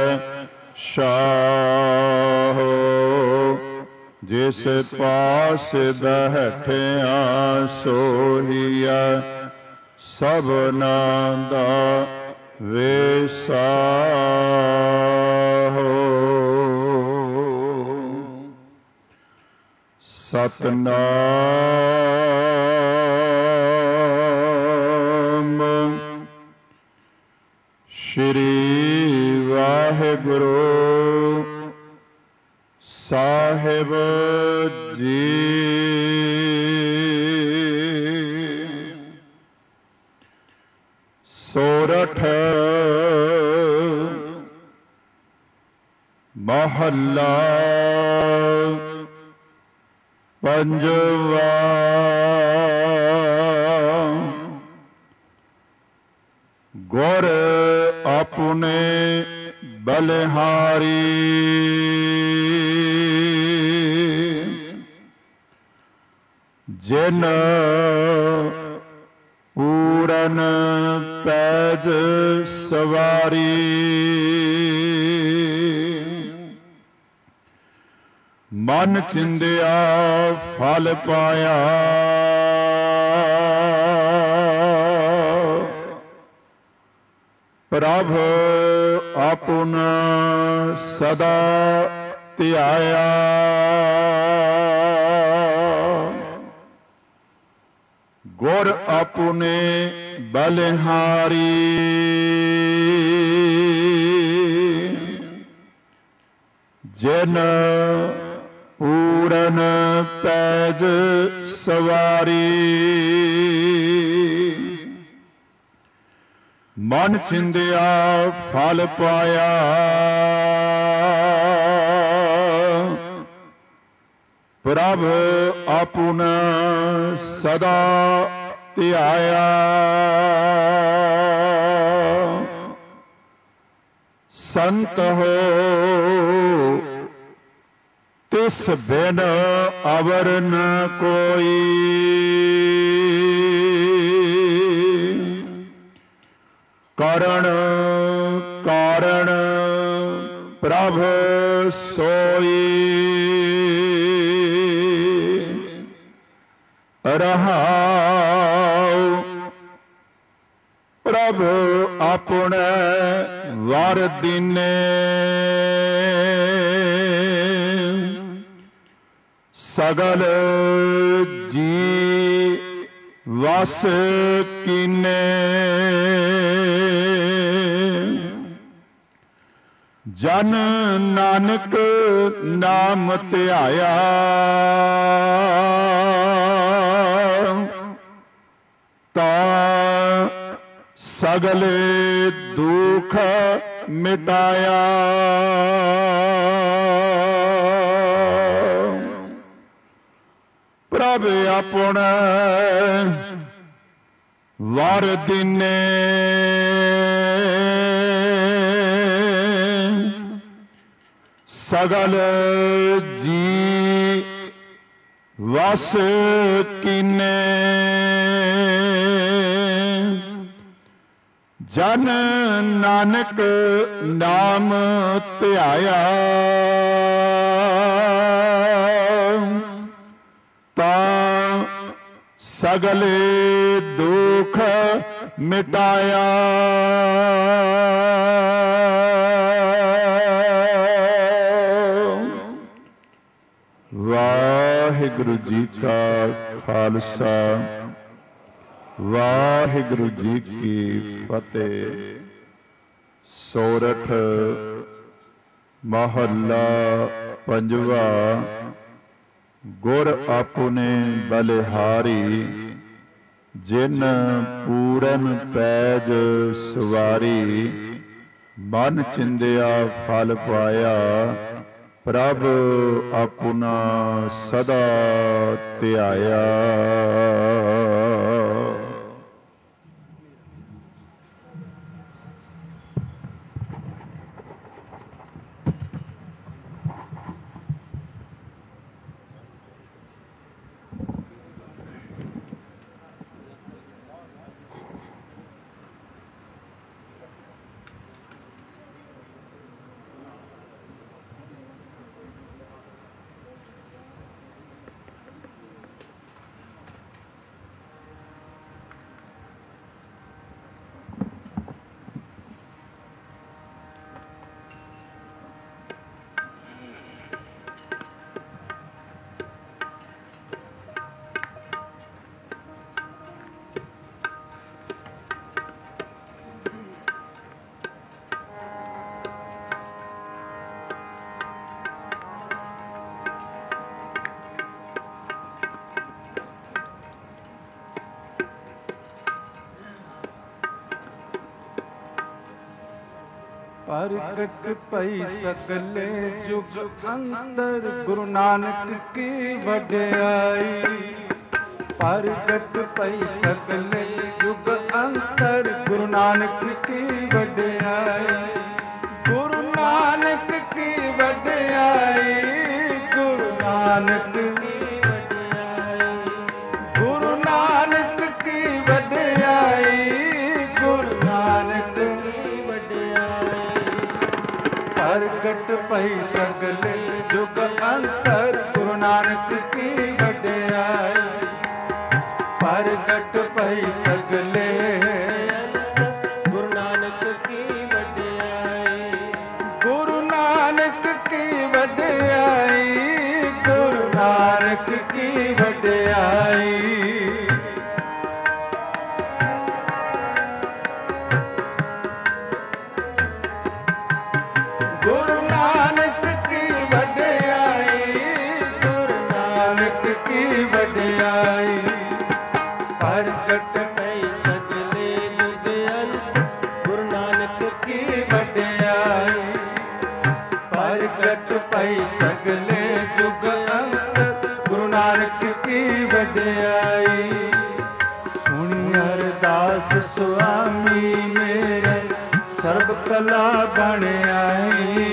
S1: ਸ਼ਾਹ। ਜਿਸ ਪਾਸ ਬੈਠਿਆ ਸੋਹੀਆ, ਸਭਨਾਂ ਦਾ ਵੇਸਾਹੁ। ਸਤਿਨਾਮ ਸ਼੍ਰੀ ਵਾਹਿਗੁਰੂ ਸਾਹਿਬ ਜੀ। ਸੋਰਠ ਮਹੱਲਾ ਪੰਜਵਾ। ਗੁਰ ਆਪਣੇ ਬਲਿਹਾਰੀ, ਜਿਨ ਪੂਰਨ ਪੈਜ ਸਵਾਰੀ। ਮਨ ਚਿੰਦਿਆ ਫਲ ਪਾਇਆ,
S8: ਪ੍ਰਭ ਆਪੁਨ ਸਦਾ ਧਿਆਇਆ। ਗੁਰ ਆਪੁਨੇ ਬਲਿਹਾਰੀ ਜਿਨ ਪੂਰਨ ਪੈਜ ਸਵਾਰੀ। ਮਨ ਚਿੰਦਿਆ ਫਲ ਪਾਇਆ ਪ੍ਰਭ ਆਪੁਨ ਸਦਾ ਧਿਆਇਆ। ਸੰਤ ਹੋ ਤਿਸ ਬਿਨ ਅਵਰ ਨ ਕੋਈ। ਕਰਨ ਕਾਰਣ ਪ੍ਰਭ ਸੋਈ। ਰਹਾਉ ਪ੍ਰਭ ਆਪਣੇ ਵਰ ਦੀਨੇ। ਸਗਲ ਜੀ ਵਸ ਕੀਨੇ। ਜਨ ਨਾਨਕ ਨਾਮ ਧਿਆਇਆ ਤਾਂ ਸਗਲੇ ਦੁਖ ਮਿਟਾਇਆ। ਪ੍ਰਭ ਆਪਣੇ ਵਰ ਦੀਨੇ। ਸਗਲ ਜੀ ਵਸ ਕੀਨੇ। ਜਨ ਨਾਨਕ ਨਾਮ ਧਿਆਇਆ ਤਾਂ ਸਗਲੇ ਦੁਖ ਮਿਟਾਇਆ। ਵਾਹਿਗੁਰੂ ਜੀ ਕਾ ਖਾਲਸਾ ਵਾਹਿਗੁਰੂ ਜੀ ਕੀ ਫਤਿਹ। ਸੋਰਠ ਮਹੱਲਾ ਪੰਜਵਾ। ਗੁਰ ਆਪੁਨੇ ਬਲਿਹਾਰੀ ਜਿਨ ਪੂਰਨ ਪੈਜ ਸਵਾਰੀ। ਮਨ ਚਿੰਦਿਆ ਫਲ ਪਾਇਆ ਪ੍ਰਭ ਆਪੁਨਾ ਸਦਾ ਧਿਆਇਆ।
S1: ਪ੍ਰਗਟ ਪਈ ਸਗਲੇ ਜੁਗ ਅੰਦਰ ਗੁਰੂ ਨਾਨਕ ਕੀ ਵਡਿਆਈ। ਪ੍ਰਗਟ ਪਈ ਸਗਲੇ ਜੁਗ ਅੰਦਰ ਗੁਰੂ ਨਾਨਕ ਕੀ ਵਡਿਆਈ। ਗੁਰੂ ਨਾਨਕ ਕੀ ਵਡਿਆਈ। ਗੁਰੂ ਨਾਨਕ ਕੀ ਵਡਿਆਈ। ਗੁਰੂ ਨਾਨਕ ਕੀ ਵਡਿਆਈ। ਗੁਰੂ ਨਾਨਕ ਪ੍ਰਗਟ ਪਈ ਸਗਲੇ ਜੁਗ ਅੰਤਰ ਗੁਰੂ ਨਾਨਕ ਕੀ ਵਡਿਆਈ। ਪ੍ਰਗਟ ਪਈ ਸਗਲੇ ਗੁਰੂ ਨਾਨਕ ਕੀ ਵਡਿਆਈ। ਗੁਰੂ ਨਾਨਕ ਕੀ ਵਡਿਆਈ, ਗੁਰੂ ਨਾਨਕ ਕੀ ਵਡਿਆਈ। ਪ੍ਰਗਟ ਪਈ ਸਗਲੇ ਯੁਗ ਅੰਤ, ਗੁਰੂ ਨਾਨਕ ਕੀ ਵਡਿਆਈ। ਪ੍ਰਗਟ ਪਈ ਸਗਲੇ ਯੁਗ ਅੰਤ, ਗੁਰੂ ਨਾਨਕ ਕੀ ਵਡਿਆਈ। ਸੁਣੀ ਅਰਦਾਸ ਸੁਆਮੀ ਮੇਰੇ, ਸਰਬ ਕਲਾ ਬਣ ਆਈ।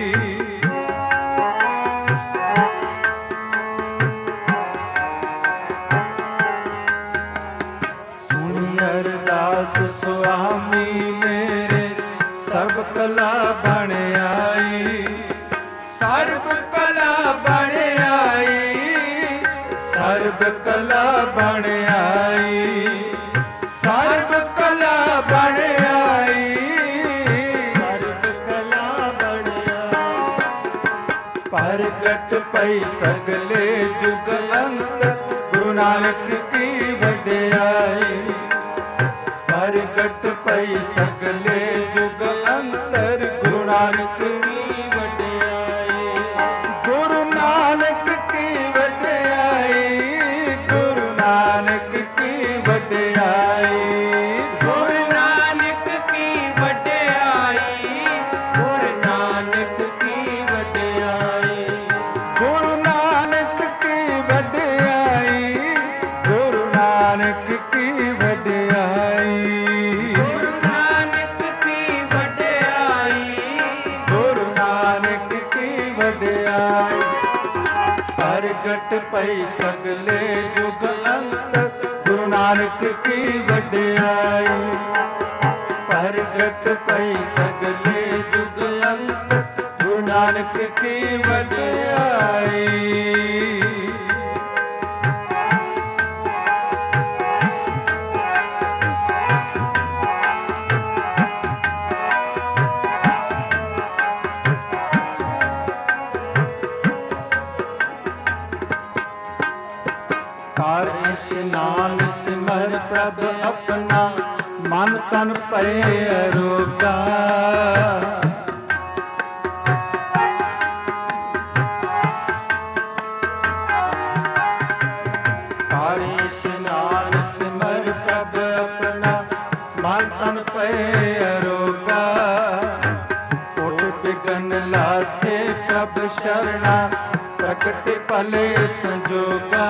S1: ਸੁਣੀ ਅਰਦਾਸ ਸੁਆਮੀ ਮੇਰੇ, ਸਰਬ ਕਲਾ ਬਣ ਆਈ। ਸਰਬ ਕਲਾ ਬਣ ਆਈ, ਸਰਬ ਕਲਾ ਬਣ ਆਈ। ਸਰਬ ਕਲਾ ਬਣ ਆਈ, ਸਰਬ ਕਲਾ ਬਣ ਆਈ। ਪ੍ਰਗਟ ਪਈ ਸਗਲੇ ਯੁਗ ਅੰਤ, ਗੁਰੂ ਨਾਨਕ ਕੀ ਵਡਿਆਈ। ਪ੍ਰਗਟ ਪਈ ਸਗਲੇ ਯੁਗ ਅੰਤਰ, ਗੁਰੂ ਨਾਨਕ ਕੀ ਵਡਿਆਈ। ਗੁਰੂ ਨਾਨਕ ਕੀ ਵਡਿਆਈ, ਗੁਰੂ ਨਾਨਕ ਕੀ ਵਡਿਆਈ। ਗੁਰੂ ਨਾਨਕ ਕੀ ਵਡਿਆਈ, ਗੁਰੂ ਨਾਨਕ ਕੀ ਵਡਿਆਈ। ਗੁਰੂ ਨਾਨਕ ਕੀ ਵਡਿਆਈ, ਗੁਰੂ ਨਾਨਕ ਕੀ ਵਡਿਆਈ। ਗੁਰੂ ਨਾਨਕ ਕੀ ਵਡਿਆਈ, ਗੁਰੂ ਨਾਨਕ ਕੀ ਵਡਿਆਈ। ਪ੍ਰਗਟ ਪਈ ਸਗਲੇ ਯੁਗ ਅੰਤ, ਗੁਰੂ ਨਾਨਕ ਕੀ ਵਡਿਆਈ। ਪ੍ਰਗਟ ਪਈ ਸਗਲੇ ਯੁਗ ਅੰਤ, ਗੁਰੂ ਨਾਨਕ ਕੀ ਵਡਿਆਈ। ਕਰ ਇਸ਼ਨਾਨ ਸਿਮਰ ਪ੍ਰਭ ਆਪਣਾ, ਮਨ ਤਨ ਭਏ ਅਰੋਗਾ। ਕਰ ਇਸ਼ਨਾਨ ਸਿਮਰ ਪ੍ਰਭ ਆਪਣਾ, ਮਨ ਤਨ ਭਏ ਅਰੋਗਾ। ਉਠ ਬਿਗਨ ਲਾਥੇ ਪ੍ਰਭ ਸ਼ਰਣਾ, ਪ੍ਰਗਟ ਭਲੇ ਸੰਜੋਗਾ।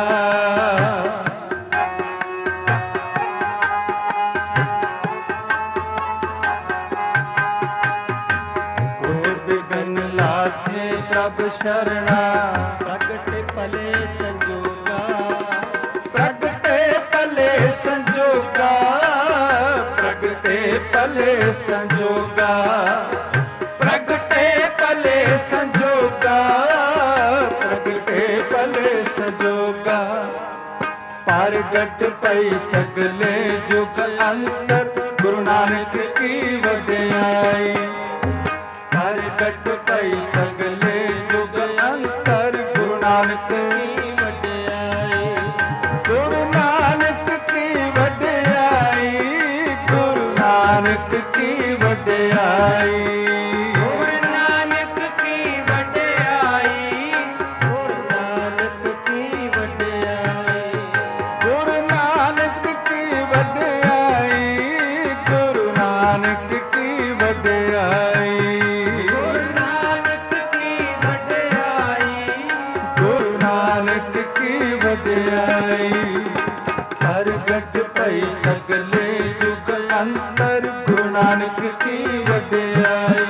S1: ਉਠ ਬਿਗਨ ਲਾਥੇ ਪ੍ਰਭ ਸ਼ਰਣਾ, ਪ੍ਰਗਟ ਭਲੇ ਸੰਜੋਗਾ। ਪ੍ਰਗਟੇ ਭਲੇ ਸੰਜੋਗਾ, ਪ੍ਰਗਟੇ ਭਲੇ ਸੰਜੋਗਾ। ਪ੍ਰਗਟੇ ਭਲੇ ਸੰਜੋਗਾ, ਪ੍ਰਗਟੇ ਭਲੇ ਸੰਜੋਗਾ। ਪ੍ਰਗਟ ਪਈ ਸਗਲੇ ਯੁਗ ਅੰਤਰ, ਗੁਰੂ ਨਾਨਕ ਕੀ ਵਡਿਆਈ। ਪ੍ਰਗਟ ਪਈ ਸਗਲੇ ਯੁਗ ਅੰਤਰ, ਗੁਰੂ ਨਾਨਕ ਕੀ ਵਡਿਆਈ। ਗੁਰੂ ਨਾਨਕ ਕੀ ਵਡਿਆਈ, ਗੁਰੂ ਨਾਨਕ ਕੀ ਵਡਿਆਈ। ਗੁਰੂ ਨਾਨਕ ਕੀ ਵਡਿਆਈ, ਗੁਰੂ ਨਾਨਕ ਕੀ ਵਡਿਆਈ। ਗੁਰੂ ਨਾਨਕ ਕੀ ਵਡਿਆਈ, ਗੁਰੂ ਨਾਨਕ ਕੀ ਵਡਿਆਈ। ਗੁਰੂ ਨਾਨਕ ਕੀ ਵਡਿਆਈ, ਗੁਰੂ ਨਾਨਕ ਕੀ ਵਡਿਆਈ। ਪ੍ਰਗਟ ਪਈ ਸਗਲੇ ਯੁਗ ਅੰਤਰ, ਗੁਰੂ ਨਾਨਕ ਕੀ ਵਡਿਆਈ।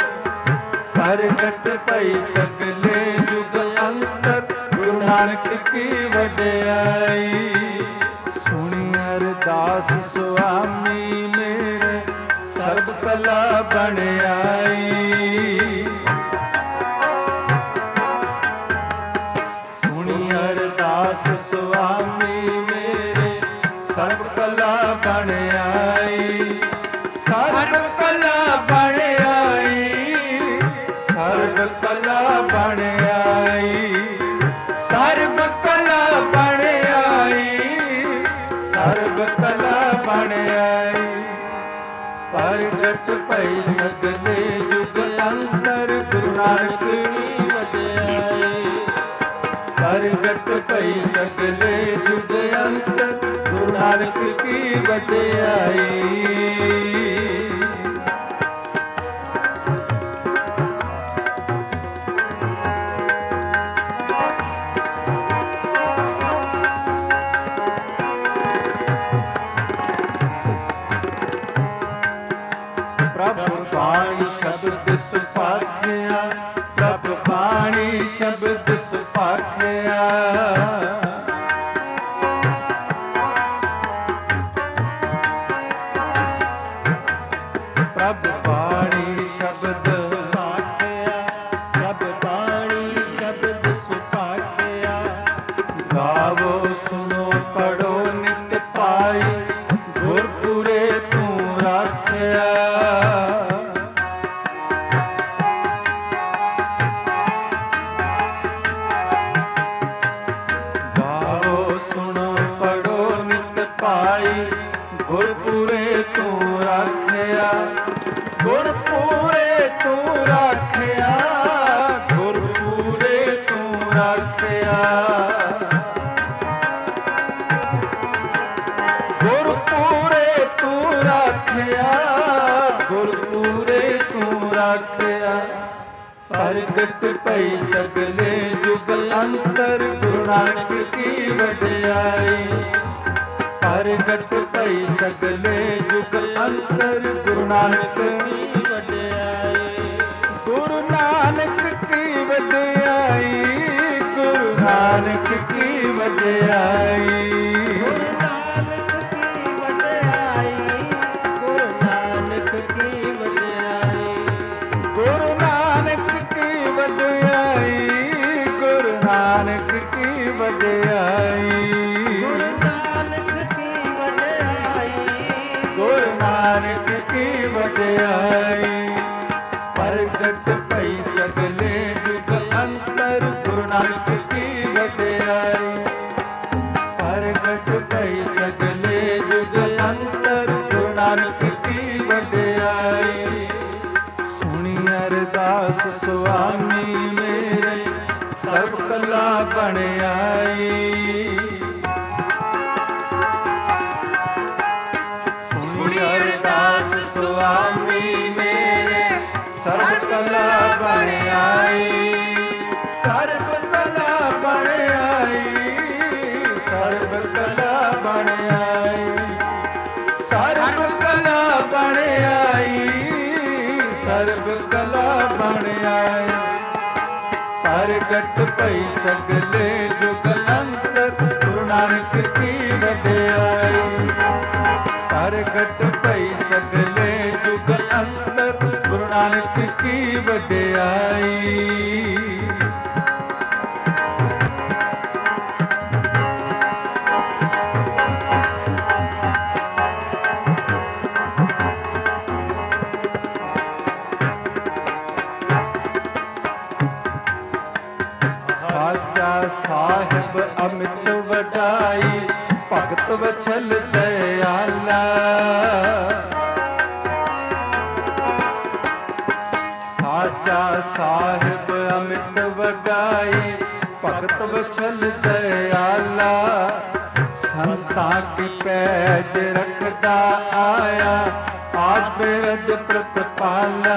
S1: ਪ੍ਰਗਟ ਪਈ ਸਗਲੇ ਯੁਗ ਅੰਤਰ, ਗੁਰੂ ਨਾਨਕ ਕੀ ਵਡਿਆਈ। ਸੁਣੀ ਅਰਦਾਸ ਸੁਆਮੀ ਮੇਰੇ, ਸਰਬ ਕਲਾ ਬਣ ਆਈ। ਸੁਣੀ ਅਰਦਾਸ ਸੁਆਮੀ ਮੇਰੇ, ਸਰਬ ਕਲਾ ਬਣ ਆਈ। ਸਰਬ ਕਲਾ ਬਣ ਆਈ, ਸਰਬ ਕਲਾ ਬਣ ਆਈ। ਸਰਬ ਕਲਾ ਬਣ ਪ੍ਰਗਟ ਭਈ ਸਗਲੇ ਜੁਗ ਅੰਤਰ ਗੁਰੂ ਨਾਨਕ ਕੀ ਵਡਿਆਈ। ਪ੍ਰਗਟ ਭਈ ਸਗਲੇ ਜੁਗ ਅੰਤਰ ਗੁਰੂ ਨਾਨਕ ਕੀ ਵਡਿਆਈ। ਪ੍ਰਭ ਬਾਣੀ ਸ਼ਬਦ ਸੁਸਾਖਿਆ, ਪ੍ਰਭ ਬਾਣੀ ਸ਼ਬਦ ਸੁਸਾਖਿਆ। ਪ੍ਰਭ ਬਾਣੀ ਸ਼ਬਦ ਸੁਸਾਖਿਆ, ਪ੍ਰਭ ਬਾਣੀ ਸ਼ਬਦ ਸੁਸਾਖਿਆ। ਗਾਵੋ ਸੁਨੋ ਪੜੋ ਨਿਤ ਪਾਈ, ਗੁਰਪੁਰੇ ਤੂੰ ਰਾਖਿਆ। ਗੁਰਪੂਰੇ ਤੂੰ ਰਾਖਿਆ, ਗੁਰਪੂਰੇ ਤੂੰ ਰਾਖਿਆ, ਗੁਰਪੂਰੇ ਤੂੰ ਰਾਖਿਆ। ਗੁਰਪੂਰੇ ਤੂੰ ਰਾਖਿਆ, ਗੁਰਪੂਰੇ ਤੂੰ ਰਾਖਿਆ। ਪ੍ਰਗਟ ਭਈ ਸਗਲੇ ਜੁਗ ਅੰਤਰ ਗੁਰੂ ਨਾਨਕ ਕੀ ਵਡਿਆਈ। ਪ੍ਰਗਟ ਭਈ ਸਗਲੇ ਜੁਗ ਅੰਤਰ ਗੁਰੂ ਨਾਨਕ ਕੀ ਵਡਿਆਈ। ਗੁਰੂ ਨਾਨਕ ਕੀ ਵਡਿਆਈ, ਗੁਰੂ ਨਾਨਕ ਕੀ ਵਡਿਆਈ। ਗੁਰੂ ਨਾਨਕ ਕੀ ਵਡਿਆਈ, ਗੁਰੂ ਨਾਨਕ ਕੀ ਵਡਿਆਈ। ਗੁਰੂ ਨਾਨਕ ਕੀ ਵਡਿਆਈ, ਗੁਰੂ ਨਾਨਕ ਕੀ ਵਡਿਆਈ। ਗੁਰੂ ਨਾਨਕ ਕੀ ਵਡਿਆਈ। ਪ੍ਰਗਟ ਭਈ ਸਗਲੇ ਜੁਗ ਅੰਤਰ ਗੁਰੂ ਨਾਨਕ ਕੀ ਵਡਿਆਈ। ਪ੍ਰਗਟ ਭਈ ਸਗਲੇ ਜੁਗ ਅੰਤਰ ਗੁਰੂ ਨਾਨਕ ਕੀ ਵਡਿਆਈ। ਸੁਣੀ ਅਰਦਾਸ ਸੁਆਮੀ ਮੇਰੇ ਸਰਬ ਕਲਾ ਬਣ ਆਈ। ਅਰਦਾਸ ਸੁਆਮੀ ਮੇਰੇ ਸਰਬ ਕਲਾ ਬਣ ਆਈ। ਸਰਬ ਕਲਾ ਬਣ ਆਈ, ਸਰਬ ਕਲਾ ਬਣ ਆਈ। ਸਰਬ ਕਲਾ ਬਣ ਆਈ, ਸਰਬ ਕਲਾ ਬਣ ਆਈ। ਪ੍ਰਗਟ ਭਈ ਸਗਲੇ ਜੁਗ ਅੰਤਰ ਗੁਰੂ ਨਾਨਕ ਕੀ ਵਡਿਆਈ। ਪ੍ਰਗਟ ਭਈ ਸਗਲੇ ਜੁਗ ਅੰਤਰ ਗੁਰੂ ਨਾਨਕ ਕੀ ਵਡਿਆਈ। ਸਾਚਾ ਸਾਹਿਬ ਅਮਿਤ ਵਡਾਈ, ਭਗਤ ਵਛਲ ਦਇਆਲਾ। ਸਾਚਾ ਸਾਹਿਬ ਅਮਿਤ ਵਡਾਈ, ਭਗਤ ਵਛਲ ਦਇਆਲਾ। ਸੰਤਾਂ ਕੀ ਪੈਜ ਰੱਖਦਾ ਆਇਆ, ਆਦ ਬਿਰਦ ਪ੍ਰਤਪਾਲਾ।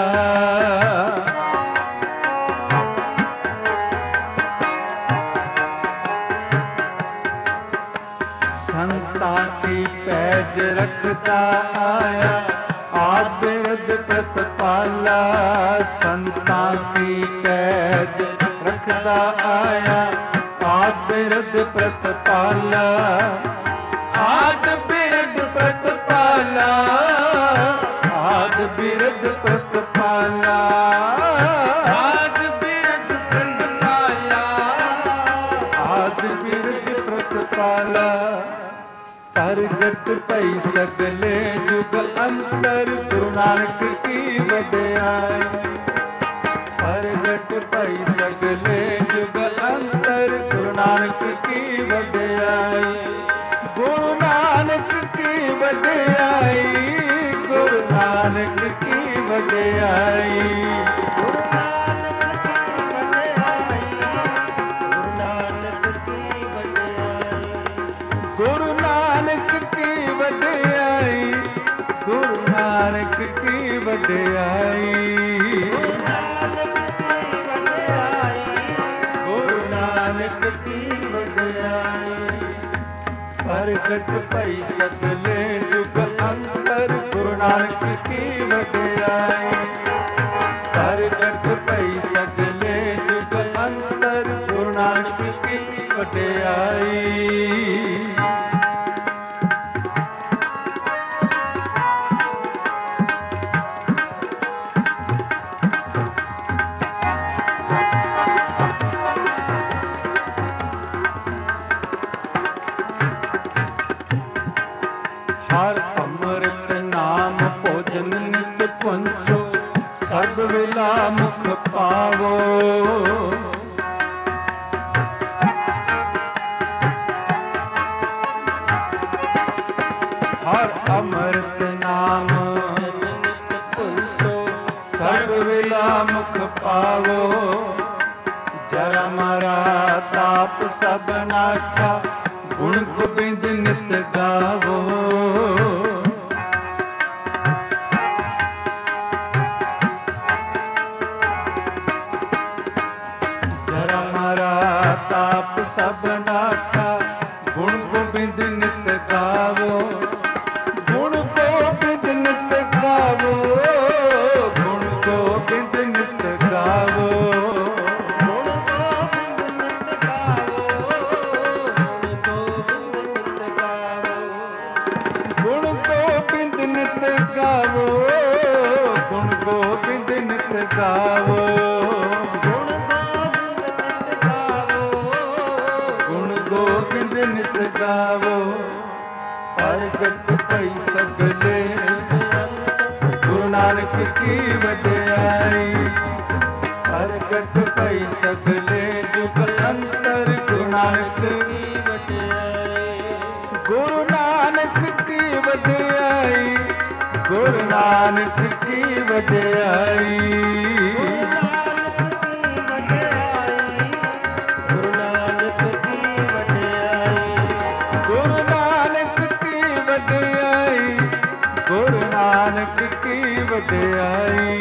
S1: ਸੰਤਾਂ ਕੀ ਪੈਜ ਰੱਖਦਾ ਆਇਆ, ਆਦ ਬਿਰਦ ਪ੍ਰਤਪਾਲਾ। ਸੰਤਾਂ ਕੀ ਪੈਜ ਰੱਖਦਾ ਆਇਆ, ਆਦ ਬਿਰਦ ਪ੍ਰਤਪਾਲਾ। ਆਦ ਬਿਰਦ ਪ੍ਰਤਪਾਲਾ, ਆਦ ਬਿਰਦ ਪ੍ਰਤਪਾਲਾ। ਆਦ ਬਿਰਦ ਪ੍ਰਤਪਾਲਾ, ਆਦ ਬਿਰਦ ਪ੍ਰਤਪਾਲਾ। ਪ੍ਰਗਟ ਭਈ ਸਗਲੇ ਜੁਗ ਅੰਤਰ ਗੁਰੂ ਨਾਨਕ ਕੀ ਵਡਿਆਈ। ਪ੍ਰਗਟ ਭਈ ਸਗਲੇ ਜੁਗ ਅੰਤਰ ਗੁਰੂ ਨਾਨਕ ਕੀ ਵਡਿਆਈ। ਗੁਰੂ ਨਾਨਕ ਕੀ ਵਡਿਆਈ, ਗੁਰੂ ਨਾਨਕ ਗੁਰੂ ਨਾਨਕ ਕੀ ਵਡਿਆਈ, ਗੁਰੂ ਨਾਨਕ ਕੀ ਵਡਿਆਈ, ਗੁਰੂ ਨਾਨਕ ਕੀ ਵਡਿਆਈ। ਪ੍ਰਗਟ ਭਈ ਸਗਲੇ ਜੁਗ ਅੰਤਰ, ਗੁਰੂ ਨਾਨਕ ਕੀ ਵਡਿਆਈ। ਪ੍ਰਗਟ ਭਈ ਸਗਲੇ ਜੁਗ ਅੰਤਰ, ਗੁਰੂ ਨਾਨਕ ਕੀ ਵਡਿਆਈ। ਹਰ ਅੰਮ੍ਰਿਤ ਨਾਮ ਭੋਜਨ ਨਿਤ ਪੁੰਚੋ, ਸਰਬ ਵੇਲਾ ਮੁਖ ਪਾਵੋ। ਹਰ ਅੰਮ੍ਰਿਤ ਨਾਮ ਨਿਤ ਪੁੰਚੋ, ਸਰਬ ਵੇਲਾ ਮੁਖ ਪਾਵੋ। ਜਰਾ ਮਰਾ ਤਾਪ ਸਭ ਨਾਠਾ, ਗੁਣ ਗੋਬਿੰਦ ਨਿਤ ਗਾਵੋ। ਜਰਾ ਮਰਾ ਤਾਪ ਸਭ ਨਾਠਾ, ਗੁਣ ਗੋਬਿੰਦ ਨਿਤ ਗਾਵੋ। ਗੁਣ ਗੋਬਿੰਦ ਨਿਤ ਗਾਵੋ, ਗੁਣ ਗੋਬਿੰਦ ਨਿਤ ਗਾਵੋ। ਗੁਣ ਗੋਬਿੰਦ ਨਿਤ ਗਾਵੋ, ਗੁਣ ਗੋਬਿੰਦ ਨਿਤ ਗਾਵੋ। ਗੁਣ ਗੋਬਿੰਦ ਨਿਤ ਗਾਵੋ। ਪ੍ਰਗਟ ਭਈ ਸਗਲੇ ਗੁਰੂ ਨਾਨਕ ਕੀ ਵਡਿਆਈ। ਪ੍ਰਗਟ ਭਈ ਸਗਲੇ ਜੁਗ ਅੰਤਰ, ਗੁਰੂ ਨਾਨਕ ਕੀ ਵਡਿਆਈ। ਗੁਰੂ ਨਾਨਕ ਕੀ ਵਡਿਆਈ, ਗੁਰੂ ਨਾਨਕ ਕੀ ਵਡਿਆਈ। ਗੁਰੂ ਨਾਨਕ ਕੀ ਵਡਿਆਈ, ਗੁਰੂ ਨਾਨਕ ਕੀ ਵਡਿਆਈ, ਗੁਰੂ ਨਾਨਕ ਕੀ ਵਡਿਆਈ।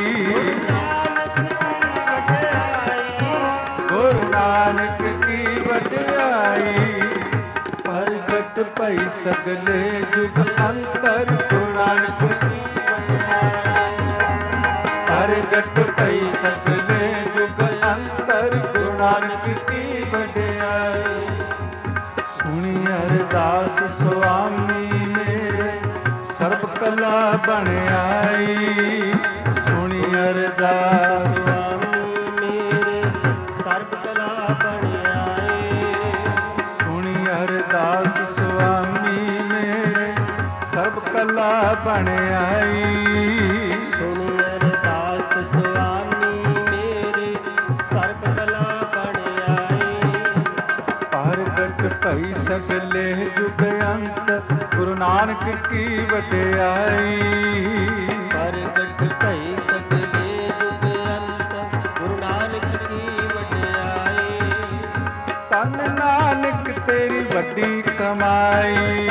S1: ਗੁਰੂ ਨਾਨਕ ਕੀ ਵਡਿਆਈ। ਪ੍ਰਗਟ ਭਈ ਸਗਲੇ ਜੁਗ ਅੰਤਰ, ਗੁਰੂ ਨਾਨਕ ਕੀ ਵਡਿਆਈ। ਪ੍ਰਗਟ ਭਈ ਸਗਲੇ ਜੁਗ ਅੰਤਰ, ਗੁਰੂ ਨਾਨਕ ਕੀ ਵਡਿਆਈ। ਸੁਣੀ ਅਰਦਾਸ ਸੁਆਮੀ ਮੇਰੇ, ਸਰਬ ਕਲਾ ਬਣ ਆਈ। ਸੁਣੀ ਅਰਦਾਸ ਸੁਆਮੀ ਮੇਰੇ, ਸਰਬ ਕਲਾ ਬਣ ਆਈ। ਸੁਣੀ ਅਰਦਾਸ ਸੁਆਮੀ ਮੇਰੇ, ਸਰਬ ਕਲਾ ਬਣ ਆਈ। ਸੁਣੀ ਅਰਦਾਸ ਸੁਆਮੀ ਮੇਰੇ, ਸਰਬ ਕਲਾ ਬਣ ਆਈ। ਪ੍ਰਗਟ ਭਈ ਸਗਲੇ ਜੁਗ ਅੰਤ, ਗੁਰੂ ਨਾਨਕ ਕੀ ਵਡਿਆਈ। ਪ੍ਰਗਟ ਭਈ ਸਗਲੇ ਜੁਗ ਅੰਤ, ਗੁਰੂ ਨਾਨਕ ਕੀ ਵਡਿਆਈ। ਧੰਨ ਨਾਨਕ ਤੇਰੀ ਵੱਡੀ ਕਮਾਈ।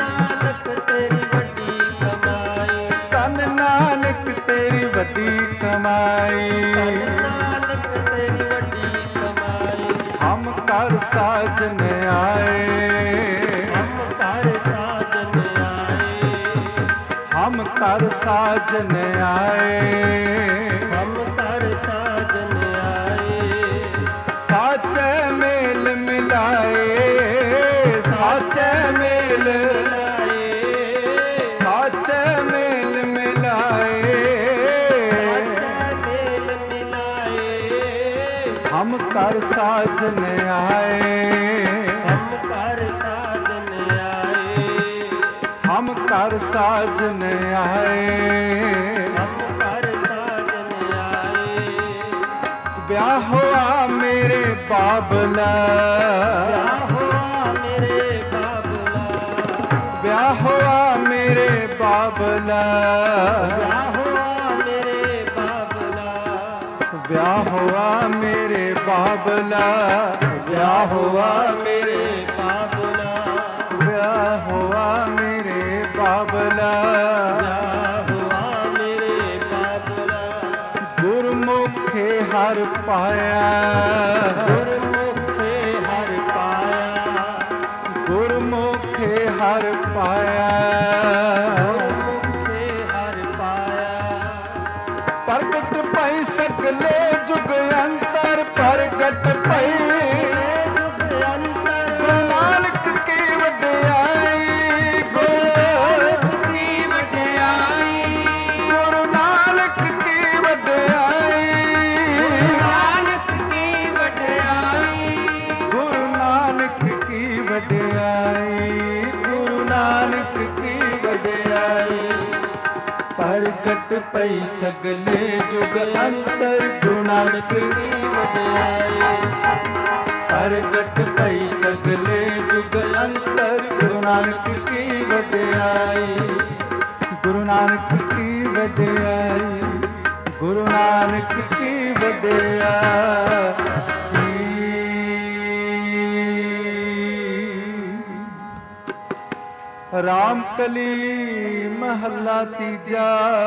S1: ਧੰਨ ਨਾਨਕ ਤੇਰੀ ਵੱਡੀ ਕਮਾਈ। ਹਮ ਕਰ ਸਾਜਨ ਆਏ, ਹਮ ਕਰ ਸਾਜਨ ਆਏ। ਹਮ ਕਰ ਸਾਜਨ ਆਏ, ਹਮ ਕਰ ਸਾਜਨ ਆਏ। ਸਾਚੇ ਮੇਲ ਮਿਲਾਏ, ਸਾਚੇ ਮੇਲ ਮਿਲਾਏ। ਸਾਚੇ ਮੇਲ ਮਿਲਾਏ, ਸਾਚੇ ਮੇਲ ਮਿਲਾਏ। ਹਮ ਕਰ ਸਾਜਨ ਆਏ, ਹਮ ਕਰ ਸਾਜਨ ਆਏ। ਹਮ ਕਰ ਸਾਜਨ ਆਏ, ਹਮ ਕਰ ਸਾਜਨ ਆਏ। ਵਿਆਹ ਹੋਆ ਮੇਰੇ ਬਾਬਲਾ, ਵਿਆਹ ਹੋਆ ਮੇਰੇ ਬਾਬਲਾ। ਵਿਆਹ ਹੋਆ ਮੇਰੇ ਬਾਬਲਾ, ਵਿਆਹ ਹੋਆ ਮੇਰੇ ਬਾਬਲਾ। ਵਿਆਹ ਹੋਆ ਮੇਰੇ ਬਾਬਲਾ, ਵਿਆਹ ਹੋਆ ਮੇਰੇ ਬਾਬਲਾ। ਪਾਇਆ,
S2: ਗੁਰਮੁਖੇ ਹਰ ਪਾਇਆ,
S1: ਗੁਰਮੁਖੇ ਹਰ ਪਾਇਆ,
S2: ਗੁਰਮੁਖੇ ਹਰ ਪਾਇਆ।
S1: ਪ੍ਰਗਟ ਭਈ ਸਗਲੇ ਜੁਗ ਅੰਤਰ, ਪ੍ਰਗਟ ਭਈ
S2: ਜੁਗ ਅੰਤਰ,
S1: ਗੁਰੂ ਨਾਨਕ ਕੀ ਵਡਿਆਈ, ਗੁਰੂ
S3: ਕੀ ਵਡਿਆਈ,
S1: ਗੁਰੂ ਨਾਨਕ ਕੀ ਵਡਿਆਈ,
S3: ਨਾਨਕ ਕੀ ਵਡਿਆਈ,
S1: ਗੁਰੂ ਨਾਨਕ ਕੀ ਵਡਿਆਈ, ਗੁਰੂ ਨਾਨਕ ਕੀ ਵਡਿਆਈ। ਪ੍ਰਗਟ ਪਈ ਸਗਲੇ ਜੁਗ ਅੰਤਰ, ਗੁਰੂ ਨਾਨਕ ਕੀ ਵਡਿਆਈ। ਪ੍ਰਗਟ ਪਈ ਸਗਲੇ ਜੁਗ ਅੰਤਰ, ਗੁਰੂ ਨਾਨਕ ਕੀ ਵਡਿਆਈ, ਗੁਰੂ ਨਾਨਕ ਕੀ ਵਡਿਆਈ, ਗੁਰੂ ਨਾਨਕ ਕੀ ਵਡਿਆਈ। ਰਾਮ ਕਲੀ ਮਹੱਲਾ ਤੀਜਾ।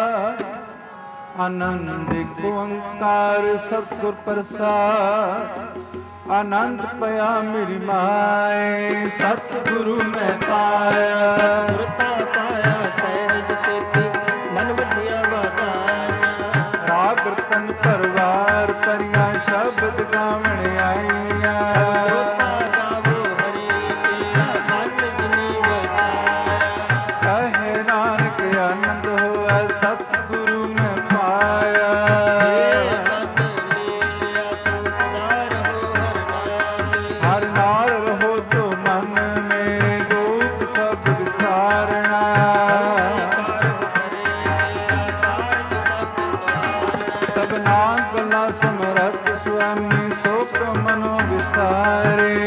S1: ਆਨੰਦ ਇੱਕ ਓੰਕਾਰ ਸਤਿਗੁਰ ਪ੍ਰਸਾਦ, ਆਨੰਦ ਪਿਆ ਮੇਰੀ ਮਾਏ, ਸਤਿਗੁਰੂ ਮੈਂ ਪਾਇਆ।
S2: ਗੁਰਤਾ ਪਾਇਆ ਸਹਿਜ ਸੇਤੀ, ਮਨ ਵੱਡੀਆਂ ਵਾਤਾਂ।
S1: ਰਾਗ ਰਤਨ ਪਰਵਾਰ ਪਰਿਆ, ਸ਼ਬਦ ਗਾਵਣ ਆਈਆਂ।
S2: ਗੁਰਤਾ ਗਾਵੋ ਹਰੀ ਕੇ, ਮਨ ਜਿਨੀ ਵਸਾਇਆ।
S1: ਕਹੇ ਨਾਨਕ ਆਨੰਦ ਹੋਆ, ਸਤਿਗੁਰੂ ਮੈਂ ਪਾਇਆ। ਹਰ ਨਾਲ ਰਹੋ ਤੋ ਮਨ ਮੇਰੇ, ਦੁਖ ਸਭ ਵਿਸਾਰਣਾ। ਸਭਨਾ ਗੱਲਾਂ ਸਮਰੱਥ ਸੁਆਮੀ, ਸੋ ਕੋ ਮਨੋ ਵਿਸਾਰੇ।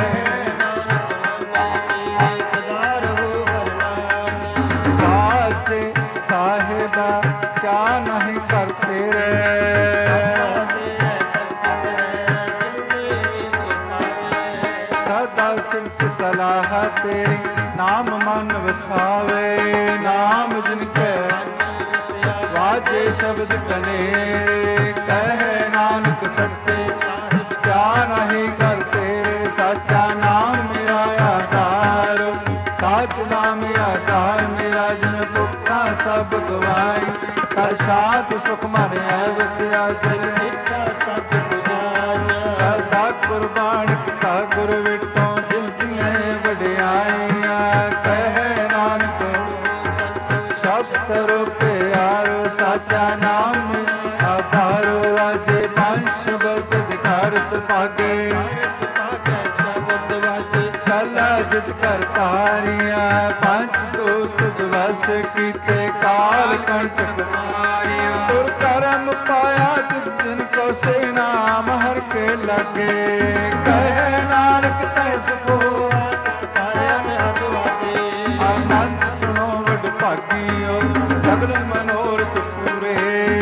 S1: ਸਾਚੇ ਸਾਹਿਬਾ ਕਿਆ ਨਹੀਂ ਕਰਤੇ ਰੇ, ਸਦਾ ਸਿਫਤ ਸਲਾਹ ਤੇਰੀ, ਨਾਮ ਮਨ ਵਸਾਵੇ। ਨਾਮ ਜਿਨ ਕੈ ਵਾਜੇ ਸ਼ਬਦ ਕਨੇਰੇ, ਕਹਿ ਨਾਨਕ ਸੱਚੇ ਕਿਆ ਨਹੀਂ ਕਰਤੇ। ਸਾਚਾ ਨਾਮ ਮੇਰਾ ਆਧਾਰ, ਸਾਚ ਨਾਮ ਆਧਾਰ ਮੇਰਾ, ਜਿਨ ਭੁੱਖਾ ਸਭ ਗਵਾਈ। ਕਰ ਸਾਧ ਸੁਖ ਮਨ ਹੈ ਵਸਿਆ, ਜਿਨ ਇੱਛਾ ਸਭ ਗੁਜਾਰਿਆ। ਸਦਾ ਕੁਰਬਾਨ ਕੀਤਾ ਗੁਰ ਵਿਟੋਂ, ਜਿਸ ਦੀਆਂ ਵਡਿਆਈਆਂ। ਕਹਿ ਨਾਨਕ ਸ਼ਬਦ ਰੋ ਪਿਆਰੋ, ਸਾਚਾ ਨਾਮ ਆਧਾਰੋ। ਵਾਜੇ ਪੰਜ ਸ਼ਬਦ ਦਿਖਾਰ ਸੁਭਾਗੇ, ਕਲਾ ਜਿਤ ਕਰ ਤਾਰੀਆਂ। ਪੰਜ ਦੂਤ ਦਿਵਸ ਕੀਤੇ, ਕਾਲ ਕੰਟਕ ਮਾਰਿਆ। ਤੁਰ ਕਰਮ ਪਾਇਆ ਤਿਸ ਦਿਨ ਕੋ, ਸੇ ਨਾਮ ਹਰ ਕੇ ਲਾਗੇ। ਕਹਿ ਨਾਨਕ ਤੈ ਸੁਖੋ ਆਨੰਦ ਸੁਣੋ ਵਡ ਭਾਗੀਓ, ਸਗਲ ਮਨੋਰਥ ਪੂਰੇ।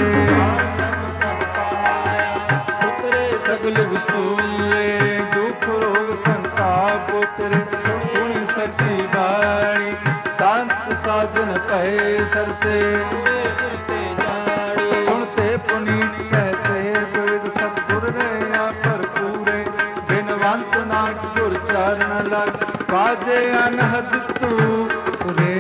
S1: ਉਤਰੇ ਸਗਲ ਵਸੂਲੇ, ਦੁਖ ਰੋਗ ਸੰਤਾਪ ਉਤਰੇ। ਸੁਣੀ ਸੱਚੀ ਬਾਣੀ, ਸੰਤ ਸਾਧਨ ਪਏ ਸਰਸੇ। ਸੁਣਤੇ ਪੁਨੀਤ ਕਹਤੇ, ਵਿਦ ਸਤਿਗੁਰ ਨੇ ਆ ਭਰਪੂਰੇ। ਬਿਨਵੰਤ ਨਾਨਕ ਗੁਰ ਚਰਨ ਲਗ, ਬਾਜੇ ਅਨਹਦ ਤੂ ਰੇ।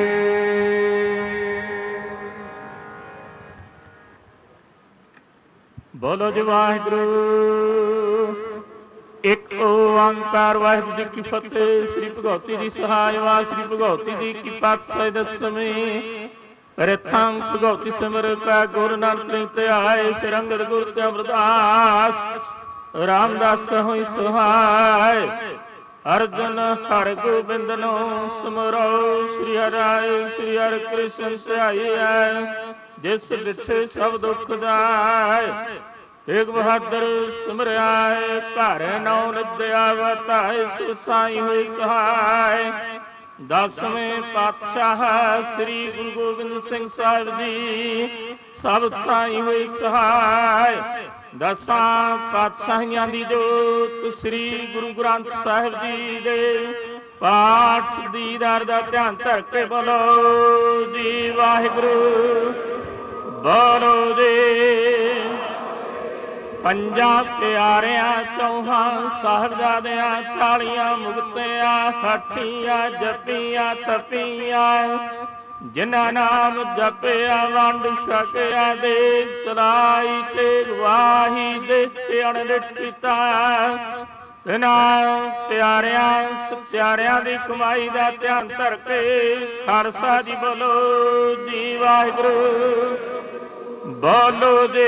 S7: ਬੋਲੋ ਜੀ ਵਾਹਿਗੁਰੂ। ਇੱਕ ਓੰਕਾਰ ਵਾਹਿਗੁਰੂ ਜੀ ਕੀ ਫਤਿਹ। ਸ੍ਰੀ ਭਗਵਤੀ ਜੀ ਸਹਾਇ ਵਾ, ਸ੍ਰੀ ਭਗਵਤੀ ਜੀ ਕੀ ਪਾਤਸ਼ਾਹੀ ਦਸਵੀਂ। ਰਥਾਂ ਭਗਵਤੀ ਸਿਮਰ ਕਾ ਗੁਰੂ ਨਾਨਕ ਤੇ ਆਏ, ਫਿਰ ਅੰਗਦ ਗੁਰ ਤੇ ਅਮਰਦਾਸ, ਰਾਮਦਾਸ ਹੋਈ ਸਹਾਇ। ਅਰਜਨ ਹਰਿ ਗੋਬਿੰਦ ਨੂੰ ਸਿਮਰੋ, ਸ੍ਰੀ ਹਰਿ ਸ੍ਰੀ ਹਰਿ ਕ੍ਰਿਸ਼ਨ ਧਿਆਈਐ। ਜਿਸ ਡਿਠੇ ਸਭ ਦੁਖ ਜਾਏ, ਤੇਗ ਬਹਾਦਰ ਸਿਮਰਿਆ ਹੈ। ਘਰ ਨੌ ਨਿਦਿਆ ਵਤਾਏ, ਸਾਈ ਹੋਈ ਸਹਾਇ। ਦਸਵੇਂ ਪਾਤਸ਼ਾਹ ਸ੍ਰੀ ਗੁਰੂ ਗੋਬਿੰਦ ਸਿੰਘ ਸਾਹਿਬ ਜੀ, ਸਭ ਸਾਈ ਹੋਈ ਸਹਾਇ। ਦਸਾਂ ਪਾਤਸ਼ਾਹੀਆਂ ਦੀ ਜੋਤ ਸ੍ਰੀ ਗੁਰੂ ਗ੍ਰੰਥ ਸਾਹਿਬ ਜੀ ਦੇ ਪਾਠ ਦੀਦਾਰ ਦਾ ਧਿਆਨ ਧਰ ਕੇ ਬੋਲੋ ਜੀ ਵਾਹਿਗੁਰੂ। ਬੋਲੋ ਜੀ ਪੰਜਾਂ ਪਿਆਰਿਆਂ ਚੌਹਾਂ ਸਾਹਿਬਜ਼ਾਦਿਆਂ ਚਾਲੀਆਂ ਮੁਕਤਿਆਂ ਸਾਠੀਆਂ ਜਪੀਆਂ ਤਪੀਆਂ ਜਿਨ੍ਹਾਂ ਨਾਮ ਜਪਿਆ ਵੰਡ ਛਕਿਆ ਦੇ ਚਲਾਈ ਤੇ ਗਵਾਹੀ ਦੇ ਅਣਡਿੱਠ ਕੀਤਾ ਤਿਨਾਂ ਪਿਆਰਿਆਂ ਸਤਿਆਰਿਆਂ ਦੀ ਕਮਾਈ ਦਾ ਧਿਆਨ ਧਰ ਕੇ ਖਾਲਸਾ ਜੀ ਬੋਲੋ ਜੀ ਵਾਹਿਗੁਰੂ ਬੋਲੋ ਜੀ।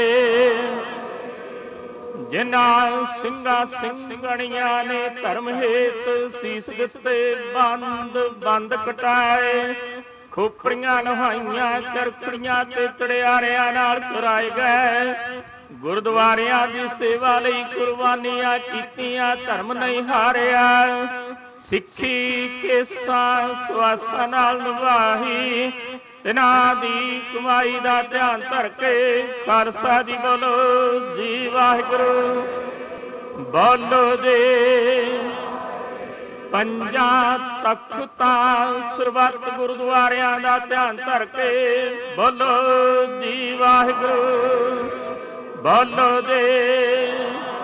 S7: ਜਿਨ੍ਹਾਂ ਸਿੰਘਾਂ ਸਿੰਘਣੀਆਂ ਨੇ ਧਰਮ ਹੇਤ ਸੀਸ ਦਿੱਤੇ ਬੰਦ ਬੰਦ ਕਟਾਏ ਖੋਪੜੀਆਂ ਨਹਾਈਆਂ ਚਰਖੜੀਆਂ ਤੇ ਚੜਿਆਰਿਆਂ ਨਾਲ ਚਰਾਏ ਗਏ ਗੁਰਦੁਆਰਿਆਂ ਦੀ ਸੇਵਾ ਲਈ ਕੁਰਬਾਨੀਆਂ ਕੀਤੀਆਂ ਧਰਮ ਨਹੀਂ ਹਾਰਿਆ ਸਿੱਖੀ ਕੇਸਾਂ ਸਵਾਸਾਂ ਨਾਲ ਨਿਭਾਈ ਤਿਨਾਂ ਦੀ ਕਮਾਈ ਦਾ ਧਿਆਨ ਧਰ ਕੇ ਖਾਲਸਾ ਜੀ ਬੋਲੋ ਜੀ ਵਾਹਿਗੁਰੂ ਬੋਲੋ ਜੀ। ਪੰਜਾਂ ਤਖਤਾਂ ਸਰਬੱਤ ਗੁਰਦੁਆਰਿਆਂ ਦਾ ਧਿਆਨ ਧਰ ਕੇ ਬੋਲੋ ਜੀ ਵਾਹਿਗੁਰੂ ਬੋਲੋ ਜੀ।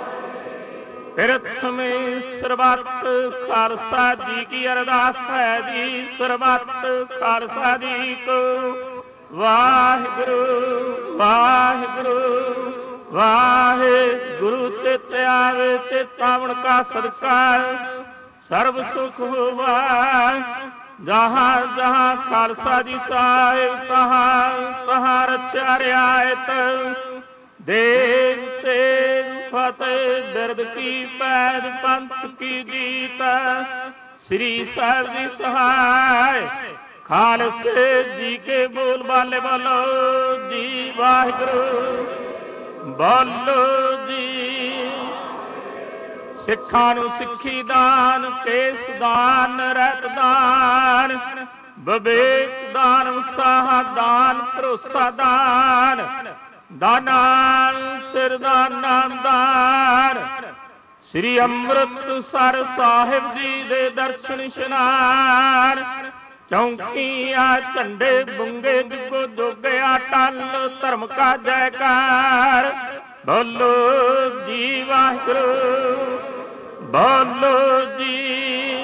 S7: ਪ੍ਰਥਮੇ ਸਰਬੱਤ ਖਾਲਸਾ ਜੀ ਕੀ ਅਰਦਾਸ ਹੈ ਜੀ ਸਰਬੱਤ ਖਾਲਸਾ ਜੀ ਕੋ ਵਾਹਿਗੁਰੂ ਵਾਹਿਗੁਰੂ ਵਾਹਿਗੁਰੂ ਚਿਤ ਆਵੇ ਤੇ ਤਾਵਣ ਕਾ ਸਦਕਾ ਸਰਬ ਸੁਖ ਹੋਵਾ ਜਹਾਂ ਜਹਾਂ ਖਾਲਸਾ ਜੀ ਸਾਹਿਬ ਤਹਾਂ ਤਹਾਂ ਰਚਿਆ ਰਿਆਇਤ ਦੇਵ ਤੇਗ ਫਤਿਹ ਬਿਰਦ ਕੀ ਪੈਦ ਪੰਥ ਕੀ ਜੀਤ ਸ੍ਰੀ ਸਾਹਿਬ ਜੀ ਸਹਾਇ ਖਾਲਸੇ ਜੀ ਕੇ ਬੋਲ ਬਾਲੇ ਬੋਲੋ ਜੀ ਵਾਹਿਗੁਰੂ ਬੋਲੋ ਜੀ। ਸਿੱਖਾਂ ਨੂੰ ਸਿੱਖੀ ਦਾਨ ਕੇਸ ਦਾਨ ਰਹਿਤ ਦਾਨ ਵਿਵੇਕ ਦਾਨ ਉਤਸਾਹ ਦਾਨ ਭਰੋਸਾ ਦਾਨ ਦਾਨਾਨ ਸਿਰ ਦਾ ਨਾਮਦਾਨ ਸ੍ਰੀ ਅੰਮ੍ਰਿਤਸਰ ਸਾਹਿਬ ਜੀ ਦੇ ਦਰਸ਼ਨ ਇਸ਼ਨਾਨ ਚੌਂਕੀਆਂ ਝੰਡੇ ਬੁੰਗੇ ਜੁਗੋ ਜੋਗਿਆ ਟਲ ਧਰਮ ਕਾ ਜੈਕਾਰ ਬੋਲੋ ਜੀ ਵਾਹਿਗੁਰੂ ਬੋਲੋ ਜੀ।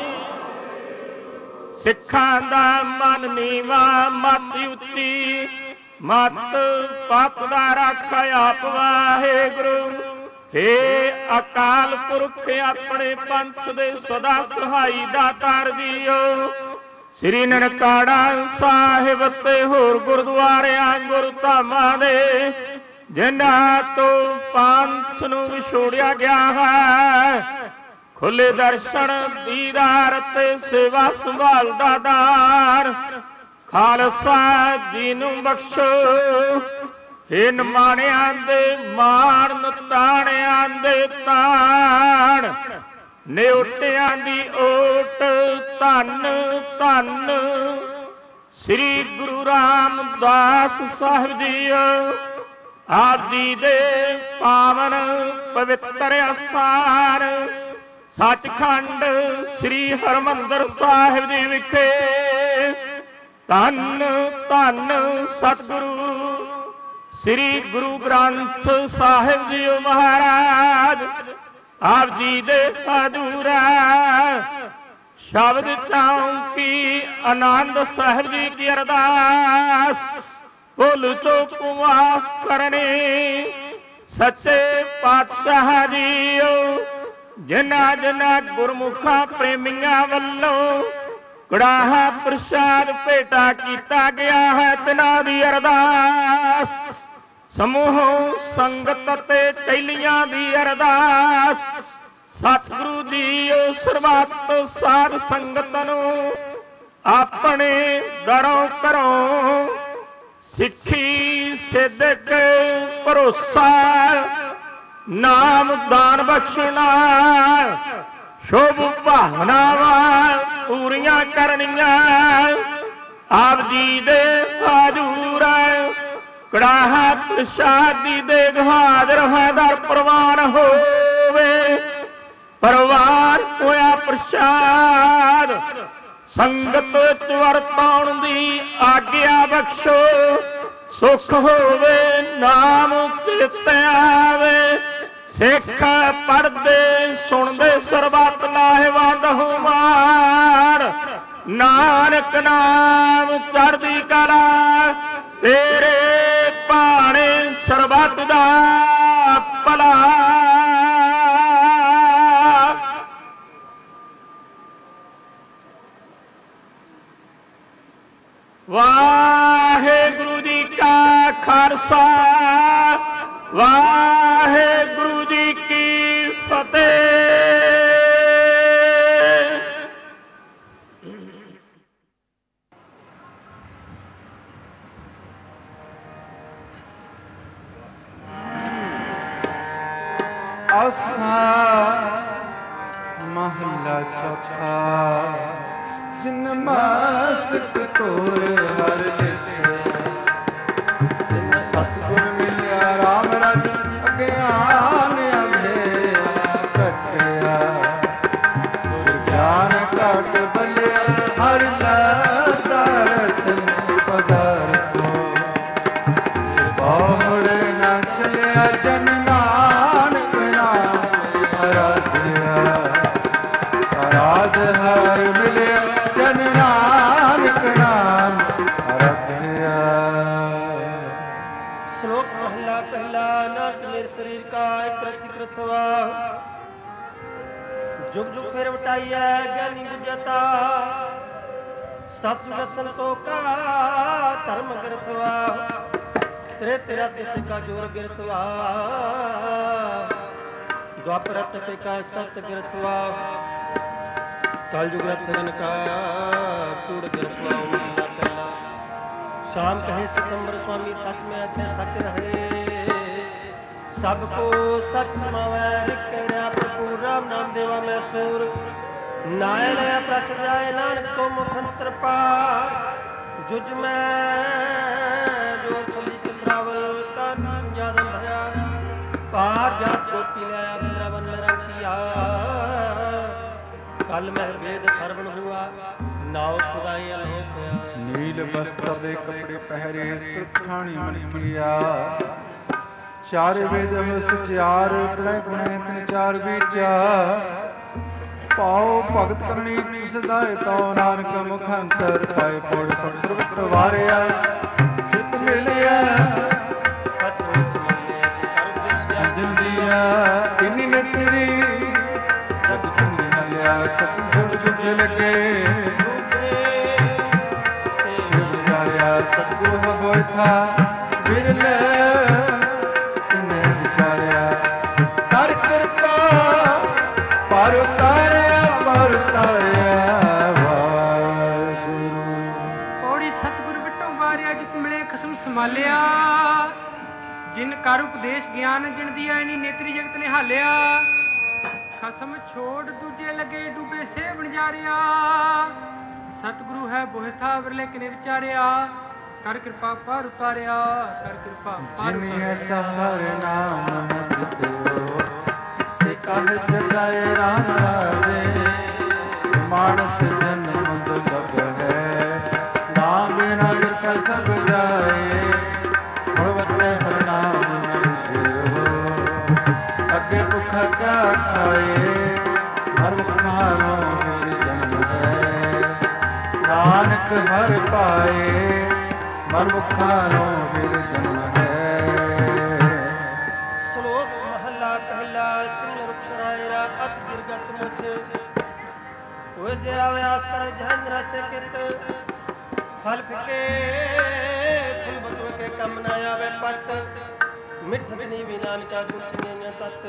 S7: ਸਿੱਖਾਂ ਦਾ ਮਨ ਨੀਵਾ ਮਤ ਉੱਚੀ ਮਤ ਪਤ ਦਾ ਰੱਖ ਆਪ ਵਾਹਿਗੁਰੂ ਹੇ ਅਕਾਲ ਪੁਰਖ ਆਪਣੇ ਪੰਥ ਦੇ ਸਦਾ ਸਹਾਈ ਦਾਤਾਰ ਜੀਓ ਸ੍ਰੀ ਨਨਕਾਣਾ ਸਾਹਿਬ ਤੇ ਹੋਰ ਗੁਰਦੁਆਰਿਆਂ ਗੁਰਧਾਮਾਂ ਦੇ ਜਿਨ੍ਹਾਂ ਤੋਂ ਪੰਥ ਨੂੰ ਵਿਛੋੜਿਆ ਗਿਆ ਹੈ ਖੁੱਲੇ ਦਰਸ਼ਨ ਦੀਦਾਰ ਤੇ ਸੇਵਾ ਸੰਭਾਲ ਦਾ ਦਾਨ ਖਾਲਸਾ ਜੀ ਨੂੰ ਬਖਸ਼ੋ ਹੇ ਨਿਮਾਣਿਆਂ ਦੇ ਮਾਣ ਤਾਣਿਆਂ ਦੇ ਤਾਣ ਨਿਉਟਿਆਂ ਦੀ ਓਟ ਧੰਨ ਧੰਨ ਸ੍ਰੀ ਗੁਰੂ ਰਾਮਦਾਸ ਸਾਹਿਬ ਜੀ ਆਪ ਜੀ ਦੇ ਪਾਵਨ ਪਵਿੱਤਰ ਅਸਥਾਨ ਸੱਚਖੰਡ ਸ੍ਰੀ ਹਰਿਮੰਦਰ ਸਾਹਿਬ ਜੀ ਵਿਖੇ ਧੰਨ ਧੰਨ ਸਤਿਗੁਰੂ ਸ੍ਰੀ ਗੁਰੂ ਗ੍ਰੰਥ ਸਾਹਿਬ ਜੀ ਮਹਾਰਾਜ ਆਪ ਜੀ ਦੇ ਹਜ਼ੂਰਾ ਸ਼ਬਦ ਚੌਂਕੀ ਆਨੰਦ ਸਾਹਿਬ ਜੀ ਕੀ ਅਰਦਾਸ ਭੁੱਲ ਚੁੱਕ ਮਾਫ ਕਰਨੀ ਸੱਚੇ ਪਾਤਸ਼ਾਹ ਜੀਓ ਜਿਨ੍ਹਾਂ ਜਿਨ੍ਹਾਂ ਗੁਰਮੁਖਾਂ ਪ੍ਰੇਮੀਆਂ ਵੱਲੋਂ ਕੜਾਹਾ ਪ੍ਰਸ਼ਾਦ ਭੇਟਾ ਕੀਤਾ ਗਿਆ ਹੈ ਤਿਨਾਂ ਦੀ ਅਰਦਾਸ ਸਮੂਹ ਸੰਗਤ ਤੇ ਟਹਿਲੀਆਂ ਦੀ ਅਰਦਾਸ ਸਤਿਗੁਰੂ ਜੀ ਸਰਬੱਤ ਸਾਧ ਸੰਗਤ ਨੂੰ ਆਪਣੇ ਦਰੋਂ ਘਰੋਂ ਸਿੱਖੀ ਸਿੱਧਕ ਭਰੋਸਾ ਨਾਮ ਦਾਨ ਬਖਸ਼ਣਾ ਸ਼ੁਭ ਭਾਵਨਾਵਾਂ ਪੂਰੀਆਂ ਕਰਨੀਆਂ ਆਪ ਜੀ ਦੇ ਹਜ਼ੂਰ ਕੜਾਹਾ ਪ੍ਰਸ਼ਾਦੀ ਦੇ ਹਾਜ਼ਰ ਹਾਜ਼ਰ ਪ੍ਰਵਾਨ ਹੋਵੇ ਪ੍ਰਵਾਨ ਹੋਇਆ ਪ੍ਰਸ਼ਾਦ ਸੰਗਤ ਵਿੱਚ ਵਰਤਾਉਣ ਦੀ ਆਗਿਆ ਬਖਸ਼ੋ ਸੁਖ ਹੋਵੇ ਨਾਮ ਚਿਤ ਆਵੇ। ਸਿੱਖ ਪੜ੍ਹਦੇ ਸੁਣਦੇ ਸਰਬੱਤ ਲਾਹੇਵੰਦ ਹੋਵਾਨ। ਨਾਨਕ ਨਾਮ ਚੜ੍ਹਦੀ ਕਲਾ ਤੇਰੇ ਭਾਣੇ ਸਰਬੱਤ ਦਾ ਭਲਾ। ਵਾਹਿਗੁਰੂ ਜੀ ਕਾ ਖਾਲਸਾ ਵਾਹਿਗੁਰੂ ਜੀ ਕੀ ਫਤਿਹ।
S1: ਆਸਾ ਮਹਲਾ ਚੌਥਾ। ਜਿਨ ਮਸਤਕ ਤੋਰ ਹਰ ਲਿਖਿਆ। ਜਿਨ ਸਤਿਗੁਰ ਮਿਲਿਆ ਰਾਮ ਰਜ ਅਗਿਆਨ ਅੰਧੇਰਾ ਕੱਟਿਆ। ਗੁਰ ਗਿਆਨ ਘਟ ਬਲਿਆ ਹਰ ਦਾਤਾ ਰਤਨ ਪਦਾਰਥੋ। ਬਾਹੜ ਨਾ ਚਲਿਆ ਜਨ ਨਾਨਕ ਨਾਮ ਅਰਾਧਿਆ। ਅਰਾਧ ਹਰ ਮਿਲਿਆ ਜਨ ਨਾਨਕ ਨਾਮ ਅਰਾਧਿਆ।
S2: ਸ਼ਲੋਕ ਮਹਲਾ ਪਹਿਲਾ। ਨਾਨਕ ਮੇਰੇ ਸਰੀਰ ਕਾ ਇਕ ਰਤਿ ਕ੍ਰਿਤਵਾ। ਜੁਗ ਜੁਗ ਫਿਰ ਵਟਾਈਐ ਗਿਆਨੀ ਗੁਜਤਾ। ਸਤ ਦਰਸ਼ਨ ਤੋ ਕਾ ਧਰਮ ਗਿਰਥਵਾ। ਤੇਰੇ ਤੇਰਾ ਤਿਤ ਕਾ ਜੋਰ ਗਿਰਥਵਾ। ਦੁਆਪਰ ਤੇ ਕਾ ਸਤ ਗਿਰਥਵਾ। ਕਲਯੁਗ ਰਤਨ ਕਾ ਕੂੜ ਗਿਰਥਵਾ। ਮਹਲਾ ਪਹਿਲਾ। शाम कहे सितंबर स्वामी सच में अच्छे सच रहे। सबको सच समावै लिख प्रभु राम नाम देवा मैं सूर। नाय लया प्रच जाए नानक को मुखंतर पार। जुज में जोर छली चंद्रावल कान संजादन भया। पार जात को पी लिया वृंदावन में रंग किया। कल मह वेद खरवन हुआ नाव खुदाई अलोक होया।
S1: नील बस्तर दे कपड़े पहरे तुठानी मन किया। चार वेद हो सचार प्रय गुणे तिन चार विचार। पाओ भगत करनी सदाए तो नानक मुखंतर। पाए पोर सतगुर वारिया जित मिलिया। अंजन दिया इन्हीं ने तेरी जग तुम मिलिया। कसम झुल झुल लगे सतगुरु हो था बिरले इन्हें विचारिया। कर कृपा पर उतारिया पर उतारिया वाहिगुरु।
S3: पौड़ी सतगुरु बिटो वारिया जित मिले खसम संभालिया। जिन कर उपदेश ज्ञान जिन दिया इन्हीं नेत्री जगत ने हालिया। खसम छोड़ दूजे लगे डूबे से बन जा रिया। सतगुरु है बोह था विरले किने विचारिया। कर कृपा पर उतारिया कर कृपा पर
S1: जिन ऐसा हर नाम मत दियो। से कह जलाए राम राजे। मानस जन्म दुर्लभ है नाम बिना लिखा सब जाए। गुणवत्ते हर नाम जियो। अगे भुखा क्या खाए हर मुख मारो मेरी जन्म है। नानक हर पाए मन मुखारों फिर जन्म है।
S2: श्लोक महला पहला। सिंह रुख सरायरा अत गिरगट मुझ। वो जे अव्यास कर जहन रस कित। फल फिके फुल बटुए के कम न आवे पत। मिठ बिनी विनान का गुण चिन्ह तत।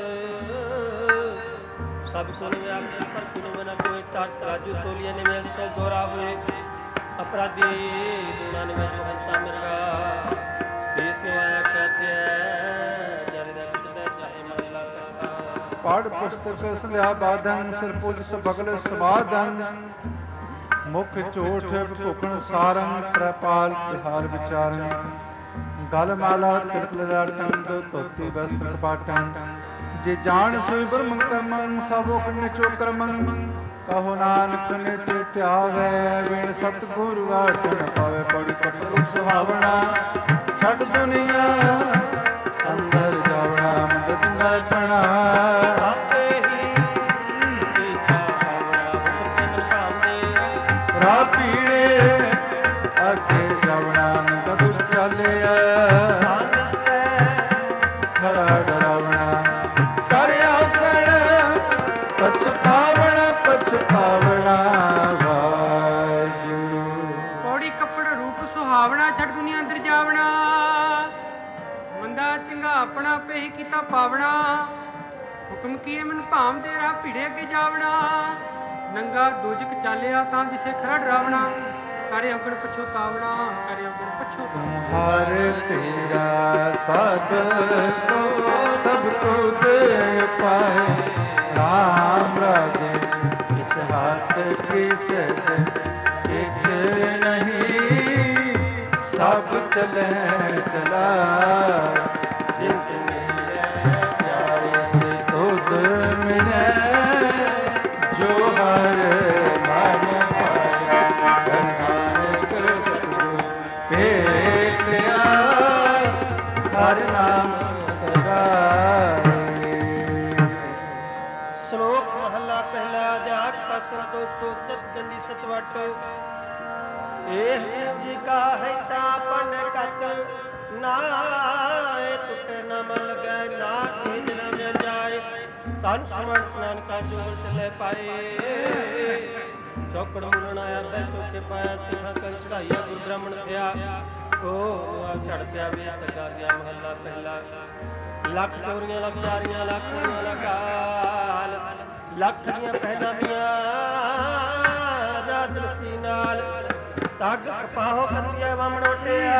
S2: सब सुन व्यापी पर कुन न कोई ताट तराजू तोलिए ने में सौ गोरा हुए। अपराधी दुनान में दुहंता मिर्गा। शेष नवाया कहते हैं जारे दा किते जाए महला कहता।
S1: पाठ पुस्तक संध्या बाधन सिर पुज सबगल समाधन। मुख चोट भुखण सारंग प्रपाल तिहार विचारन। गल माला तिलक लाटन धोती वस्त्र कपाटन। जे जान सोई ब्रह्म कमन सबोक निचो करमन। कहो नानक नित त्यावै बिन सतगुरु आटन पावे पड़ी कटु सुहावना। ਛੱਡ ਦੁਨੀਆ ਅੰਦਰ ਜਾਵਣਾ ਮਦਦ ਨਾ ਪਣਾ
S2: ਆਪੇ ਹੀ ਕੀਤਾ ਆਵਣਾ ਹੁਕਮ ਭਾਂਦੇ
S1: ਰਾਹ ਪੀੜੇ ਅੱਗੇ ਜਾਵਣਾ ਕਦੋਂ ਚੱਲਿਆ ਖਰਾ ਡਰਾਵਣਾ ਕਰਿਆ ਕਣ ਪਛਤਾਵਣਾ ਪਛਤਾਵਣਾ ਵਾਹਿਗੁਰੂ।
S3: ਪੌੜੀ ਕੱਪੜ ਰੂਪ ਸੁਹਾਵਣਾ ਛੱਡ ਦੁਨੀਆ ਅੰਦਰ ਜਾਵਣਾ ਮੰਦਾ ਚੰਗਾ ਆਪਣਾ ਪੇਹੀ ਕੀਤਾ ਪਾਵਣਾ ਹੁਕਮ ਕੀਏ ਮਨ ਭਾਮ ਦੇ ਰਾਹ ਭੀੜੇ ਅੱਗੇ ਜਾਵਣਾ ਨੰਗਾ ਦੋਜਕ ਚਾਲਿਆ ਤਾਂ ਦਿਸੇ ਖਰਾ ਡਰਾਵਣਾ ਕਰੇ ਔਗਣ ਪਛੋਤਾਵਣਾ ਕਰੇ ਔਗਣ ਪਛੋਤਾਵਣਾ
S1: ਤੁਮਹਾਰੇ ਤੇਰਾ ਸਭ ਕੋ ਸਭ ਕੋ ਦੇ ਪਾਏ ਰਾਮ ਰਾਜੇ ਕਿਛ ਹੱਥ ਕਿਸ ਕਿਛ ਨਹੀਂ ਸਭ ਚਲੇ ਚਲਾ ਜਿੰਤ ਮਿਲੇ ਪਿਆਰੇ ਸੇ ਤੁਧ ਮਿਲੇ ਜੋ ਹਰ ਮਨ ਪਾਇਆ ਭੇਟਿਆ ਹਰ ਨਾਮ ਤਰਾਏ।
S2: ਸ਼ਲੋਕ ਮਹਲਾ ਪਹਿਲਾ ਜਾਗ ਪਸਰ ਤੋਂ ਸੋਚਤ ਗੰਦੀ ਸਤਵਟ ਇਹ ਜੀ ਕਾ ਹੈ ਤਾਂ ਪਨ ਕਤ ਨਾਏ ਟੁੱਟੇ ਨਾ ਮਨ ਲਗੈ ਨਾ ਕੀ ਜਨਮ ਜਾਏ ਤਨ ਸਮਣ ਸਨਾਨ ਕਾ ਜੋਰ ਚਲੇ ਪਾਏ ਚੌਕੜ ਮੁਰਨ ਆਇਆ ਬੈ ਚੌਕੇ ਪਾਇਆ ਸਿੰਘਾਂ ਕੰਨ ਚੜਾਈਆ ਗੁਰ ਬ੍ਰਾਹਮਣ ਥਿਆ ਉਹ ਆ ਛੜ ਪਿਆ ਵੇ ਤਗਾ ਗਿਆ ਮਹੱਲਾ ਪਹਿਲਾ ਲੱਖ ਚੋਰੀਆਂ ਲੱਖ ਜਾਰੀਆਂ ਲੱਖ ਕੁੜੀਆਂ ਲਗਾਲ ਲੱਖ ਦੀਆਂ ਪਹਿਲਾਂ ਮੀਆਂ ਰਾਤ ਰਚੀ ਨਾਲ ਤੱਗ ਕਪਾਹੋ ਕੰਦੀਆਂ ਵਾਮਣੋਟਿਆ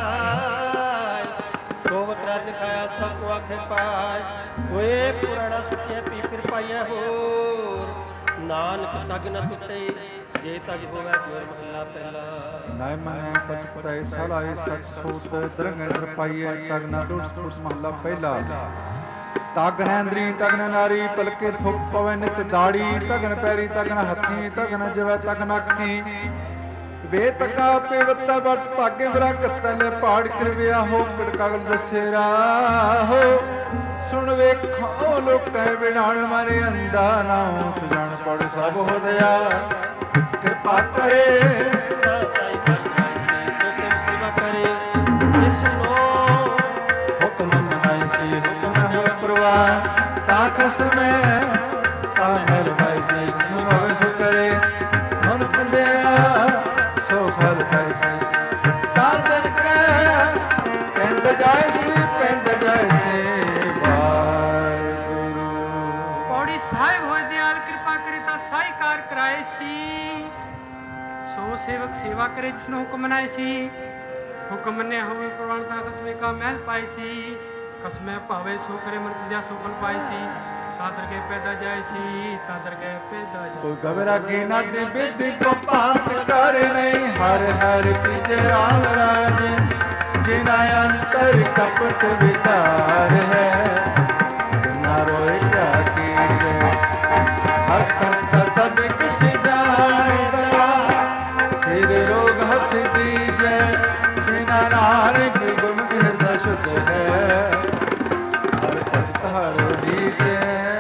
S2: ਕੋਵਤ ਰਾਜ ਦਿਖਾਇਆ ਸਭ ਕੋ ਆਖੇ ਪਾਏ ਓਏ ਪੁਰਾਣਾ ਸੁੱਤਿਆ ਪੀ ਫਿਰ ਪਾਇਆ ਹੋਰ ਨਾਨਕ ਤਗ ਨ ਟੁੱਟੇ ਜੇ ਤਗ ਹੋਵੇ ਜੋਰ ਮਹੱਲਾ ਪਹਿਲਾ
S1: ਨਾਇ ਮਨੇ ਪਚਪਤੈ ਸਲਾਏ ਸਚ ਸੂਤ ਦਰੰਗ ਅੰਦਰ ਪਾਈਏ ਤਗ ਨਾ ਦੁਸ ਦੁਸ ਮਹੱਲਾ ਪਹਿਲਾ ਤਗ ਨੈਂਦਰੀ ਤਗਨ ਨਾਰੀ ਪਲਕੇ ਥੁੱਕ ਪਵੇ ਨਿਤ ਦਾੜੀ ਤਗਨ ਪੈਰੀ ਤਗਨ ਹੱਥੀ ਤਗਨ ਜਵੈ ਤਗਨ ਅੱਖੀ ਵੇ ਤਕਾ ਪੇਵਤਾ ਬਟ ਭਾਗੇ ਵਰਾ ਕੱਤੈ ਲੈ ਪਾੜ ਕਰਵਿਆ ਹੋ ਕੜਕਾਗਲ ਦਸੇਰਾ ਹੋ ਸੁਣ ਵੇਖੋ ਲੋਕੈ ਬਿਨਾਣ ਮਾਰੇ ਅੰਦਾ ਨਾਉ ਸੁਜਾਨ ਪੜ ਸਭ ਹੋਦਿਆ ਕਿਰਪਾ ਕਰੇ
S2: ਸਾਈ ਸਾਈ ਸੋ ਸੇਵ ਸੇਵਾ ਕਰੇ ਇਸ ਨੂੰ
S1: ਹੁਕਮ ਮਨਾਈ ਸੀ ਹੁਕਮ ਹੈ ਪ੍ਰਵਾਨ ਤਾ ਕਸਮੈ ਤਾ ਮਹਿਰਬਾਈ ਸੀ ਸੁਭਾਵੇ ਸੁ ਕਰੇ ਮਨ ਚੰਦਿਆ ਸੋ ਫਲ ਕੈਸੇ ਤਾ ਦਰ ਕੈ ਪੈਂਦ ਜਾਇਸੀ ਪੈਂਦ ਜਾਇਸੀ ਵਾਹਿਗੁਰੂ।
S3: ਪੌੜੀ ਸਾਹਿਬ ਹੋਏ ਦਿਆਲ ਕਿਰਪਾ ਕਰੇ ਤਾਂ ਸਾਈ ਕਾਰ ਕਰਾਏ ਸੀ ਸੋ ਸੇਵਕ ਸੇਵਾ ਕਰੇ ਜਿਸ ਨੂੰ ਹੁਕਮ ਮਨਾਏ ਸੀ ਹੁਕਮ ਮੰਨਿਆ ਹੋਵੇ ਪ੍ਰਵਾਨ ਤਾਂ ਕਸਮੇ ਕਾ ਮਹਿਲ ਪਾਏ ਸੀ ਕਸਮੇ ਭਾਵੇ ਸੋ ਕਰੇ ਮਨ ਤੁਜਾ ਸੋ ਫਲ ਪਾਏ ਸੀ ਤਾਦਰ ਕੇ ਪੈਦਾ ਜਾਏ ਸੀ ਤਾਦਰ ਕੇ ਪੈਦਾ
S1: ਕੋਈ ਗਵਰਾ ਕੀ ਨਾ ਦੀ ਬਿੱਧੀ ਕੋ ਪਾਤ ਕਰ ਨਹੀਂ ਹਰ ਹਰ ਕੀਜੇ ਰਾਮ ਰਾਜ ਜਿਨਾ ਅੰਤਰ ਕਪਟ ਵਿਕਾਰ ਹੈ ਨਾ ਰੋਏ ਕਿਆ ਕੀਜੇ ਹਰ ਕਰਤਾ ਸਭ ਕੁਛ ਜਾਣਦਾ ਸਿਰ ਰੋਗ ਹੱਥ ਦੀਜੇ ਜਿਨਾ ਨਾਨਕ ਗੁਰਮੁਖ ਹਿਰਦਾ ਸ਼ੁੱਧ ਹੈ ਹਰ ਕਰਤਾ ਹਰ ਦੀਜੇ।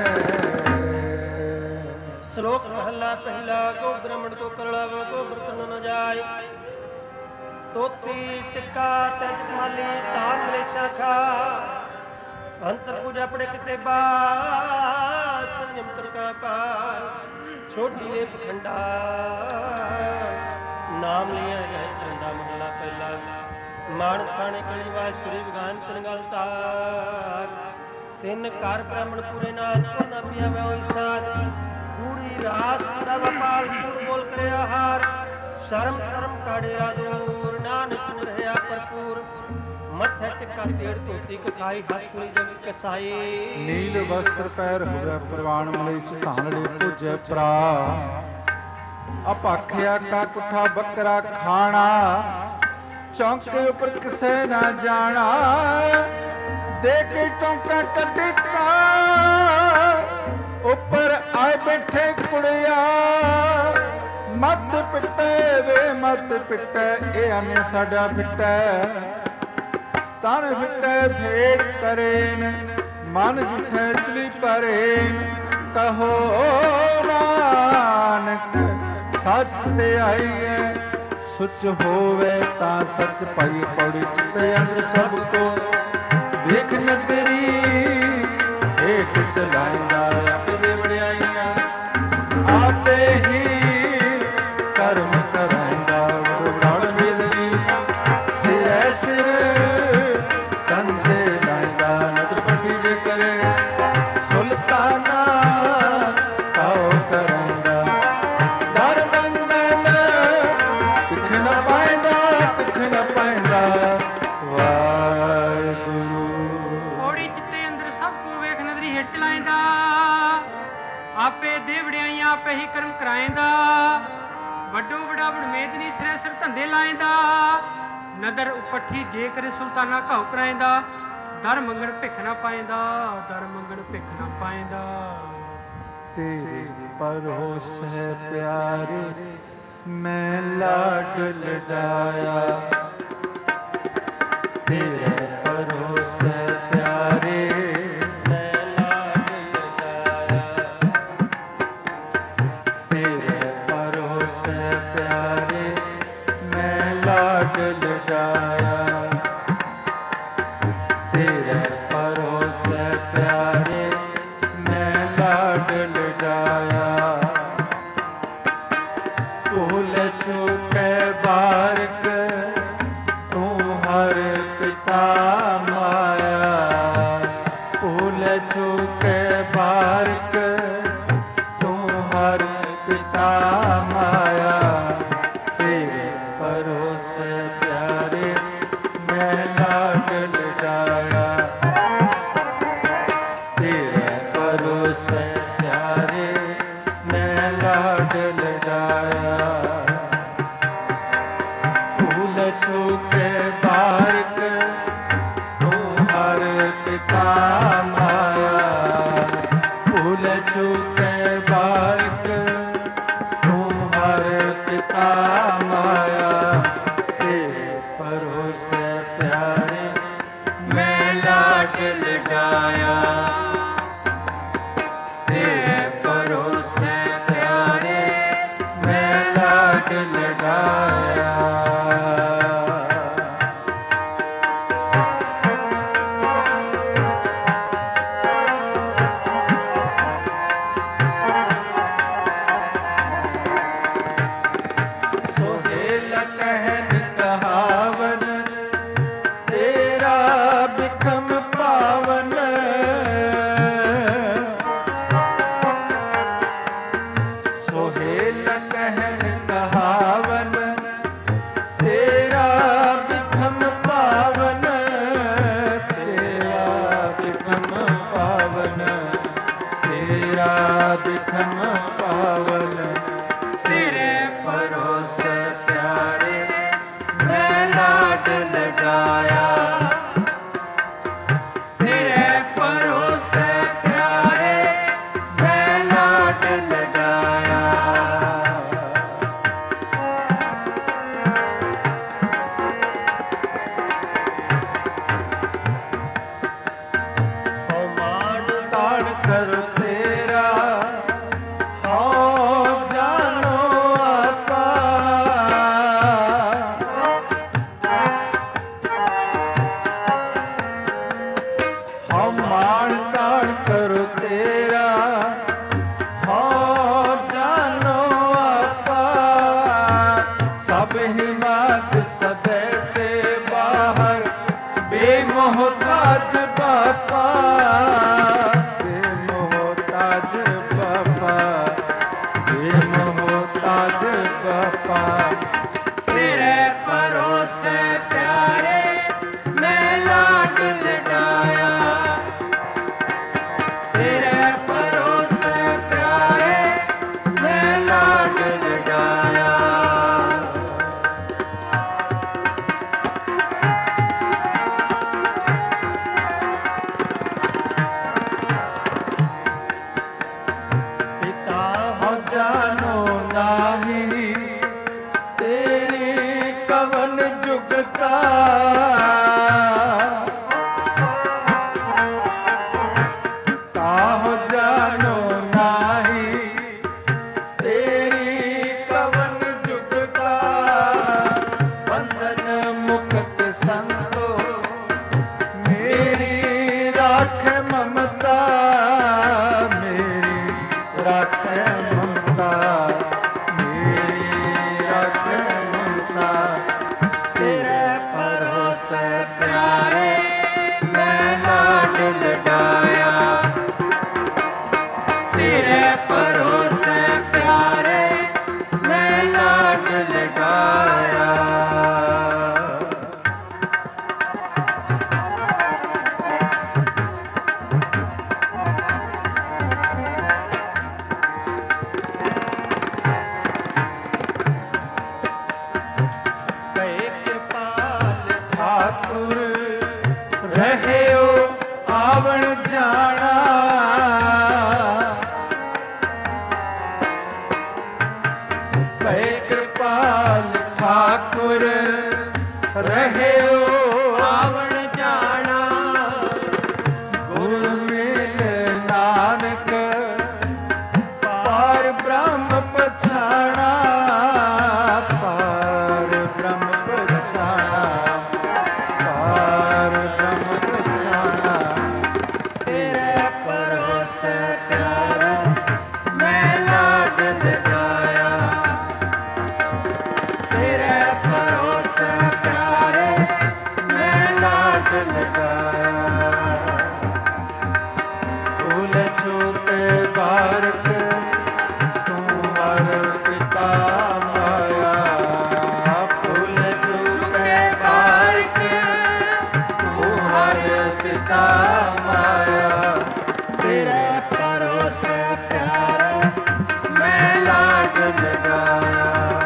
S2: ਸ਼ਲੋਕ ਮਹੱਲਾ ਪਹਿਲਾ ਕੋ ਬ੍ਰਾਹਮਣ ਕੋ ਕਰਲਾਵੋ ਕੋ ਬਰਤਨ ਨ ਜਾਏ ਤੋਤੀ ਟਿੱਕਾ ਤੇ ਮਾਲੀ ਤਾਰ ਮਲੇਸ਼ਾ ਖਾ ਅੰਤਰ ਪੂਜਾ ਪੜੇ ਕਿਤੇ ਬਾ ਸੰਜਮ ਕਰਕਾ ਪਾ ਛੋਟੀ ਦੇ ਪਖੰਡਾ ਨਾਮ ਲਿਆ ਜਾਏ ਚੰਦਾ ਮਹੱਲਾ ਪਹਿਲਾ ਮਾਨਸ ਖਾਣੇ ਕਲੀ ਵਾਜ ਸੁਰੀ ਵਿਗਾਨ ਤਨਗਲ ਤਾਰ ਤਿੰਨ ਘਰ ਬ੍ਰਾਹਮਣ ਪੂਰੇ ਨਾਲ ਕੋ ਨਾ ਪਿਆ ਮੈਂ ਹੋਈ ਸਾਥ ਕੂੜੀ ਰਾਸ ਦਾ ਵਪਾਲ ਕੂੜ ਬੋਲ ਕਰਿਆ ਹਾਰ ਸ਼ਰਮ ਧਰਮ ਕਾੜਿਆ ਦੂਰ ਨਾਨਕ ਤੂੰ ਰਹਿਆ ਭਰਪੂਰ ਮੱਥੇ ਟਿੱਕਾ ਤੇੜ ਧੋਤੀ ਕਖਾਈ ਹੱਥ ਛੁਰੀ ਜਗ ਕਸਾਈ
S1: ਨੀਲ ਵਸਤਰ ਪੈਰ ਹੋਵੇ ਪ੍ਰਵਾਨ ਮਲੇ ਚ ਧਾਨੜੇ ਪੁੱਜੈ ਭਰਾ ਅਪਾਖਿਆ ਕਾ ਕੁੱਠਾ ਬੱਕਰਾ ਖਾਣਾ ਚੌਂਕੇ ਉੱਪਰ ਕਿਸੇ ਨਾ ਜਾਣਾ ਦੇ ਕੇ ਚੌਂਕਾ ਕੱਢਿਆ ਉੱਪਰ ਆਏ ਬੈਠੇ ਕੁੜਿਆ ਮੱਤ ਪਿੱਟੇ ਵੇ ਮੱਤ ਪਿੱਟੇ ਇਹ ਆਨੇ ਸਾਡਾ ਪਿੱਟੇ तन फिटे भेद करेन, मन जुठे चली परेन। कहो नानक सच दे आईए, सुच होवे ता सच पाई। पौड़ी चित्ते अंदर सबको देख नदरी, हेठ चलाइंदा आपे वड़ियाइया। आपे ही कर्म कराइंदा वड़ाउण बेदगी। सिरै सिर कंधे लाइंदा, नदर पटी जे करे सुल्ताना काओ कराइंदा। दर बंदन पिख न पाइंदा, पिख न पाइंदा वाहिगुरू।
S3: पौड़ी चित्ते अंदर सबको वेख नदरी हेठ चलाइंदा, आपे दे वड़ियाइयां आपे ही कर्म कराइंदा। वड्डो वड़ा वड़मेदनी सिरे सिर धंधे लाइंदा, नदर उपठी जे करे सुल्ताना घाउ कराइंदा। दर मंगण भिख न पाइंदा, दर मंगण भिख न पाइंदा।
S1: तेरे परोसे प्यारे मैं लाड लडाया। तेरे परोसे प्यारे मैं लाड लडाया। तेरे परोसे प्यारे मैं लाड लडाया। तेरे परोसे प्यारे मैं लाड लडाया। भूल चूके बारक तू हर पिता माया। भूल चूके बारक तू हर पिता माया। तेरे परोसे प्यारे मैं लाड लडाया। तेरे परोसे प्यारे मैं लाड लडाया। भूल चूके बारक तू हर पिता माया। भूल चूके बारक तू हर पिता माया। तेरे परोसे प्यारे मैं लाड लडाया। तेरे परोसे प्यारे मैं लाड लडाया। सोहेल कहन कहावन, तेरा बिखम पावन। सोहेल कहन कहावन, तेरा बिखम पावन। तेरा बिखम पावन, तेरा बिखम पावन। तेरे परोसे प्यारे मैं लाड लडाया। तेरे परोसे प्यारे मैं लाड लडाया। ओ मान ताड़ करो तेरा, ओ जानो आपा। हम मान ताड़ करो तेरा, हो जानो आपा। सब हिमात सबे ते बाहर बेमोहताज बापा। बेमोहताज बापा, बेमोहताज बापा। तेरे परोसे प्यारे मैं लाड लडाया। तेरे परोसे प्यारे मैं लाड लडाया। पिता हो जानो नाही, तेरी कवन जुगता। ਭੈ ਕਿਰਪਾਲ ਠਾਕੁਰ ਰਹਿਓ
S2: ਆਵਣ ਜਾਣਾ
S1: ਗੁਰ ਮਿਲੇ ਨਾਨਕ ਪਾਰ ਬ੍ਰਹਮ ਪਛਾਣਾ ਪਾਰ ਬ੍ਰਹਮ ਪਛਾਣਾ ਪਾਰ ਬ੍ਰਹਮ ਪਛਾਣਾ ਤੇਰੇ ਪਰੋਸੇ ਪਿਆਰਾ ਮੈਂ ਲਾਡ ਲਗਾਇਆ ਤੇਰੇ ਪਰੋਸੇ ਪਿਆਰੇ ਮੈਂ ਲਾਡ ਲਗਾਇਆ ਫੂਲ ਛੋਟੇ ਬਾਰਕ ਤੂੰ ਹਰ ਪਿਤਾ ਮਾਇਆ ਫੂਲ ਛੋਟੇ ਬਾਰਕ ਤੂੰ ਹਰ ਪਿਤਾ ਮਾਇਆ ਤੇਰੇ ਪਰੋਸੇ ਪਿਆਰੇ ਮੈਂ ਲਾਡ ਲਗਾਇਆ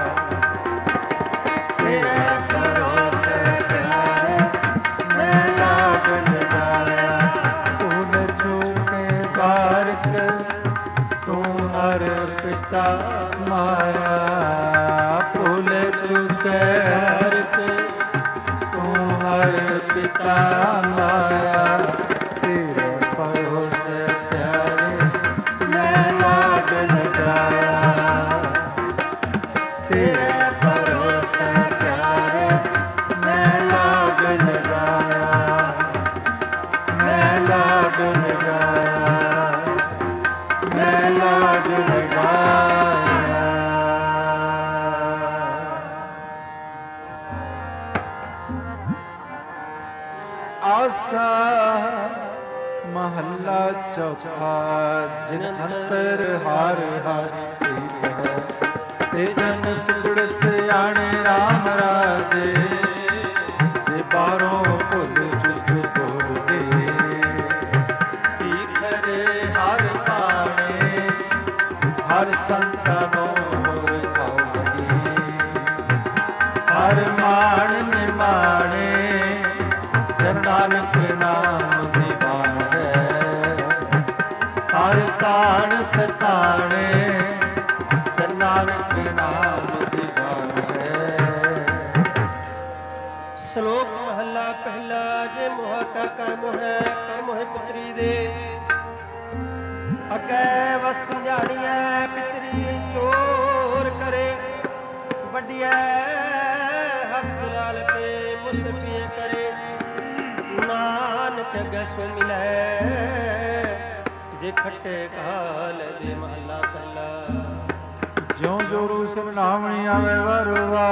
S1: ਤੇਰੇ ਪਰੋਸੇ ਪਿਆਰੇ ਮੈਂ ਲਾਡ ਲਗਾਇਆ ਫੂਲ ਛੋਟੇ ਬਾਰਕ ਤੂੰ ਹਰ ਪਿਤਾ ਮਾਇਆ ਫੂਲ ਛੋਟੇ ਬਾਰਕ ਤੂੰ ਹਰ ਪਿਤਾ ਮਾਇਆ ਤੇਰੇ ਪਰੋਸੇ ਪਿਆਰੇ ਮੈਂ ਲਾਡ ਲਗਾਇਆ ਤੇਰੇ ਪਰੋਸੇ ਪਿਆਰੇ ਮੈਂ ਲਾਡ ਲਗਾਇਆ ਮੈਂ ਲਾਡ ਲਗਾਇਆ ਮੈਂ ਲਾਡ ਲਗਾਇਆ ਆਸਾ ਮਹੱਲਾ ਚੌਥਾ ਜਿਨ ਅੰਤਰ ਹਰ ਹਰ ਪ੍ਰੀਤ ਹੈ ਤੇ ਜਨ ਸੁਗੜ ਸਿਆਣੇ ਰਾਮ ਰਾਜੇ ਜੇ ਬਾਹਰੋਂ ਭੁੱਲ ਚੁੱਚ ਬੋਲਦੇ ਭੀਖਰੇ ਹਰ ਪਾਣੇ ਹਰ ਸੰਤਾਂ ਨੂੰ ਰਖਾਉ ਲਗੀ ਹਰ ਮਾਣ ਨਿਮਾਣੇ ਜਨ ਨਾਨਕ ਨਾਮ ਦੀਵਾਨ ਹੈ ਹਰ ਤਾਣ ਸਤਾਣੇ ਜਨ ਨਾਨਕ ਨਾਮ ਦੀਵਾਨ ਹੈ
S2: ਸ਼ਲੋਕ ਮਹੱਲਾ ਪਹਿਲਾ ਜੇ ਮੋਹ ਕਾ ਕਰਮ ਹੈ ਕਰਮ ਹੈ ਪੁੱਤਰੀ ਦੇ ਅੱਗੇ ਵਸਤ ਜਾਣੀਐ ਪਿਤਰੀ ਚੋਰ ਕਰੇ ਵੱਡਿਐ ਹੱਥ ਲਾਲ ਕੇ ਮੁਸਫੀਏ ਕਰੇ ਨਾਨਕ ਅਗੇ ਸੋ ਮਿਲੈ ਜੇ ਖੱਟੇ ਕਾਲ ਦੇ ਮਹੱਲਾ ਪਹਿਲਾ
S1: ਜਿਉ ਜੋ ਰੂਸਨ ਨਾਮਣੀ ਆਵੇ ਵਰਵਾ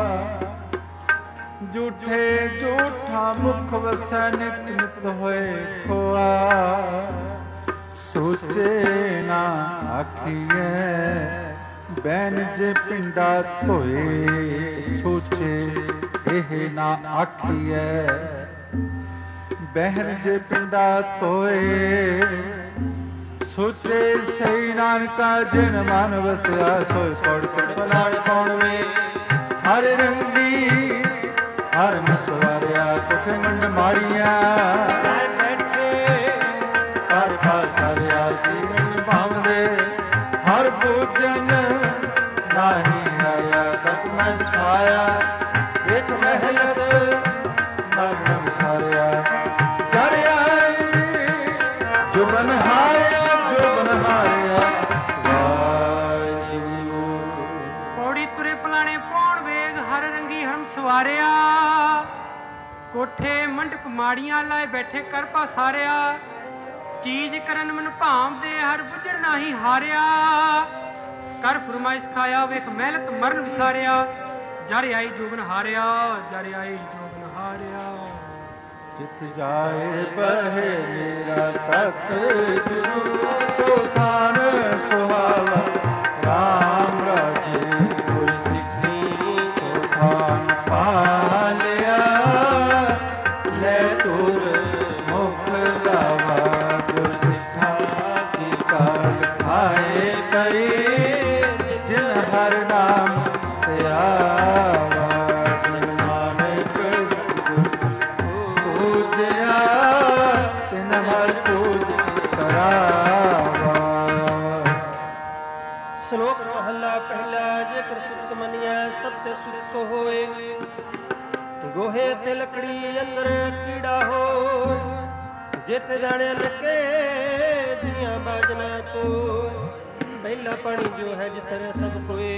S1: ਝੂਠੇ ਝੂਠਾ ਮੁਖ ਵਸੈ ਨਿਤ ਨਿਤ ਹੋਏ ਖੋਆ ਸੋਚੇ ਨਾ ਆਖੀਐ ਬੈਨ ਜੇ ਪਿੰਡਾ ਧੋਏ ਸੋਚੇ ਇਹ ਨਾ ਆਖੀਐ ਬਹਿਨ ਜੇ ਪਿੰਡਾ ਧੋਏ ਸੋਚੇ ਸਹੀ ਨਾਨਕਾ ਜਿਨ ਮਨ ਵਸਿਆ ਸੋਇ ਪੜ ਪੜ ਪਲਾੜ ਕੌਣ ਵੇ ਹਰ ਰੰਗੀ ਹਰ ਨਸਵਾਰਿਆ ਕੋਠੇ ਮੰਡ ਮਾੜੀਆਂ ਬੈਠੇ ਹਰ ਪਾਸਰਿਆ ਜੀਵਨ ਭਾਵਦੇ ਹਰ ਪੂਜਨ ਨਾਹੀ ਆਇਆ ਕਤ ਮੈਂ ਸਿਖਾਇਆ ਵੇਖ ਮਹਿਲਤ ਮਰਨ ਵਿਸਾਰਿਆ ਜਰ ਆਈ ਜੋ ਬਨ ਹਾਰਿਆ ਜੋ ਬਨ ਹਾਰਿਆ ਵਾਹਿਗੁਰੂ
S3: ਪੌੜੀ ਤੁਰੇ ਪਲਾਣੇ ਪੌਣ ਵੇਗ ਹਰ ਰੰਗੀ ਹਰਮ ਸਵਾਰਿਆ ਕੋਠੇ ਮੰਡਪ ਮਾੜੀਆਂ ਲਾਏ ਬੈਠੇ ਕਰ ਪਸਾਰਿਆ ਚੀਜ਼ ਕਰਨ ਮਨ ਭਾਵਦੇ ਹਰ ਬੁੱਝਣ ਨਾਹੀ ਹਾਰਿਆ ਕਰ ਫਰਮਾਇਸ਼ ਖਾਇਆ ਵੇਖ ਮਹਿਲਤ ਮਰਨ ਵਿਸਾਰਿਆ ਜਰ ਆਈ ਜੋਬਨ ਹਾਰਿਆ ਜਰ ਆਈ ਜੋਬਨ ਹਾਰਿਆ
S1: ਜਿਤ ਜਾਏ ਬਹਿ ਮੇਰਾ ਸਤਿਗੁਰੂ ਸੋ ਥਾਨ ਸੁਹਾਵਾ ਰਾਮ ਰਾਜੇ ਗੁਰ ਸਿੱਖੀ ਸੋ ਥਾਨ ਪਾਲਿਆ ਲੈ ਤੁਰ ਮੁਖ ਲਾਵਾ ਗੁਰ ਸਿੱਖਾ ਕੀ ਕਾਲ ਆਏ ਕਈ ਜਿਨ ਹਰ ਨਾਮ ਧਿਆਵਾ ਜਿਨ ਨਾਨਕ ਪੂਜਿਆ ਤਿਨ ਹਰ ਪੂਜ ਕਰਾਵਾ।
S2: ਸ਼ਲੋਕ ਮਹੱਲਾ ਸੁਤ ਮੰਨਿਐ ਸਤਿ ਸੁਤ ਹੋਏ। ਗੋਹੇ ਤੇ ਲੱਕੜੀ ਅੰਦਰ ਕੀੜਾ ਹੋਏ, ਜਿਤ ਜਾਣਿਆ ਲੱਗੇ ਦੀਆਂ ਬਾਜਨਾ ਕੋਇ। ਪਹਿਲਾ ਪਾਣੀ ਜੋ ਹੈ ਜਿਤਰ ਸਭ ਕੋਏ,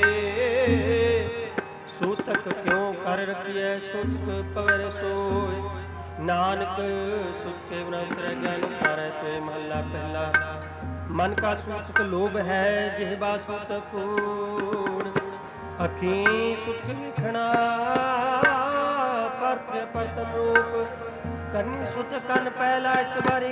S2: ਸੂਤਕ ਕਿਉਂ ਕਰ ਰਖੀਐ ਸੁਤਕ ਪਵੈ ਸੋਇ। ਨਾਨਕ ਸੁਤਕੇ ਬਿਨਾ ਉਤਰੈ ਗਿਆਨ ਉਤਾਰੈ ਤੋਇ। ਮਹੱਲਾ ਪਹਿਲਾ। ਮਨ ਕਾ ਸੂਤਕ ਲੋਭ ਹੈ ਜਿਹਵਾ ਸੂਤਕ ਕੂੜ। ਅੱਖੀਂ ਸੁਖ ਵੇਖਣਾ ਪਰਤ ਪਰਤਮ ਰੂਪ। ਕੰਨੀ ਸੁਤ ਕੰਨ ਪਹਿਲਾ ਇਤਬਾਰੀ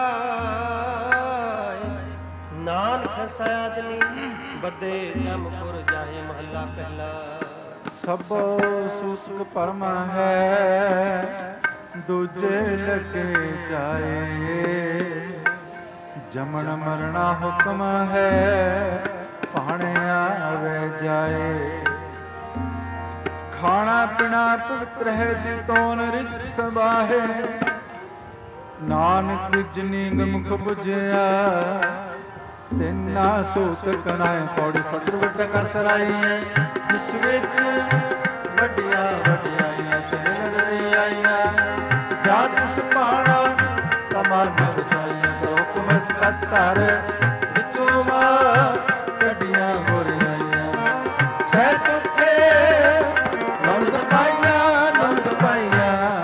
S2: ਖਾਏ। ਨਾਨਕ ਸਆਦਨੀ ਬੱਦੇ ਜਮ ਪੁਰ ਜਾਏ। ਮਹੱਲਾ ਪਹਿਲਾ।
S1: ਸਭ ਸੂਤਕ ਪਰਮ ਹੈ ਦੂਜੇ ਲੱਗੇ ਜਾਏ। ਜਮਨ ਮਰਣਾ ਹੁਕਮ ਹੈ ਭਾਣੇ ਆਵੇ ਜਾਏ। ਖਾਣਾ ਪੀਣਾ ਪਵਿੱਤਰ ਹੈ ਤੇ ਤੋਨ ਰਿਜਕ ਸਬਾਹੇ। ਨਾਨਕ ਜਿਨੀ ਗੁਰਮੁਖ ਬੁਝਿਆ ਤਿੰਨਾ ਸੂਤਕ ਨਾਏ। ਪੌੜੀ ਸਤਿ ਵੱਡ ਕਰ ਸਰਾਈ ਜਿਸ ਵਿੱਚ ਵੱਡੀਆਂ ਵੱਡਿਆਈਆਂ ਸਿਰ ਆਈਆਂ। ਜਾ ਤਿਸ ਪਾਣਾ ਤਮਾਨ ਵਸਾਈਆਂ। ਹੁਕਮ ਸਕਤਰ ਵਿੱਚੋਂ ਮਾਂ ਕੱਢੀਆਂ ਹੋਰ ਆਈਆਂ। ਸਹਿ ਤੁਠੇ ਨੰਦ ਪਾਈਆਂ ਨੰਦ ਪਾਈਆਂ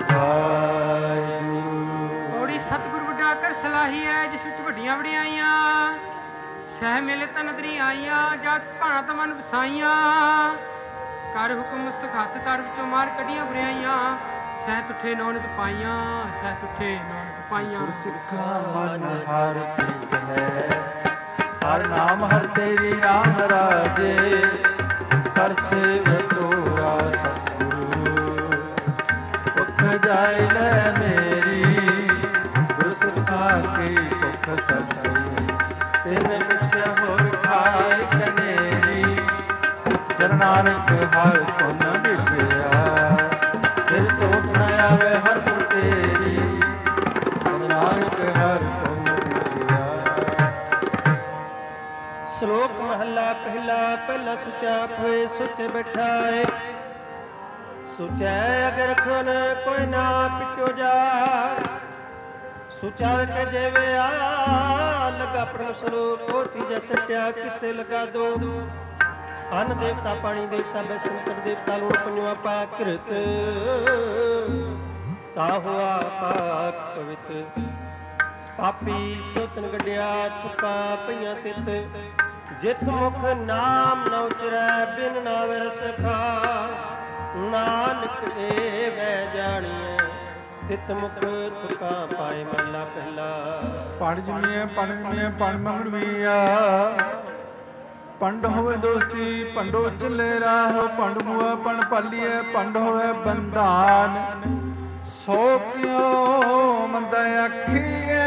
S1: ਵਾਹਿਗੁਰੂ।
S3: ਪੌੜੀ ਸਤਿਗੁਰ ਵੱਡਾ ਕਰ ਸਲਾਹੀ ਹੈ ਜਿਸ ਵਿੱਚ ਵੱਡੀਆਂ ਵਡਿਆਈਆਂ। ਸਹਿ ਮਿਲੇ ਤਨਦਰੀ ਆਈਆਂ ਜਾਤ ਭਾਣਾ ਤਮਨ ਵਸਾਈਆਂ। ਕਰ ਹੁਕਮ ਮਸਤਕ ਹੱਥ ਧਰ ਵਿੱਚੋਂ ਮਾਰ ਕੱਢੀਆਂ ਬੁਰਾਈਆਂ। ਸਹਿ ਤੁਠੇ ਨੌਨਕ ਪਾਈਆਂ ਸਹਿ ਤੁਠੇ ਨੌਨਕ ਪਾਈਆਂ।
S1: ਸਿੱਖਾ ਮਨ ਹਰ ਪ੍ਰੀਤ ਹੈ ਹਰ ਨਾਮ ਹਰ ਤੇਰੀ ਰਾਮ ਰਾਜੇ। ਕਰ ਸੇਵ ਤੋਰਾ ਸਤਿਗੁਰੂ ਭੁੱਖ ਜਾਇ ਲੈ ਮੇਰੀ। ਗੁਰ ਸਿੱਖਾ ਕੀ ਭੁੱਖ ਸਰਸਈ ਤਿਨ ਪਿਛੇ ਹੋਰ ਖਾਏ ਕਨੇਰੀ। ਚਰਨਾਨਕ ਹਰ ਪੁਨ ਵਿਚਿਆ ਫਿਰ ਟੋਟ ਨ ਆਵੇ ਹਰ ਪੁਰ ਤੇਰੀ। ਨਾਨਕ ਹਰ ਪੁਨ ਵਿਚਿਆ।
S2: ਸ਼ਲੋਕ ਮਹੱਲਾ ਪਹਿਲਾ। ਪਹਿਲਾ ਸੁਚਾ ਹੋਏ ਸੁਚ ਬਿਠਾਏ। ਸੁਚੈ ਅਗਰ ਖਨ ਕੋਈ ਨਾ ਪਿਟੋ ਜਾ। ਸੁਚਾ ਕੇ ਦੇਵੇ ਆ ਲਗਾ ਪ੍ਰਣ ਸਰੂਪ। ਹੋਤੀ ਜੈ ਸਚਿਆ ਕਿਸੇ ਲਗਾ ਦੋ। ਅੰਨ ਦੇਵਤਾ ਪਾਣੀ ਦੇਵਤਾ ਬੈਸੰਤਰ ਦੇਵਤਾ ਲੂਣ ਪੰਜਵਾ ਪਾਇਆ ਕਿਰਤ। ਤਾ ਹੋਆ ਪਾਕ ਪਵਿੱਤ। ਪਾਪੀ ਸੋਤਨ ਗੱਡਿਆ ਥੁਕਾ ਪਈਆਂ ਤਿਤ। ਜਿਤ ਮੁਖ ਨਾਮ ਨ ਉਚਰੈ ਬਿਨ ਨਾਵੇ ਰਸਖਾ। ਨਾਨਕ ਏ ਵੈ ਜਾਣੀਐ ਤਿਤ ਮੁਖ ਥੁਕਾ ਪਾਏ। ਮਹਲਾ ਪਹਿਲਾ।
S1: ਪੜ ਜਮੀਏ ਪੜ ਜਮੀਏ ਪੜ ਮੰਗਣਵੀਆ। ਪੰਡ ਹੋਵੇ ਦੋਸਤੀ ਪੰਡੋ ਚੱਲੇ ਰਾਹ। ਪੰਡ ਮੁਆ ਪਣ ਪਾਲੀਏ ਪੰਡ ਹੋਵੇ ਬੰਧਾਨ। ਸੋ ਕਿਉ ਮੰਦਾ ਆਖੀਐ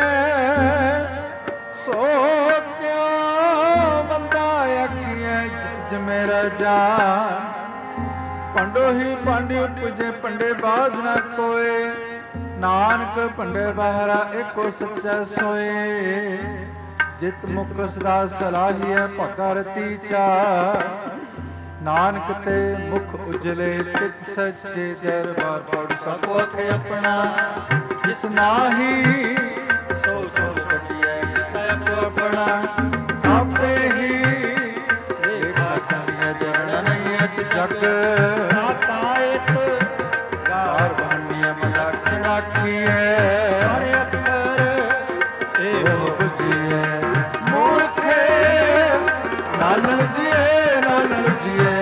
S1: ਸੋ ਕਿਉ ਮੰਦਾ ਆਖੀਐ ਜਿਜ ਮੇਰਾ ਜਾਨ। ਪੰਡੋ ਹੀ ਪੰਡ ਉਪਜੇ ਪੰਡੇ ਬਾਝ ਨਾ ਕੋਏ। ਨਾਨਕ ਪੰਡੇ ਬਾਹਰਾ ਏਕੋ ਸੱਚਾ ਸੋਏ। ਜਿਤ ਮੁਖ ਸਦਾ ਸਲਾਹੀਐ ਭਗਾ ਰਤੀ ਚਾਰ। ਨਾਨਕ ਤੇ ਮੁਖ ਉਜਲੇ ਤਿਤ ਸੱਚੇ ਦਰਬਾਰ। ਪੜ ਸਕੋ ਅਖੇ ਆਪਣਾ ਜਿਸ ਨਾਹੀ ਸੋ ਸੋ ਕੱਢੀਐ ਕੀਤਾ ਆਪੋ ਆਪਣਾ। ਆਪੇ ਹੀ ਦੇਖਾ ਸੰਗਿਆ ਜਰਣ ਨਹੀਂ ਅਤ ਜਗ।
S2: ਤਾਇਤ
S1: ਗਾਰ ਬਾਣੀਐ ਮਲਾਕ ਸਨਾਖੀਐ।
S2: ਹਰ ਅੱਖਰ
S1: ਇਹੋ ਬੁਝੀਐ ਮੂਰਖੇ ਨਾਨਕ ਜੀਏ ਨਾਨਕ ਜੀਏ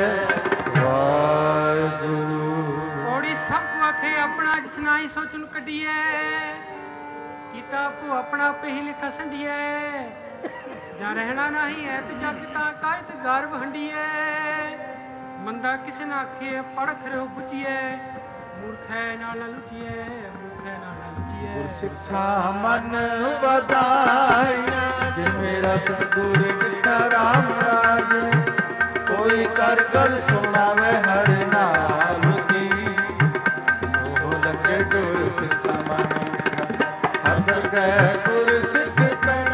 S1: ਵਾਹਿਗੁਰੂ।
S3: ਪੌੜੀ ਸਭ ਕੋ ਆਖੇ ਆਪਣਾ ਜਿਸ ਨਾਹੀ ਸੋਚਣ ਕੱਢੀਐ। ਕੀਤਾ ਆਪੋ ਆਪਣਾ ਪਹਿ ਲਿਖਾ ਸੰਢੀਐ। ਜਾਂ ਰਹਿਣਾ ਨਹੀਂ ਐ ਤੇ ਜਗ ਤਾਂ ਕਾਇਤ ਗਰਭ ਹੰਡੀਐ। ਮੰਦਾ ਕਿਸੇ ਨਾ ਆਖੀਏ ਪੜ ਖਰਿਓ ਪੁੱਛੀਐ। ਮੂਰਖੈ ਨਾਲ ਲੁਚੀਐ ਮੂਰਖੈ ਨਾਲ ਲੁਚੀਐ।
S1: ਗੁਰ ਸਿੱਖਾ ਮਨ ਵਧਾਈਆਂ ਜਿ ਮੇਰਾ ਸਤਿਗੁਰ ਡਿਠਾ ਰਾਮ ਰਾਜੇ। ਕੋਈ ਕਰ ਗਲ ਸੁਣਾਵੇ ਹਰ ਨਾਮ ਕੀ। ਸੋ ਲੱਗੇ ਗੁਰ ਸਿੱਖਾ ਮਨ ਹਰ ਦਰਗਹਿ ਗੁਰ ਸਿੱਖ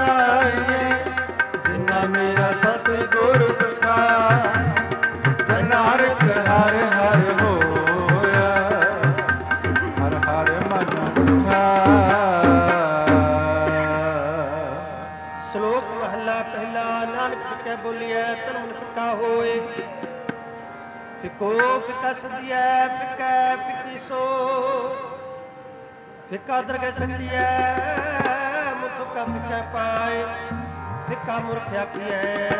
S1: ਕਨਾਈਏ। ਜਿਨਾ ਮੇਰਾ ਸਤਿਗੁਰ ਬਿਠਾ ਜਨਾ ਨਾਨਕ ਹਰ ਹਰ ਹੋਇਆ, ਹਰ ਹਰ ਮਨ ਉਠਾ।
S2: ਸ਼ਲੋਕ ਮਹਲਾ ਪਹਿਲਾ। ਨਾਨਕ ਫਿੱਕੇ ਬੋਲੀਐ ਤਨ ਮਨ ਫਿੱਕਾ ਹੋਏ, ਫਿੱਕੋ ਫਿੱਕਾ ਸਦੀਐ ਫਿੱਕੈ ਫਿੱਕੀ ਸੋ। ਫਿੱਕਾ ਦਰਗਹਿ ਸੰਗੀਐ ਮੁਥੁਕਾ ਫਿੱਕੈ ਪਾਏ, ਫਿੱਕਾ ਮੁਰਖ ਆਖੀਐ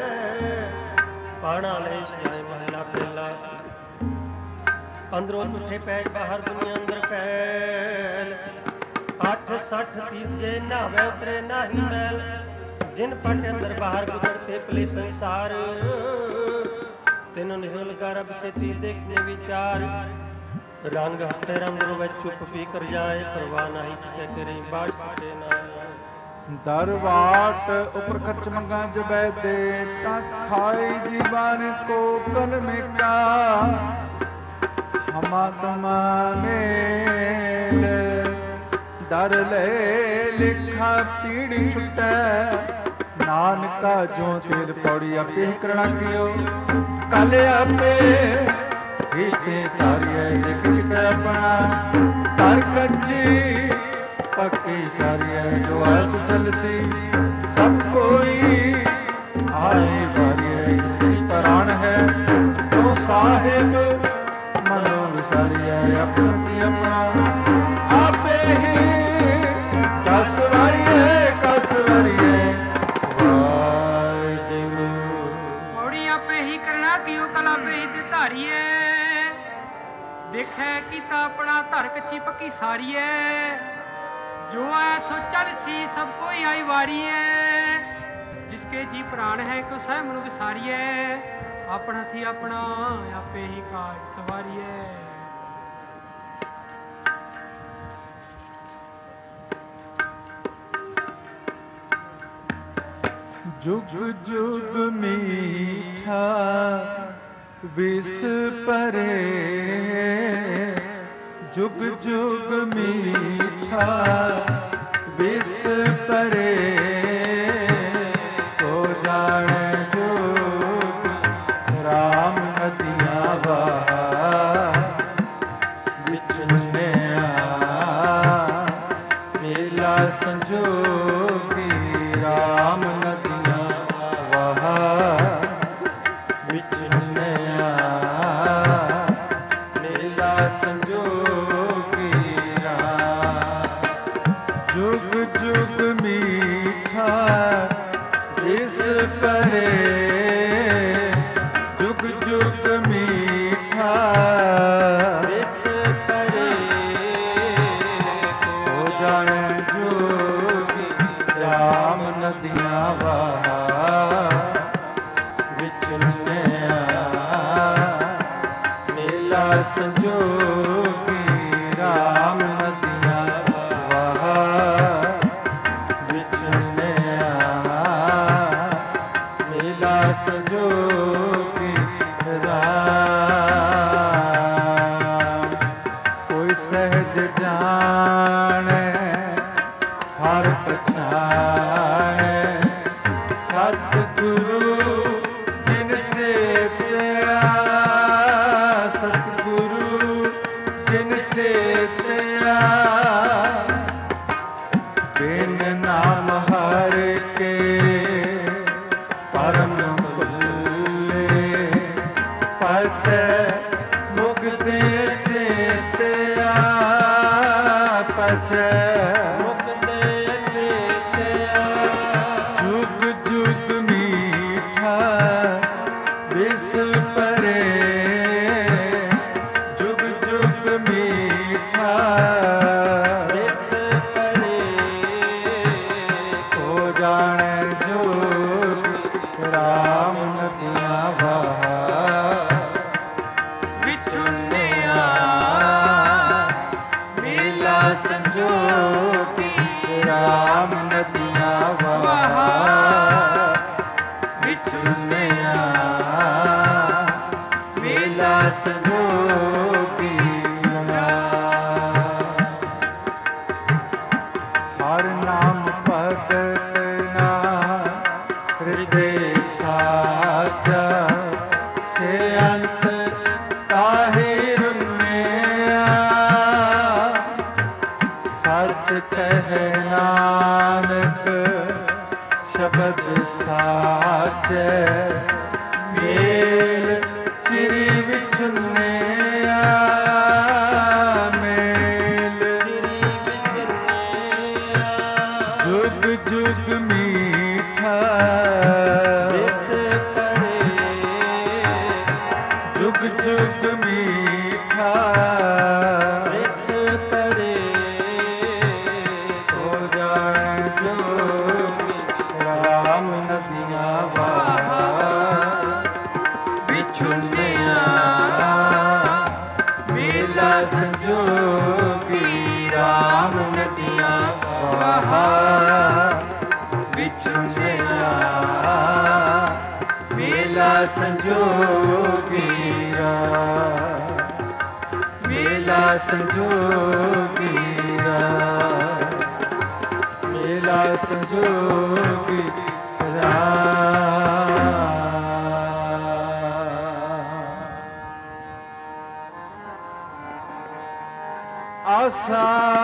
S2: ਪਾਣਾ ਲੈ ਸਿਆਏ। ਮਹਲਾ ਪਹਿਲਾ। ਅੰਦਰੋਂ ਝੂਠੇ ਪੈਜ ਬਾਹਰ ਦੁਨੀਆ ਅੰਦਰ ਫੈਲ, ਅੱਠ ਸੱਠ ਤੀਜੇ ਨਾਵੇ ਉਤਰੇ ਨਾਹੀ ਮੈਲ। ਜਿਨ ਪਟ ਅੰਦਰ ਬਾਹਰ ਗੁਜ਼ਰਤੇ ਪਲੇ ਸੰਸਾਰ, ਤਿਨ ਨਿਹੁ ਲਗਾ ਰਬ ਸੇਤੀ ਦੇਖਨੇ ਵਿਚਾਰ। ਰੰਗ ਹਸੇ ਰੰਗ ਵਿੱਚ ਚੁੱਪ ਪੀ ਕਰ ਜਾਏ, ਪਰਵਾਹ ਨਹੀਂ ਕਿਸੇ ਕਰੇ ਬਾੜ ਸਕੇ ਨਾ।
S1: ਦਰਵਾਟ ਉਪਰ ਖਰਚ ਮੰਗਾ ਜਬੈ ਦੇ, ਤਾਂ ਖਾਈ ਜੀਵਾਨ ਕੋ ਕਲ ਮੇਕਾ। ਹਮਾ ਤੁਮਾ ਮੇਲ ਦਰ ਲੈ ਲਿਖਾ ਪੀੜੀ ਛੁਟੈ। ਨਾਨਕਾ ਜੋ ਤੇਲ ਪੌੜੀ ਆਪੇ ਕਰਣਾ ਕੀਓ, ਕਲ ਆਪੇ ਹੀਤੇ ਤਾਰੀਐ ਲਿਖ ਲਿਖ ਆਪਣਾ। ਕਰ ਕੱਚੀ ਪੱਕੀ ਸਾਰੀਐ ਜੋ ਆਸ ਚਲਸੀ, ਸਭ ਕੋਈ ਆਏ ਵਾਰੀਐ ਇਸ ਪ੍ਰਾਣ ਹੈ। ਜੋ ਸਾਹਿਬ ਮਨੋ ਵਿਸਾਰੀਐ ਆਪਣੀ ਆਪਣਾ, ਆਪੇ ਹੀ ਕਸ ਵਾਰੀਐ ਕਸ ਵਾਰੀਐ ਵਾਹਿਗੁਰੂ।
S3: ਪੌੜੀ ਆਪੇ ਹੀ ਕਰਨਾ ਕਿਉ ਕਲਾ ਆਪੇ ਹੀ ਤੇ ਧਾਰੀਏ। ਦੇਖੈ ਕੀਤਾ ਆਪਣਾ ਧਰ ਕੱਚੀ ਪੱਕੀ ਸਾਰੀਏ। ਜੋ ਆਇਆ ਸੋ ਚੱਲ ਸੀ ਸਭ ਕੋਈ ਆਈ ਵਾਰੀਏ। ਜਿਸਕੇ ਜੀ ਪ੍ਰਾਣ ਹੈ ਕੋ ਸਹਿ ਮਨੁ ਵਿਸਾਰੀਏ। ਆਪਣਾ ਥੀ ਆਪਣਾ ਆਪੇ ਹੀ ਕਾਜ ਸਵਾਰੀਏ।
S1: जुग जुग मीठा विस परे, जुग जुग मीठा विस परे। तो जाने जोग राम नदियाँ बहा, बिछने मेला संजोगी राम नदियाँ बहा। बिछने मेला संजोगी राम। जुग जुग मीठा विस परे, जुग जुग मीठा विस परे। हो जाने जोगी राम नदियाँ बहा, बिछने मेला संजोगी राम नदियाँ बहा। बिछने मेला संजोगी राम। कोई सहज जाने हर पछाने, सतगुरु जिन चेतिया, सतगुरु जिन चेतिया। बिन नाम हर के परम भुल्ले, पछे मुक्ति चेतिया, पछे जुग जुग मीठा विस परे, जुग जुग मीठा विस परे। हो जाने जोग राम नदियाँ बहा, बिछुनिया मेला संजोगी राम नदियाँ बहा। बिछुनिया मेला संजोगी राम। हर नाम भगत ना हृदय साचा, से अंत ਕਹੈ ਨਾਨਕ ਸ਼ਬਦ ਸਾਚੈ ਮੇਲ ਚਿਰੀ ਵਿਛੁੰਨਿਆ ਮੇਲ ਚਿਰੀ ਵਿਛੁੰਨਿਆ ਜੁਗ ਜੁਗ ਮੀਠਾ ਵਿਸ ਪਰੇ ਜੁਗ ਜੁਗ ਮੀਠਾ ਵਿਸ ਪਰੇ ਹੋ ਜਾਣੈ ਜੋਗੀ ਰਾਮ ਨਦੀਆਂ ਵਾਹ ਵਿਛੁੰਨਿਆ ਮੇਲਾ ਸੰਜੋਗੀ ਰਾਮ ਨਦੀਆਂ ਵਾਹ ਵਿਛੁੰਨਿਆ ਮੇਲਾ ਸੰਜੋਗੀ ਮੇਲਾ ਸੰਜੋਗੀ ਮੇਲਾ ਸੰਜੋਗੀ ਆਸਾ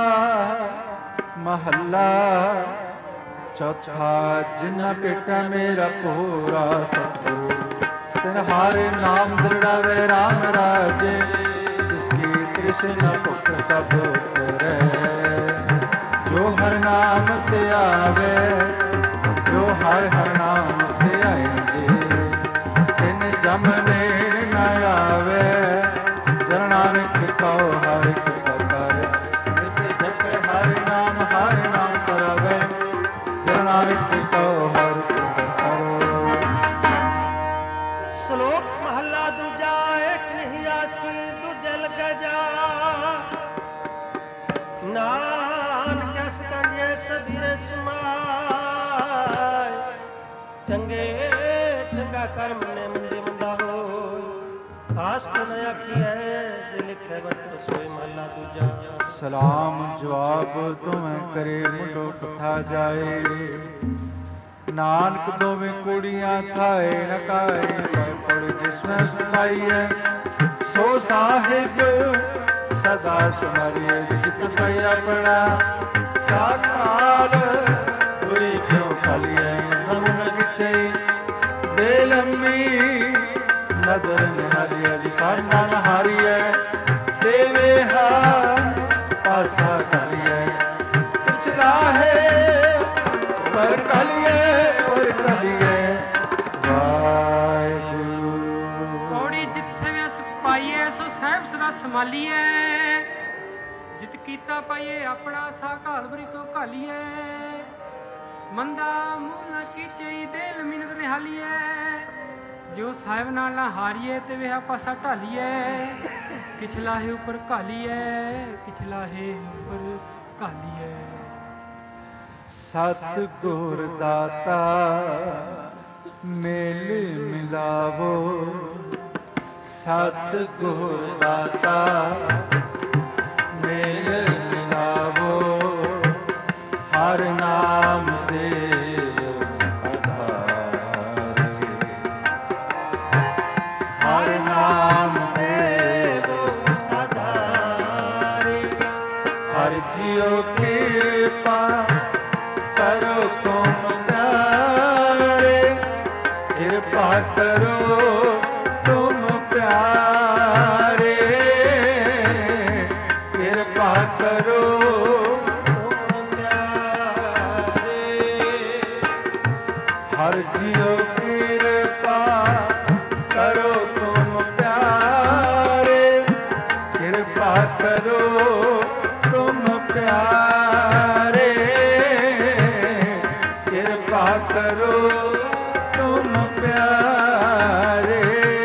S1: ਮਹੱਲਾ ਚੌਥਾ ਜਿਨ੍ਹਾਂ ਭੇਟਾ ਮੇਰਾ ਪੂਰਾ ਸਤਿਗੁਰੂ ਤਿਨ ਹਾਰੇ ਨਾਮ ਦ੍ਰਿੜਾਵੇ ਰਾਮ ਰਾਜੇ ਜਿਸਕੀ ਤ੍ਰਿਸ਼ਨਾ ਭੁਖ ਸਭ ਉਤਰੈ ਜੋ ਹਰ ਨਾਮ ਤੇ ਆਵੇ ਜੋ ਹਰ ਹਰ ਨਾਮ ਤੇ ਆਏਂਗੇ ਤਿਨ ਜਮ ਨੇੜ ਨ ਆਵੇ ਜਨ ਨਾਨਕ ਕਉ ਹਰਿ ਕਿਰਪਾ ਕਰ ਨਿਤ ਜਪੈ ਹਰਿ ਨਾਮ ਹਰਿ ਨਾਮ ਕਰਵੇ ਜਨ ਨਾਨਕ ਕਉ ਹਰਿ ਕਿਰਪਾ ਕਰੋ।
S2: ਸ਼ਲੋਕ ਮਹੱਲਾ ਦੂਜਾ ਏਕ ਨਹੀਂ ਆਸ ਕੀ ਦੂਜੇ ਲਗੈ ਜਾ ਨਾਨਕ ਅਸ ਕੰਜੇ ਸਧੀਰੇ ਸਮਾਏ ਚੰਗੇ ਚੰਗਾ ਕਰਮ ਨੇ ਮੰਦੇ ਮੰਦਾ ਹੋਇ ਆਸ ਨ ਆਖੀਐ ਜੇ ਲਿਖੈ ਵਟ ਸੋਈ ਮਹੱਲਾ ਦੂਜਾ।
S1: ਸਲਾਮ ਜਵਾਬ ਦੋਵੇਂ ਕਰੇ ਮੁੰਡੋ ਕਥਾ ਜਾਏ ਨਾਨਕ ਦੋਵੇਂ ਕੁੜੀਆਂ ਥਾਏ ਨਕਾਏ ਪੜ ਜਿਸਨੇ ਸੁਖਾਈਐ ਸੋ ਸਾਹਿਬ ਸਦਾ ਸੁਮਰਿਐ ਜਿਤ ਪਈ ਆਪਣਾ ਸਾਕਾਲ ਬੁਰੀ ਕਿਉ ਖਾਲੀਐ ਹਮ ਨ ਕਿਛੈ ਦੇ ਲੰਮੀ ਨਦਰ ਨਿਹਾਰੀਐ ਜੀ ਸਾਡਾ ਨਹਾਰੀਐ ਦੇਵੇ ਹਾ ਪਾਸਾ ਖਾਲੀਐ ਪਿਛਲਾ ਹੈ ਪਰ ਕਲੀਏ ਪਰ ਕਲੀਏ ਵਾਹਿਗੁਰੂ।
S3: ਪੌੜੀ ਜਿਤ ਸੇਵਿਆ ਸੁਖ ਪਾਈਏ ਸੋ ਸਾਹਿਬ ਸਦਾ ਸੰਭਾਲੀਏ ਜਿਤ ਕੀਤਾ ਪਾਈਏ ਆਪਣਾ ਸਾ ਘਾਲ ਬਰੀ ਕਿਉ ਘਾਲੀਏ ਮੰਦਾ ਮੂਲ ਨਾ ਕੀਚੇ ਦਿਲ ਮਿਨਤ ਨਿਹਾਲੀਏ ਜੋ ਸਾਹਿਬ ਨਾਲ ਨਾ ਹਾਰੀਏ ਤੇ ਵੇਹਾ ਪਾਸਾ ਢਾਲੀਏ ਕਿਛਲਾ ਹੈ ਉੱਪਰ ਘਾਲੀਏ ਕਿਛਲਾ ਹੈ ਉੱਪਰ ਘਾਲੀਏ।
S1: ਸਤ ਗੁਰ ਦਾਤਾ ਮੇਲ ਮਿਲਾਵੋ ਸਤ ਗੁਰ ਦਾਤਾ ਮੇਲ ਮਿਲਾਵੋ ਹਰ ਨਾਮ ਦੇ ਆਧਾਰੇ ਹਰ ਨਾਮ ਦੇ ਆਧਾਰੇ ਹਰ ਜੀਉ ਕਿਰਪਾ ਕਰੋ ਤੁਮ ਪਿਆਰੇ ਕਿਰਪਾ ਕਰੋ ਤੁਮ ਪਿਆਰੇ ਕਿਰਪਾ ਕਰੋ ਤੁਮ ਪਿਆਰੇ ਹਰ ਜੀਉ ਕਿਰਪਾ ਕਰੋ ਤੁਮ ਪਿਆਰੇ ਕਿਰਪਾ ਕਰੋ ਤੁਮ ਪਿਆਰੇ ਕਿਰਪਾ ਕਰੋ ਤੁਮ ਪਿਆਰੇ।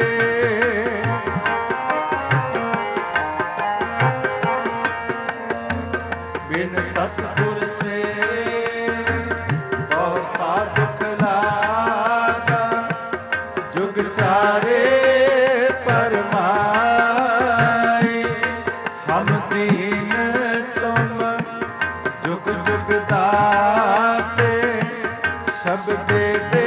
S1: ਬਿਨ ਸਤਿਗੁਰ ਸੇ ਬਹੁਤਾ ਦੁਖ ਲਾਗਾ ਜੁਗ ਚਾਰੇ ਪਰਮਾਈ ਹਮ ਦੀਨ ਤੁਮ ਜੁਗ ਜੁਗ ਦਾਤੇ ਸ਼ਬਦੇ ਦੇ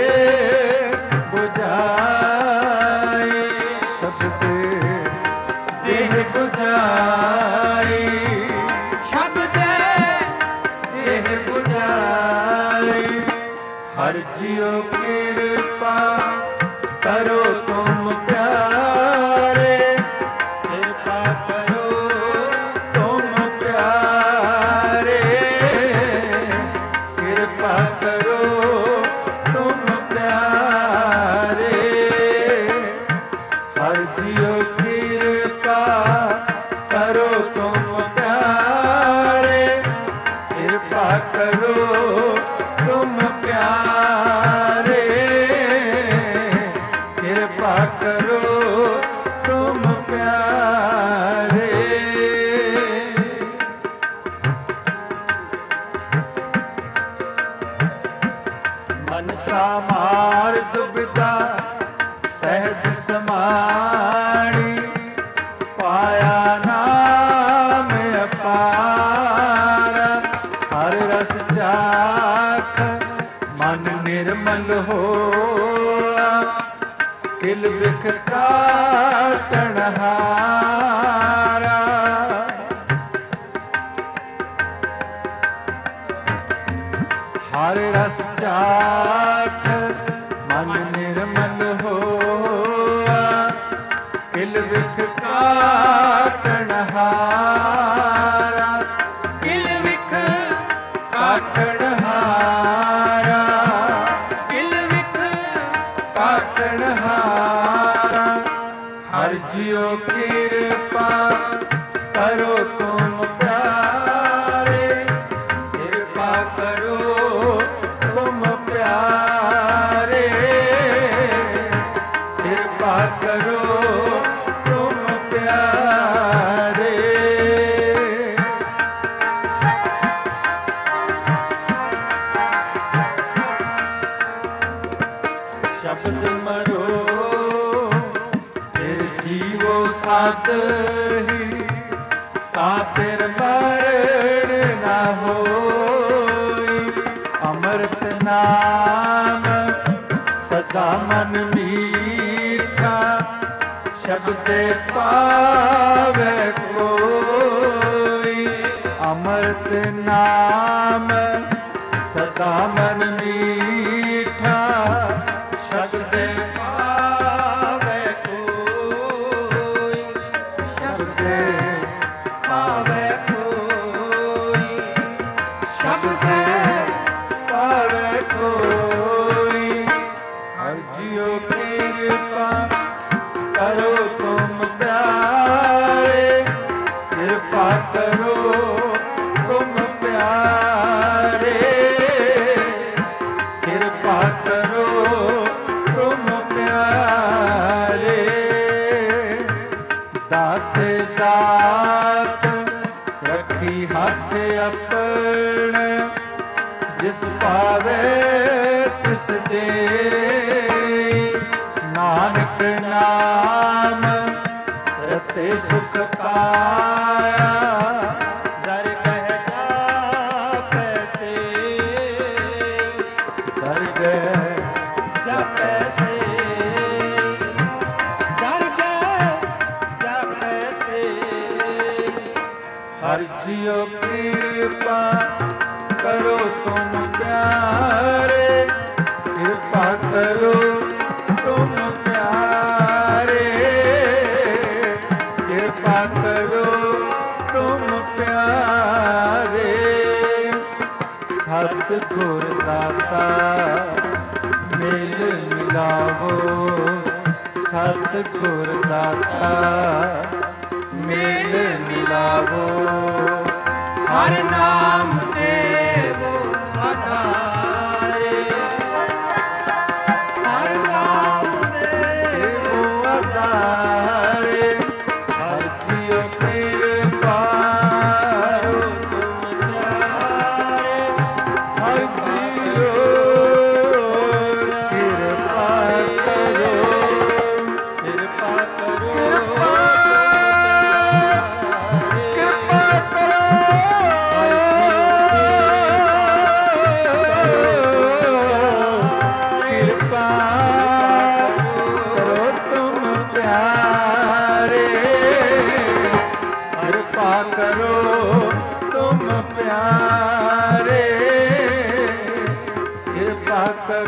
S1: ਬੁਝਾਈ ਸ਼ਬਦੇ ਦੇਹ ਬੁਝਾਈ ਸ਼ਬਦੇ ਹਰ ਜਿਉ ਕਿਰਪਾ ਕਰੋ ਤੁਮ ਪਿਆਰੇ,
S2: ਕਿਰਪਾ ਕਰੋ
S1: ਤੁਮ ਪਿਆਰੇ, ਕਿਰਪਾ ਕਰੋ ਤੁਮ ਪਿਆਰੇ, ਹਰ ਜਿਉ ਕਿਰਪਾ ਕਰੋ ਤੁਮ ਪਿਆਰੇ, ਕਿਰਪਾ ਕਰੋ ਤੁਮ ਪਿਆਰੇ, ਕਿਰਪਾ ਕਰੋ ਤੁਮ ਪਿਆਰੇ। ਮਨਸਾ ਮਾਰ ਦੁਬਿਧਾ ਸਹਿਜ ਸਮਾਣੀ, ਪਾਇਆ ਨਾਮ ਅਪਾਰ, ਹਰ ਰਸ ਚਾਖ ਮਨ ਨਿਰਮਲ ਹੋਆ, ਕਿਲ ਬਿਖ ਕਾਟਣ ਹਾਰਾ। ਹਰ ਰਸ ਚਾਖ ਮਨ ਨਿਰਮਲ ਹੋਆ, ਕਿਲ ਬਿਖ ਕਾਟਣ ਹਾਰਾ, ਕਿਲ ਬਿਖ ਕਾਟਣ ਹਾਰਾ, ਕਿਲ ਬਿਖ ਕਾਟਣ ਹਾਰਾ। ਹਰ ਜਿਉ ਕਿਰਪਾ ਕਰੋ ਤੁਮ ਪਿਆਰੇ, ਕਿਰਪਾ ਕਰੋ ਤੁਮ ਪਿਆਰੇ, ਕਿਰਪਾ ਕਰੋ ਤੁਮ ਪਿਆਰੇ। ਸ਼ਬਦ ਮਰੋ ਫਿਰ ਜੀਵੋ ਸਤ ਹੀ, ਤਾਂ ਫਿਰ ਮਰਨ ਨਾ ਹੋਈ। ਅੰਮ੍ਰਿਤ ਨਾਮ ਸਦਾ ਮਨ ਮੀਠਾ, ਸ਼ਬਦੇ ਪਾਵੇ ਕੋਈ। ਅੰਮ੍ਰਿਤ ਨਾਮ ਸਦਾ ਮਨ ਮੀਠਾ, ਸ਼ਬਦੇ ਪਾਵੇ ਕੋਈ, ਸ਼ਬਦੇ ਪਾਵੇ ਕੋਈ, ਸ਼ਬਦੇ ਪਾਵੇ ਕੋਈ। ਹਰ ਜਿਉ ਕਿਰਪਾ ਕਰੋ ਤੁਮ ਪਿਆਰੇ, ਕਿਰਪਾ ਕਰੋ ਤੁਮ ਪਿਆਰੇ, ਕਿਰਪਾ ਕਰੋ ਤੁਮ ਪਿਆਰੇ। ਦਾਤੇ ਦਾਤ ਰੱਖੀ ਹੱਥ ਆਪਣੇ, ਜਿਸ ਪਾਵੇ ਤਿਸ ਦੇ। ਨਾਨਕ ਨਾਮ ਰਤੇ ਸੁਖ ਪਾਇਆ,
S2: ਦਰਗਹ ਜਾਪੈ
S1: ਦਰਗਹ
S2: ਜਾਪੈ ਸੇ, ਦਰਗਹ ਜਾਪੈ ਸੇ।
S1: ਹਰ ਜਿਉ ਕਿਰਪਾ ਕਰੋ ਤੁਮ ਪਿਆਰੇ, ਕਿਰਪਾ ਕਰੋ ਤੁਮ ਪਿਆਰੇ, ਕਿਰਪਾ ਕਰੋ ਤੁਮ ਪਿਆਰੇ। ਸਤਿਗੁਰ ਦਾਤਾ ਮਿਲ ਮਿਲਾਵੋ, ਸਤਿਗੁਰ ਦਾਤਾ ਮਿਲ ਮਿਲਾਵੋ। ਹਰ ਨਾਮ ਦੇਵੋ ਆਧਾਰੇ, ਹਰ ਨਾਮ ਦੇਵੋ ਆਧਾਰੇ। ਹਰ ਜਿਉ ਕਿਰਪਾ ਕਰੋ ਤੁਮ ਪਿਆਰੇ, ਹਰ ਜਿਉ ਕਿਰਪਾ ਕਰੋ,
S2: ਕਿਰਪਾ ਕਰੋ
S1: ਕਿਰਪਾ ਕਿਰਪਾ ਕਰੋ। ਕਿਰਪਾ ਕਰੋ ਤੁਮ ਪਿਆਰੇ, ਕਿਰਪਾ ਕਰੋ ਤੁਮ ਪਿਆਰੇ, ਕਿਰਪਾ ਕਰੋ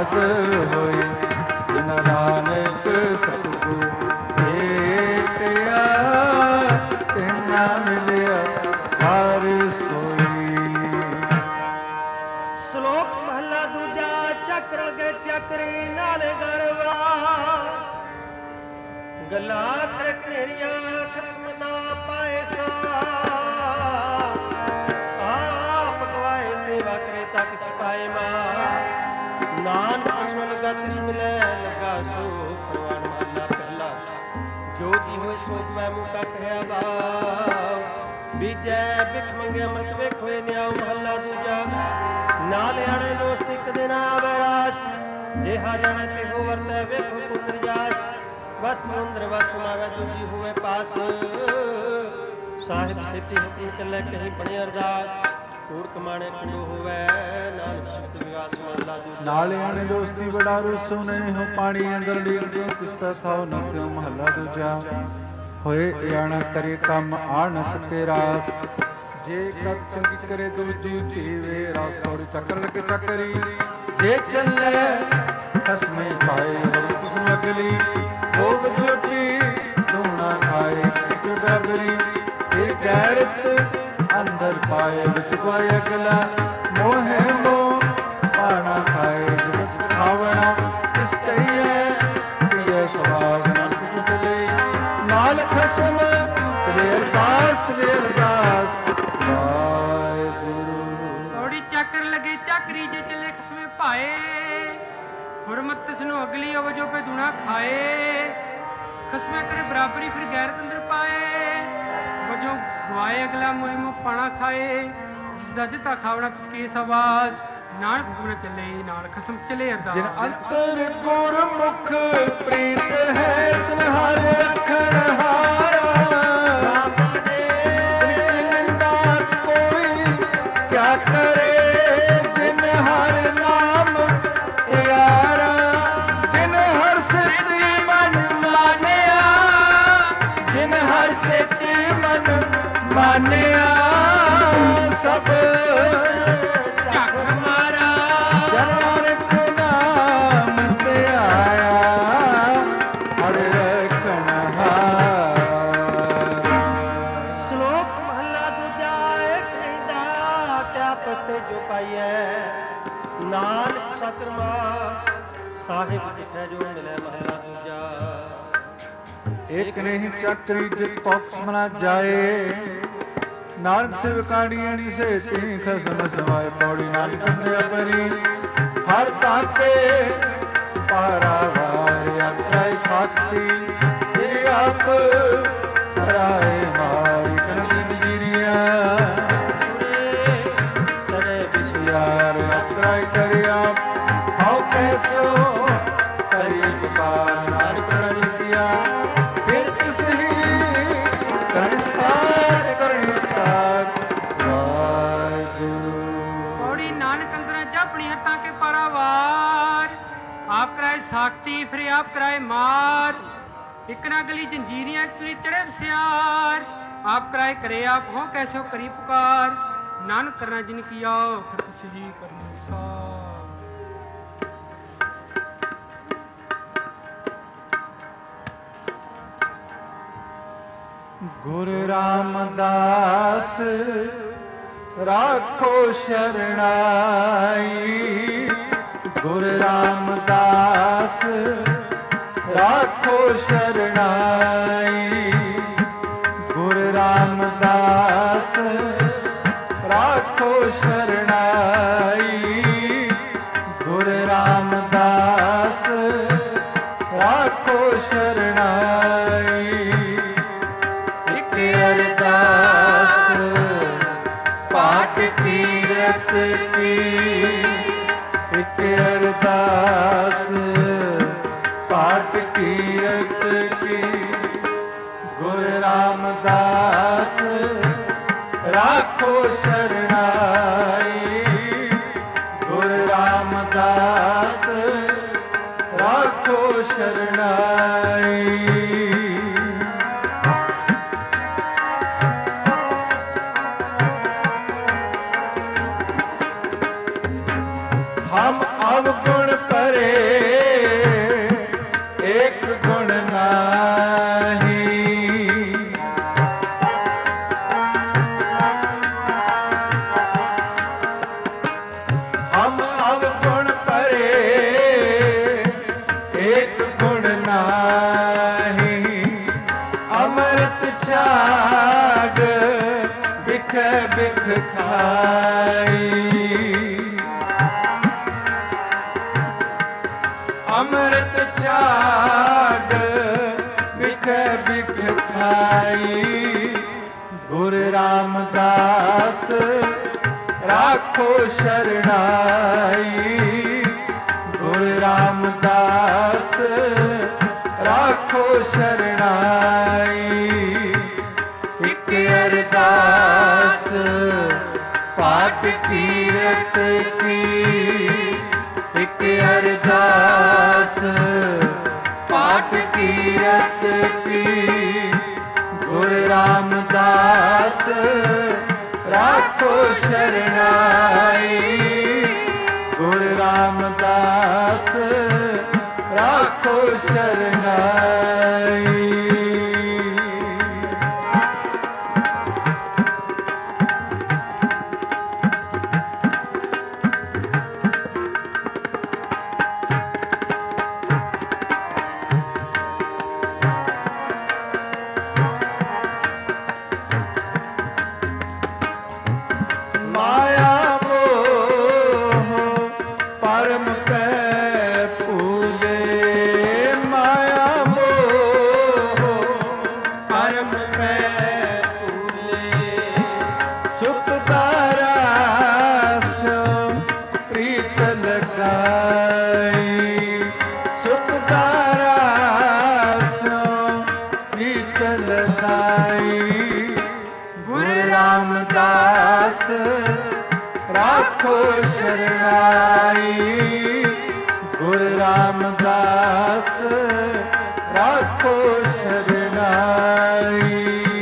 S1: ਬਾਦ ਹੋਏ, ਜਿਨ ਨਾਨਕ ਸਤਿਗੁਰ ਭੇਟਿਆ, ਤਿਨਾ ਮਿਲਿਆ ਹਰ ਸੋਈ।
S2: ਸ਼ਲੋਕ ਮਹਲਾ ਦੂਜਾ। ਚੱਕਰ ਲਗੇ ਚੱਕਰੀ ਨਾਲ ਗਰਵਾ, ਗੱਲਾਂ ਕਰ ਘੇਰੀਆਂ ਖਸਮ ਨਾ ਪਾਏ ਸਾ। ਆਪ ਗਵਾਏ ਸੇਵਾ ਕਰੇ ਤਾਂ ਕਿਛ ਪਾਏ ਮਾ, ਨਾਨਕ ਸੁਣ ਲਗਾ ਤਿਸ ਮਿਲੇ ਲਗਾ ਸੋ। ਪ੍ਰਵਾਨ ਮਹਲਾ ਪਹਿਲਾ। ਜੋ ਜੀ ਹੋਏ ਸੋ ਸਵੈ ਮੁਕਾ ਕਹਿਆ ਬਾਉ, ਬੀਜੈ ਬਿਖ ਮੰਗੇ ਅੰਮ੍ਰਿਤ ਵੇਖ ਹੋਏ ਨਿਆਉ। ਮਹਲਾ ਦੂਜਾ। ਨਾਲ ਆਣੇ ਦੋਸਤ ਇੱਕ ਦਿਨ ਆਵੇ ਰਾਸ, ਜੇ ਹਰ ਜਾਣੇ ਤੇ ਹੋ ਵਰਤੈ ਵੇਖੋ ਪੁੱਤਰ ਜਾਸ। ਵਸਤੂ ਅੰਦਰ ਵਸ ਮਾਵੇ ਦੂਜੀ ਹੋਵੇ ਪਾਸ, ਸਾਹਿਬ ਸੇਤੀ ਹੁਕਮ ਚੱਲੇ ਕਹੀਂ ਬਣੇ ਅਰਦਾਸ। ਕੂੜ ਕਮਾਣੇ ਕੁੜੋ ਹੋਵੇ ਨਾਨਕ ਸ਼ਬਦ ਵਿਗਾਸ। ਮਹਲਾ ਦੂਜਾ।
S1: ਨਾਲੇ ਆਣੇ ਦੋਸਤੀ ਬੜਾ ਰੁਸੋ ਨਹੀਂ ਹੋ, ਪਾਣੀ ਅੰਦਰ ਲੀਕ ਦਿਓ ਤਿਸਤਾ ਸਾਉ ਨਾ ਕਿਉ। ਮਹਲਾ ਦੂਜਾ। ਹੋਏ ਆਣਾ ਕਰੇ ਕੰਮ ਆਣ ਸਤੇ ਰਾਸ, ਜੇ ਕਦ ਚੰਗੀ ਕਰੇ ਦੂਜੀ ਧੀਵੇ ਰਾਸ। ਤੋੜੀ ਚੱਕਰ ਲਗੇ ਚੱਕਰੀ, ਜੇ ਚੱਲੇ ਖਸਮੇ ਪਾਏ ਕਿਸ ਨੂੰ ਅਗਲੀ। ਉਹ ਚੋਟੀ ਧੂਣਾ ਖਾਏ ਸਿੱਖ ਬਰਾਬਰੀ, ਫਿਰ ਗੈਰਤ ਅੰਦਰ ਪਾਏ ਵਿੱਚ ਕੋਈ ਅਗਲਾ। ਮੋਹੇ ਮੋਹ ਪਾਣਾ ਖਾਏ ਜਗਤ ਖਾਵਣਾ, ਇਸ ਕਹੀਏ ਪੀਏ ਸਵਾਸ ਨਰਕ ਚਲੇ। ਨਾਲ ਖਸਮ ਚਲੇ ਅਰਦਾਸ ਚਲੇ ਅਰਦਾਸ।
S3: ਚੱਕਰ ਲਗੇ ਚੱਕਰੀ, ਜੇ ਚੱਲੇ ਖਸਮੇ ਭਾਏ, ਹੁਰਮਤ ਤਿਸਨੂੰ ਅਗਲੀ ਅਵ ਜੋ ਪੇ ਦੁਣਾ ਖਾਏ। ਖਸਮੇ ਕਰੇ ਬਰਾਬਰੀ ਫਿਰ ਗੈਰਤ ਅੰਦਰ ਪਾਏ, ਵਜੋਂ ਗਵਾਏ ਅਗਲਾ ਮੋਹਿ ਮੁਖ ਪਾਣਾ ਖਾਏ। ਜਿਸਦਾ ਦਿੱਤਾ ਖਾਵਣਾ ਤਿਸ ਕੀ ਸਵਾਸ, ਨਾਨਕ ਹੁਕਮ ਚੱਲੇ ਨਾਲ ਖਸਮ ਚਲੇ ਅਰਦਾਸ।
S1: ਜਿਨ ਅੰਤਰ ਗੁਰਮੁਖ ਪ੍ਰੀਤ ਹੈ, ਤਿਨ ਹਰ ਰੱਖਣ ਹਾਰਾ। ਨਿੰਦਾ ਕੋਈ ਕਿਆ ਕਰੇ, ਜਿਨ ਹਰ ਨਾਮ ਪਿਆਰਾ। ਜਿਨ ਹਰ ਸਿੱਧੀ ਮਨ ਮਾਨਿਆ, ਜਿਨ ਹਰ ਸਿੱਧੀ ਮਨ ਮਾਨਿਆ। ਸਭ
S3: ਝੱਕ ਮਾਰਾ
S1: ਜਨ ਨਾਨਕ ਨਾਮ ਤੇ ਆਇਆ, ਹਰ ਰੱਖਣ ਹਾਰ।
S2: ਸ਼ਲੋਕ ਮਹਲਾ ਦੂਜਾ। ਇੱਕ ਕਹਿੰਦਾ ਤਿਆ ਪਸਤੇ ਜੋ ਪਾਈਐ, ਨਾਨਕ ਸਤਿਰਮਾ ਸਾਹਿਬ ਜਿਠੈ ਜੋ ਮਿਲੈ। ਮਹਲਾ ਦੂਜਾ।
S1: ਇੱਕ ਨਹੀਂ ਚੱਕਰੀ ਜਿਤ ਪੌਕਸ ਮਨਾ ਜਾਏ, ਨਾਨਕ ਸਿਵਕਾਣੀਆਂ ਦੀ ਸੇਤੀ ਖਸਮ ਸਵਾਏ। ਪੌੜੀ ਨਾਨਕ ਅੰਦਰਿਆ ਪਰੀ ਹਰ ਤਾਕੇ, ਪਾਰਾਵਾਰ ਆਤੈ ਸਾਖੀ। ਫਿਰ ਆਪ ਰਾਏ ਮਾਰੀ ਕਨਕ ਜੀਰੀਆ, ਤਰੇ ਵਿਸਿਆਰ ਅਪਰਾਇ ਕਰਿਆ। ਹਾਉ ਕੈਸੋ ਕਰੀ ਪੁਕਾਰ, ਨਾਨਕ ਰਜ ਕੀਆ। ਫਿਰ ਤਿਸ ਹੀ ਕਰਨਸਾਰ ਕਰਨਸਾਰ ਵਾਹਿਗੁਰੂ।
S3: ਪੌੜੀ ਨਾਨਕ ਅੰਦਰਾਂ ਜਾਪਣੀ ਹੱਥਾਂ ਕੇ ਪਾਰਾਵਾਰ, ਆਪ ਕਰਾਏ ਸਾਖਤੀ ਫਿਰ ਆਪ ਕਰਾਏ ਮਾਰ। ਇੱਕ ਨਾ ਗਲੀ ਜੰਜੀਰੀਆਂ ਤੁਰੀ ਚੜੇ ਵਸਿਆਰ, ਆਪ ਕਰਾਏ ਕਰੇ ਆਪ ਹੋ ਕੈਸੋ ਕਰੀ ਪੁਕਾਰ। ਨਾਨਕ ਕਰਨਾ ਜਿਨ ਕੀਆ ਫਿਰ ਤਿਸ ਹੀ ਕਰਨੀ ਸਾਰ।
S1: ਗੁਰੂ ਰਾਮਦਾਸ ਰਾਖੋ ਸ਼ਰਣਾਈ, ਗੁਰੂ ਰਾਮਦਾਸ ਰਾਖੋ ਸ਼ਰਣਾਈ। ਗੁਰੂ ਰਾਮਦਾਸ ਰਾਖੋ ਸ਼ਰਣਾਈ, ਗੁਰੂ ਰਾਮਦਾਸ ਰਾਖੋ ਸ਼ਰਣਾਈ। ਇੱਕ ਅਰਦਾਸ ਪਾਠ ਕੀਰਤ ਕੀ, ਇੱਕ ਅਰਦਾਸ ਪਾਠ ਕੀਰਤ ਕੀ। ਗੁਰੂ ਰਾਮਦਾਸ ਰਾਖੋ ਸ਼ਰਣਾਈ, ਗੁਰੂ ਰਾਮਦਾਸ ਰਾਖੋ ਸ਼ਰਣਾਈ। ਹਮ ਅਵਗੁਣ ਪਰ ਅੰਮ੍ਰਿਤ ਛਾੜ ਵਿਖੇ ਵਿਖ ਖਾਈ। ਗੁਰ ਰਾਮਦਾਸ ਰਾਖੋ ਸ਼ਰਣਾਈ। ਗੁਰ ਰਾਮਦਾਸ ਰਾਖੋ ਸ਼ਰਣਾਈ। ਇੱਕ ਅਰਦਾਸ ਪਾਠ ਕੀਰਤ ਕੀ। ਇੱਕ ਅਰਦਾਸ ਪਾਠ ਕੀਰਤ ਕੀ। ਗੁਰ ਰਾਮਦਾਸ ਰਾਖੋ ਸ਼ਰਣਾਈ। ਗੁਰ ਰਾਮਦਾਸ ਰਾਖੋ ਸ਼ਰਣਾਈ। ਰਾਖੋ ਸ਼ਰਣਾਈ। ਗੁਰ ਰਾਮਦਾਸ ਰਾਖੋ ਸ਼ਰਣਾਈ।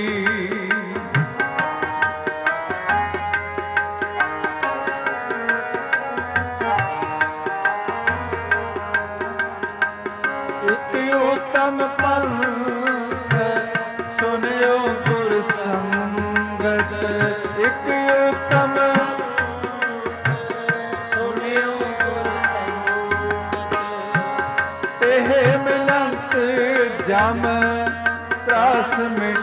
S1: ਇੱਕ ਉਤਮ ਪੰਥ ਸੁਨਿਓ ਗੁਰ ਸੰਗਤ। ਇੱਕ ਉਤਮ ਸੁਨਿਓ ਗੁਰ ਸੰਗਤ। ਇਹ ਮਿਲੰਤ ਜਮ ਤਰਾਸ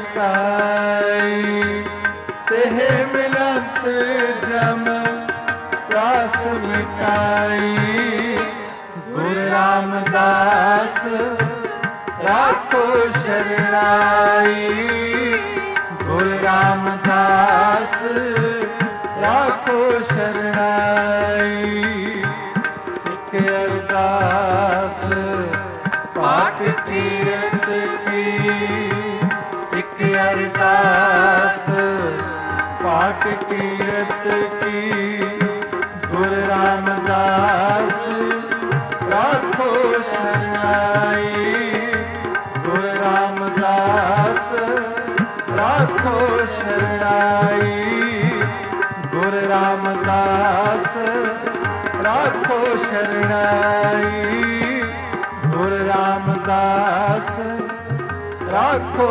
S1: ਮਿਟਾਈ। ਇਹ ਮਿਲੰਤ ਜਮ ਤਰਾਸ ਮਿਟਾਈ। ਗੁਰ ਰਾਮਦਾਸ ਰਾਖੋ ਸ਼ਰਣਾਈ। ਗੁਰ ਰਾਮਦਾਸ ਰਾਖੋ ਸ਼ਰਣਾਈ। ਇੱਕ ਅਰਦਾਸ ਪਾਠ ਕੀਰਤ ਕੀ। ਇੱਕ ਅਰਦਾਸ ਪਾਠ ਕੀਰਤ ਕੀ। ਗੁਰ ਰਾਮਦਾਸ ਰਾਖੋ ਸ਼ਰਣਾਈ। ਗੁਰ ਰਾਮਦਾਸ ਰਾਖੋ ਸ਼ਰਣਾਈ। ਗੁਰ ਰਾਮਦਾਸ ਰਾਖੋ ਸ਼ਰਣਾਈ। ਗੁਰ ਰਾਮਦਾਸ ਰਾਖੋ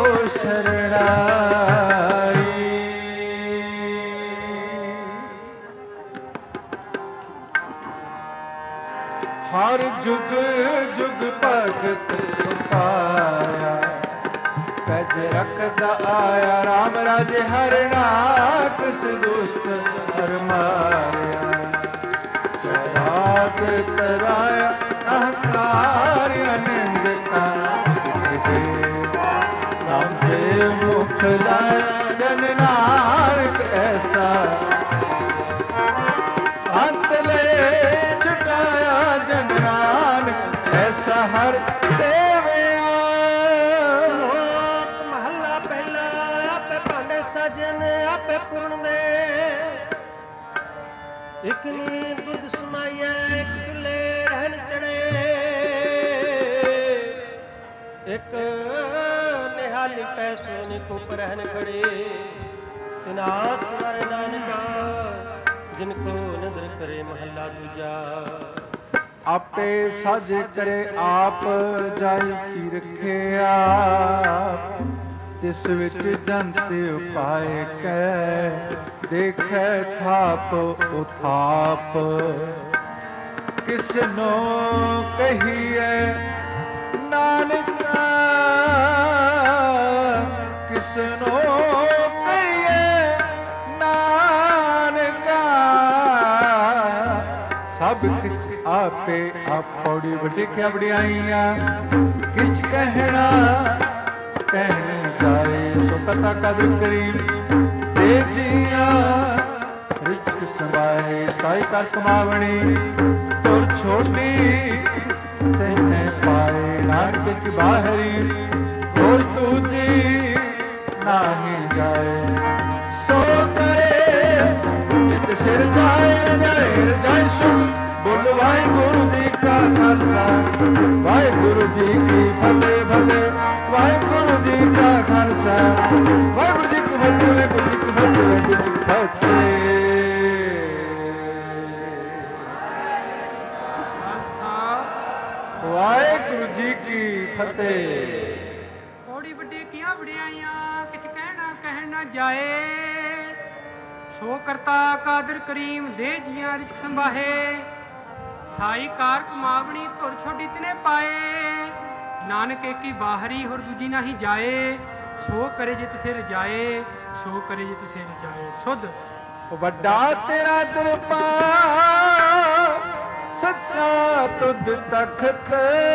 S1: ਸ਼ਰਣਾਈ। ਹਰ ਜੁਗ ਜੁਗ ਭਗਤ ਪਾਇਆ। ਪੈਜ ਰੱਖਦਾ ਆਇਆ ਰਾਮ ਰਾਜੇ ਹਰਣਾ। ਕਿਸ ਦੁਸ਼ਟ ਹਰ ਮਾਰਿਆ। ਸ਼ਰਾਬ ਤਰਾਇਆ ਅਹੰਕਾਰ ਅਨੰਦ ਕਾ। ਨਾਮ ਦੇ ਮੁਖ ਲਾਇਆ ਜਨ ਨਾਨਕ ਐਸਾ। ਅੰਤ ਲੈ ਛੁਟਾਇਆ ਜਨ ਨਾਨਕ ਐਸਾ ਹਰ ਸੇਵਿਆ।
S2: ਸ਼ਲੋਕ ਮਹੱਲਾ ਪਹਿਲਾ। ਆਪੇ ਭਾਂਡੇ ਸਾਜਨ ਆਪੇ ਪੂਰਨ ਦੇ। ਇੱਕ ਨੀਂਦ ਦੁੱਧ ਸਮਾਈਐ ਇੱਕ ਚੁੱਲ੍ਹੇ ਰਹਿਣ ਚੜੇ। ਇੱਕ ਨਿਹਾਲੀ ਪੈਸੋ ਨਿਕੋ ਰਹਿਣ ਖੜੇ। ਤਿਨਾਸ ਵਰ ਨਾਨਕਾ ਜਿਨ ਕੋ ਨਦਰ ਕਰੇ। ਮਹੱਲਾ ਦੂਜਾ।
S1: ਆਪੇ ਸਾਜੇ ਕਰੇ ਆਪ ਜਾਈ ਕੀ ਰੱਖਿਆ। ਤਿਸ ਵਿੱਚ ਜੰਤ ਉਪਾਏ ਕੈ। ਦੇਖੈ ਥਾਪ ਉਥਾਪ। ਕਿਸ ਨੂੰ ਕਹੀਏ ਨਾਨਕਾ। ਕਿਸ ਨੂੰ ਕਹੀਏ ਨਾਨਕਾ। ਸਭ ਕਿਛ ਆਪੇ ਆਪ ਪੌੜੀ ਵੱਡੀ ਕਿਆ ਵਡਿਆਈਆਂ ਕਿਛ ਕਹਿਣਾ ਕਹਿਣ ਜਾਏ ਸੋ ਕਥਾ ਕਦਰ ਕਰੀ ਤੇ ਜੀਆਂ ਰਿਚਕ ਸਮਾਏ ਸਾਈ ਕਰ ਕਮਾਵਣੀ ਤੁਰ ਛੋਟੀ ਤੈਨੇ ਪਾਏ ਨਾਨਕ ਕੀ ਬਾਹਰੀ ਹੋਰ ਤੂਜੀ ਨਾਹੀ ਜਾਏ ਸੋ ਕਰੇ ਜਿਤ ਸਿਰ ਜਾਏ ਜਾਏ ਜਾਏ ਸੁਣ ਬੋਲ ਵਾਹਿਗੁਰੂ ਜੀ ਕਾ ਖਾਲਸਾ ਵਾਹਿਗੁਰੂ ਜੀ ਕੀ ਫਤਿਹ ਫਤਿਹ ਵਾਹਿਗੁਰੂ ਜੀ ਕਾ ਖਾਲਸਾ ਵਾਹਿਗੁਰੂ ਜੀ ਕੀ ਫਤਿਹ ਵਾਹਿਗੁਰੂ ਜੀ ਕੀ ਫਤਿਹ ਵਾਹਿਗੁਰੂ ਜੀ ਕੀ ਫਤਿਹ। ਵਾਹਿਗੁਰੂ ਜੀ ਕੀ ਫਤਿਹ।
S3: ਪੌੜੀ ਵੱਡੀ ਕੀਆਂ ਵਡਿਆਈਆਂ ਕਿਛ ਕਹਿਣਾ ਕਹਿਣ ਨਾ ਜਾਏ ਸੋ ਕਰਤਾ ਕਾਦਰ ਕਰੀਮ ਦੇ ਜੀਆਂ ਰਿਜ਼ਕ ਸੰਭਾਹੇ ਸਾਈ ਕਾਰ ਕਮਾਵਣੀ ਧੁਰ ਛੋਟੀ ਤਨੇ ਪਾਏ ਨਾਨਕ ਏਕੀ ਬਾਹਰੀ ਹੋਰ ਦੂਜੀ ਨਾਹੀ ਜਾਏ ਸੋ ਕਰੇ ਜਿਤ ਸਿਰ ਜਾਏ ਸੋ ਕਰੇ ਜਿਤ ਸਿਰ ਜਾਏ ਸੁਧ
S1: ਵੱਡਾ ਤੇਰਾ ਦਰਬਾਰ ਸੱਚਾ ਤੁਧ ਤਖਤ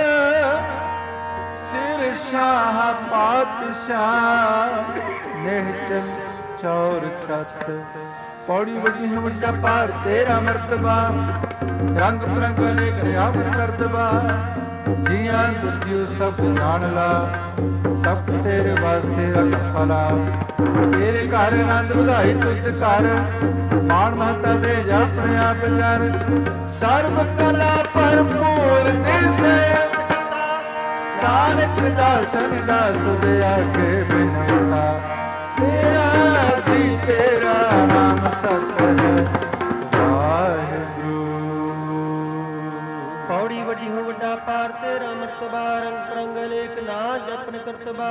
S1: ਸਿਰ ਸ਼ਾਹ ਪਾਤਸ਼ਾਹ ਨਿਹਚਲ ਚੌਰ ਛੱਤ ਪੌੜੀ ਵੱਡੀ ਹੈ ਵੱਡਾ ਪਾਰ ਤੇਰਾ ਮਰਤਬਾ ਰੰਗ ਬਰੰਗ ਅਨੇਕ ਰਿਆਵ ਕਰਤਬਾ ਜੀਆਂ ਦੁਜਿਓ ਸਭ ਜਾਣ ਲਾ ਸਭ ਤੇਰੇ ਵਾਸਤੇ ਰੱਖ ਭਲਾ ਤੇਰੇ ਘਰ ਆਨੰਦ ਵਧਾਈ ਤੁਧ ਘਰ ਮਾਣ ਮਹਤਾ ਦੇ ਜਾ ਆਪਣੇ ਆਪ ਜਰ ਸਰਬ ਕਲਾ ਭਰਪੂਰ ਦਿਸੇ ਨਾਨਕ ਦਾਸਨ ਦਾਸ ਤੁਧ ਆਗੇ ਬਿਨਵਤਾ ਤੇਰਾ ਜੀ ਤੇਰਾ ਨਾਮ ਸਸਕਰ ਵਾਹਿਗੁਰੂ।
S2: ਪੌੜੀ ਵੱਡੀ ਹੋ ਵੱਡਾ ਪਾਰ ਤੇਰਾ ਮਰਤਬਾ ਰੰਗ ਪਰੰਗ ਅਨੇਕ ਨਾ ਜਪਨ ਕਰਤਬਾ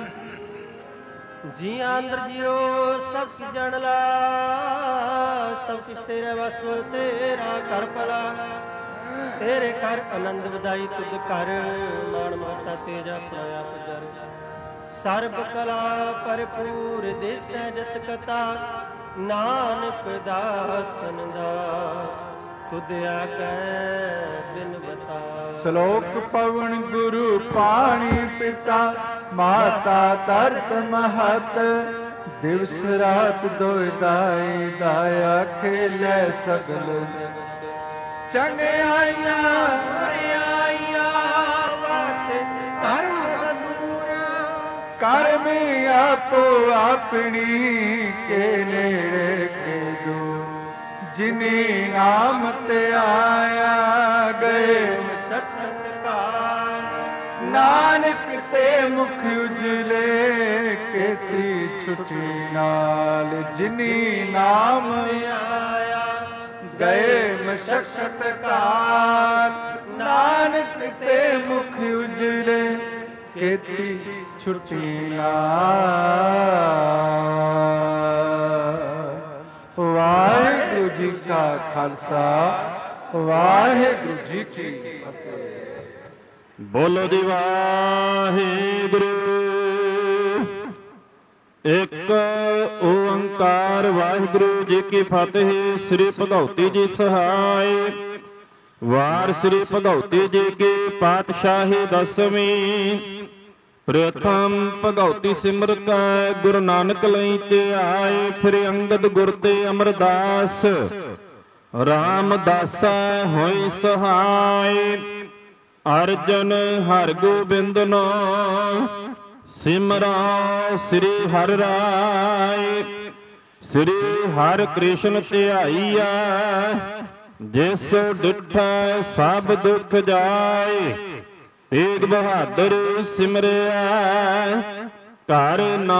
S2: ਜੀਆਂ ਅੰਦਰ ਜਿਉ ਸਭ ਕੀ ਜਾਣ ਲਾ ਸਭ ਕੁਛ ਤੇਰੇ ਵਸ ਤੇਰਾ ਘਰ ਭਲਾ ਤੇਰੇ ਘਰ ਆਨੰਦ ਵਧਾਈ ਤੁਧ ਘਰ ਮਾਣ ਮਹਤਾ ਤੇਜ ਆਪਣਾ ਆਪ ਜਰ ਸਰਬ ਕਲਾ ਭਰਪੂਰ ਦੇਸੈ ਜਤ ਕਥਾ ਨਾਨਕ ਦਾਸਨ ਦਾਸ ਤੁਧ ਆਗੈ ਬਿਨ ਬਤਾ।
S1: ਸ਼ਲੋਕ ਪਵਨ ਗੁਰੂ ਪਾਣੀ ਪਿਤਾ ਮਾਤਾ ਤਰਤ ਮਹਤ ਦਿਵਸ ਰਾਤ ਦੋਇ ਦਾਈ ਦਾਇਆ ਖੇਲੇ ਸਗਲ ਚੰਗਿਆਈਆਂ
S2: ਆਈਆਂ ਵਾਤ ਧਰਮ
S1: ਕਰਮ ਆਪੋ ਆਪਣੀ ਕੇ ਨੇੜੇ ਕੇ ਦੂਰ ਜਿਨੀ ਨਾਮ ਤੇ ਆਇਆ ਗਏ
S2: ਸਤਕਾਰ
S1: ਨਾਨਕ ਤੇ ਮੁਖ ਉਜਲੇ ਕੀਤੀ ਛੁਟੀ ਨਾਲ ਜਿਨੀ ਨਾਮ
S2: ਆਇਆ
S1: ਗਏ ਮਸ਼ਕਤ ਕਾਲ ਨਾਨਕ ਤੇ ਮੁਖ ਉਜਲੇ ਕੀਤੀ ਛੁਟੀ ਨਾਲ। ਵਾਹਿਗੁਰੂ ਜੀ ਕਾ ਖਾਲਸਾ ਵਾਹਿਗੁਰੂ ਜੀ ਕੀ ਫਤਿਹ।
S7: ਬੋਲੋ ਜੀ ਵਾਹਿਗੁਰੂ। ਇੱਕ ਓੰਕਾਰ ਵਾਹਿਗੁਰੂ ਜੀ ਕੀ ਫਤਿਹ। ਸ੍ਰੀ ਭਗਉਤੀ ਜੀ ਸਹਾਇ। ਵਾਰ ਸ੍ਰੀ ਭਗਉਤੀ ਜੀ ਕੀ ਪਾਤਸ਼ਾਹੀ ਦਸਵੀਂ। ਪ੍ਰਥਮ ਭਗਉਤੀ ਸਿਮਰਤ ਗੁਰੂ ਨਾਨਕ ਲਈ ਤੇ ਆਏ। ਫਿਰ ਅੰਗਦ ਗੁਰ ਤੇ ਅਮਰਦਾਸ ਰਾਮਦਾਸਾ ਹੋਈ ਸਹਾਇ। ਅਰਜਨ ਹਰਿ ਗੋਬਿੰਦ ਨੋ ਸਿਮਰਾ ਸ੍ਰੀ ਹਰਿ ਰਾਇ। ਸ੍ਰੀ ਹਰਿ ਕ੍ਰਿਸ਼ਨ ਧਿਆਈਆ ਜਿਸ ਡਿਠੈ ਸਭ ਦੁਖ ਜਾਏ। ਤੇਗ ਬਹਾਦਰ ਸਿਮਰਿਆ ਘਰ ਨਾ